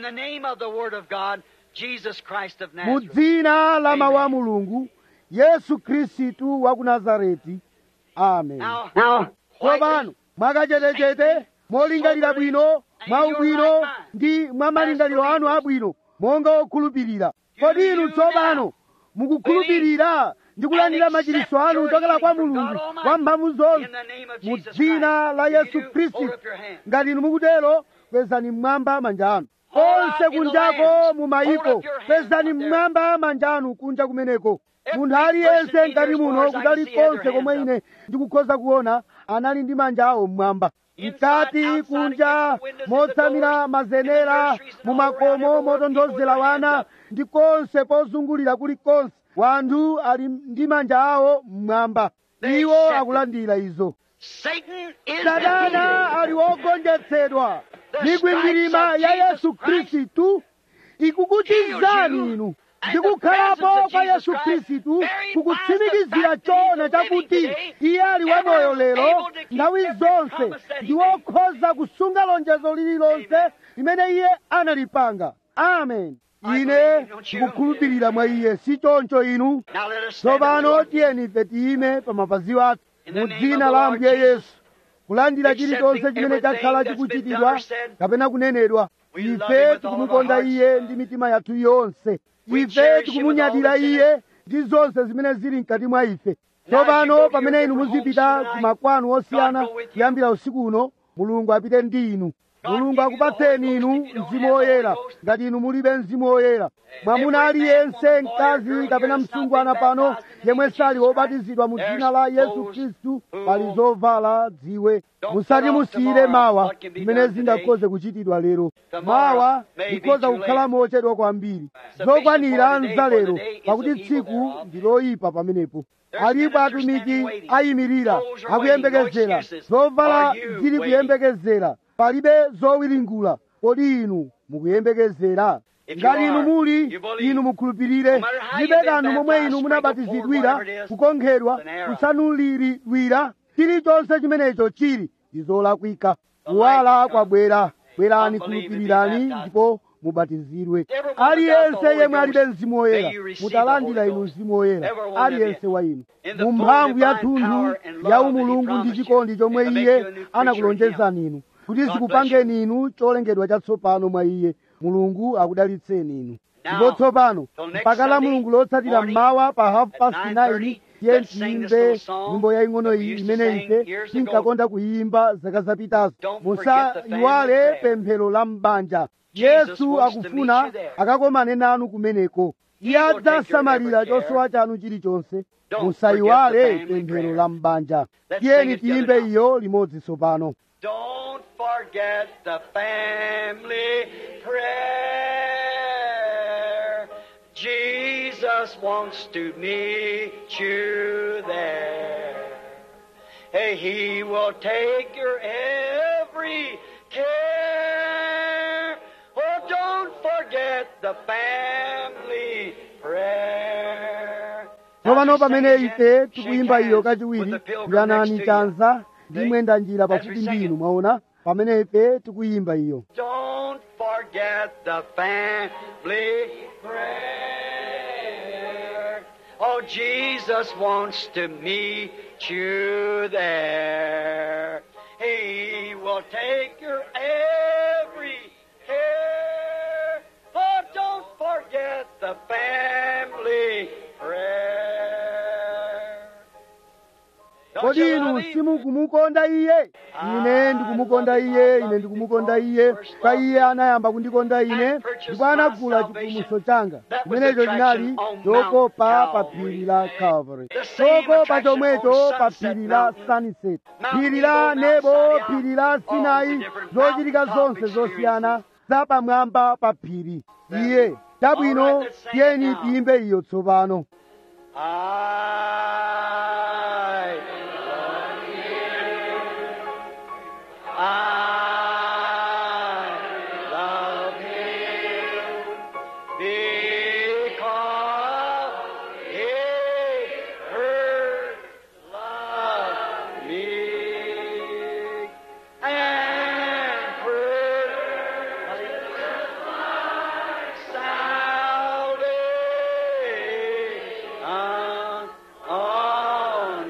Mu dzina la mawu a Mulungu Yesu Khristu wa ku Nazareti. Amen. Tsopano mwakachetechete, molingalira bwino, mwaubwino ndi mwa malingaliro anu abwino, monga okhulupirira. Kodi inu tsopano mukukhulupirira ndi kulandira machiritso anu kuchokera kwa Mulungu wamphamvu zonse mu dzina la Yesu Khristu? Ngati inu mukutero, kwezani mmwamba manja anu. Konse kunjako mu mayiko, kwezani mmwamba manja anu kunja kumeneko. Munthu aliyense ngati muno kutali konse komwe ine ndikukhoza kuona anali ndi manja awo mmwamba. Mkati kunja, motsamira mazenera, mu makomo motonthozera wana, ndi konse pozungulira kulikonse, wanthu ali ndi manja awo mmwamba. Iwo akulandira izo. Satana ali wogonjetsedwa. Mikwingwirima ya Yesu Khristu ikukutizani inu. Ndikukhalapo kwa Yesu Khristu kukutsimikizira choona chakuti Iye ali wamoyo lero nthawi zonse, ndi wokhoza kusunga lonjezo lililonse limene Iye analipanga. Amen. Ine ndikukhulupirira mwa Iye, si choncho inu? Tsopano tiyeni ife tiyime pa mapazi athu mu dzina la Ambuye Yesu, kulandira chilichonse chimene chakhala chikuchitidwa kapena kunenedwa. Ife tikumukonda Iye ndi mitima yathu yonse. Ife tikumunyadira Iye ndi zonse zimene zili mkati mwa ife. Tsopano pamene inu muzipita ku makwanu osiyana kuyambira usiku uno, Mulungu apite ndi inu. Mulungu akupatseni inu Mzimu Woyera ngati inu mulibe Mzimu Woyera. Mwamuna aliyense, mkazi kapena msungwana pano yemwe sali wobatizidwa mu dzina la Yesu Khristu, pali zovala dziwe. Musati musiyire mawa zimene zingakhoze kuchitidwa lero. Mawa ikhoza kukhala mochedwa kwambiri, zokwanira nzalero, pakuti tsiku ndi loyipa pamenepo. Alipo atumiki ayimirira akuyembekezera, zovala zili kuyembekezera, palibe zowiringula. Kodi inu mukuyembekezera? Ngati inu muli, inu mukhulupirire. Ndibe kanthu momwe inu munabatizidwira, kukonkhedwa, kusanulidwira, chilichonse chimenecho chili ndi zolakwika. Kuwala kwabwera. Bwerani, khulupirirani ndipo mubatizidwe. Aliyense yemwe alibe Mzimu Woyera mutalandira inu Mzimu Woyera, aliyense wa inu, mu mphamvu ya thunthu ya umulungu ndi chikondi chomwe Iye anakulonjezani inu, kuti zikupangeni inu cholengedwa chatsopano mwa Iye. Mulungu akudalitseni inu. Ndipo tsopano mpaka la Mulungu lotsatira mmawa pa half past nine, tiye tiyimbe nyimbo yaying'ono iyi imene ife tinkakonda kuyimba zaka zapitazo. Musayiwale pemphero la m'banja. Yesu akufuna akakomane nanu kumeneko. Iye adzasamalira chosowa chanu chilichonse. Musayiwale pemphero la m'banja. Tiyeni tiyimbe iyo limodzi tsopano. Don't forget the family prayer. Jesus wants to meet you there. Hey, He will take your every care. Oh, don't forget the family prayer. Tsopano pamene ife tikuyimba iyo kachiwiri, kuyanani chanza ndimwenda njira pafupi ndi inu mwaona pamene ife tikuyimba iyo. Don't forget the family prayer. Oh, Jesus wants to meet you there. He will take your every care. Oh, don't forget the family prayer. Don't Kodi you inu love him? simukumukonda iye? Ine ndikumukonda iye, ine ndikumukonda iye. Ka iye anayamba kundikonda ine, ndipo anagula chipulumutso changa. Chimenecho chinali chokopa pa phiri la Calvary. Chokopa chomwecho pa phiri la Sunset. Phiri la Nebo, phiri la Sinai, zochitika zonse zosiyana zapamwamba pa phiri. Iye, tabwino, tiyeni tiyimbe iyo tsopano. I love you. I love him because he first loved me and purchased my salvation on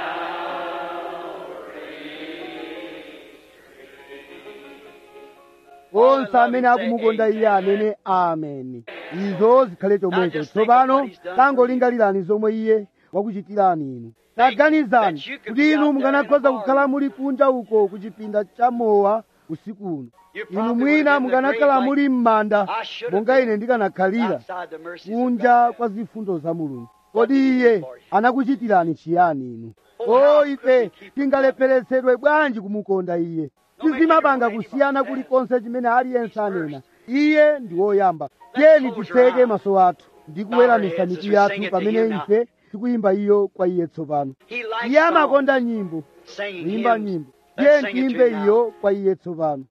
Onse amene akumukonda iye anene ameni. Izo zikhale chomwecho. Tsopano tangolingalirani zomwe iye wakuchitirani inu. Taganizani kuti inu mukanakhoza kukhala muli kunja uko ku chipinda cha mowa usiku uno. Inu mwina mukanakhala muli m'manda monga ine ndikanakhalira kunja kwa zifundo za Mulungu. Kodi iye anakuchitirani chiyani inu? O ife tingalepheretsedwe bwanji kumukonda iye? Tizimapanga kusiyana kulikonse chimene aliyense anena. Iye ndi woyamba. Tiyeni tiseke maso athu ndi kuweramisa mitu yathu pamene ife tikuyimba iyo kwa iye tsopano. Iye amakonda nyimbo, kuyimba nyimbo. Tiyeni tiyimbe iyo kwa iye tsopano.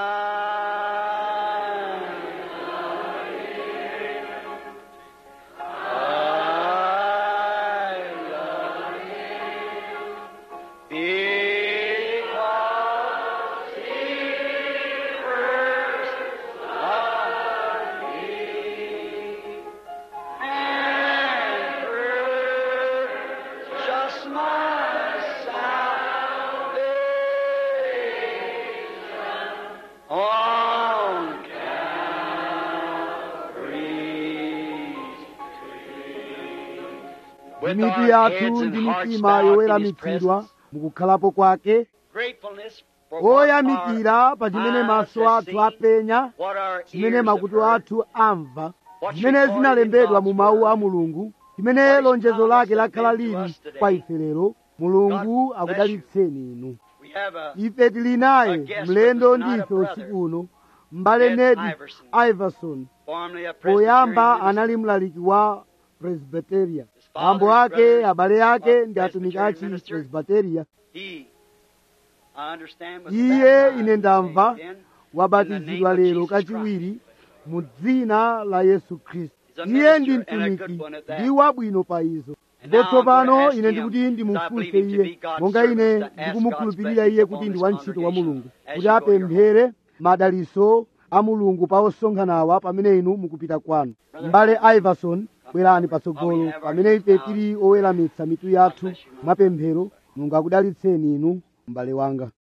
Mitu yathu ndi mitima yoweramitsidwa mukukhalapo kwake, oyamikira pa chimene maso athu apenya, chimene makutu athu amva, chimene zinalembedwa mu mawu a Mulungu, chimene lonjezo lake lakhala lili kwa ife lero. Mulungu akudalitseni inu. Ife tili naye mlendo ndife usiku uno, m'bale Ned Iverson. Poyamba anali mlaliki wa Presbyteria. Ambo ake, abale ake ndi atumiki achi Presbyteria. Iye ine ndamva wabatizidwa lero kachiwiri mu dzina la Yesu Khristu. Iye ndi mtumiki ndi wabwino pa izo. Ndipo tsopano ine ndikuti ndimufunse iye, monga ine ndikumukhulupirira iye kuti ndi wantchito wa Mulungu, kuti apemphere madaliso a Mulungu pa osonkhanawa pamene inu mukupita kwanu. M'bale Iverson, bwerani patsogolo pamene ife tili oweramitsa mitu yathu mwapemphero. Mulungu akudalitseni inu m'bale wanga.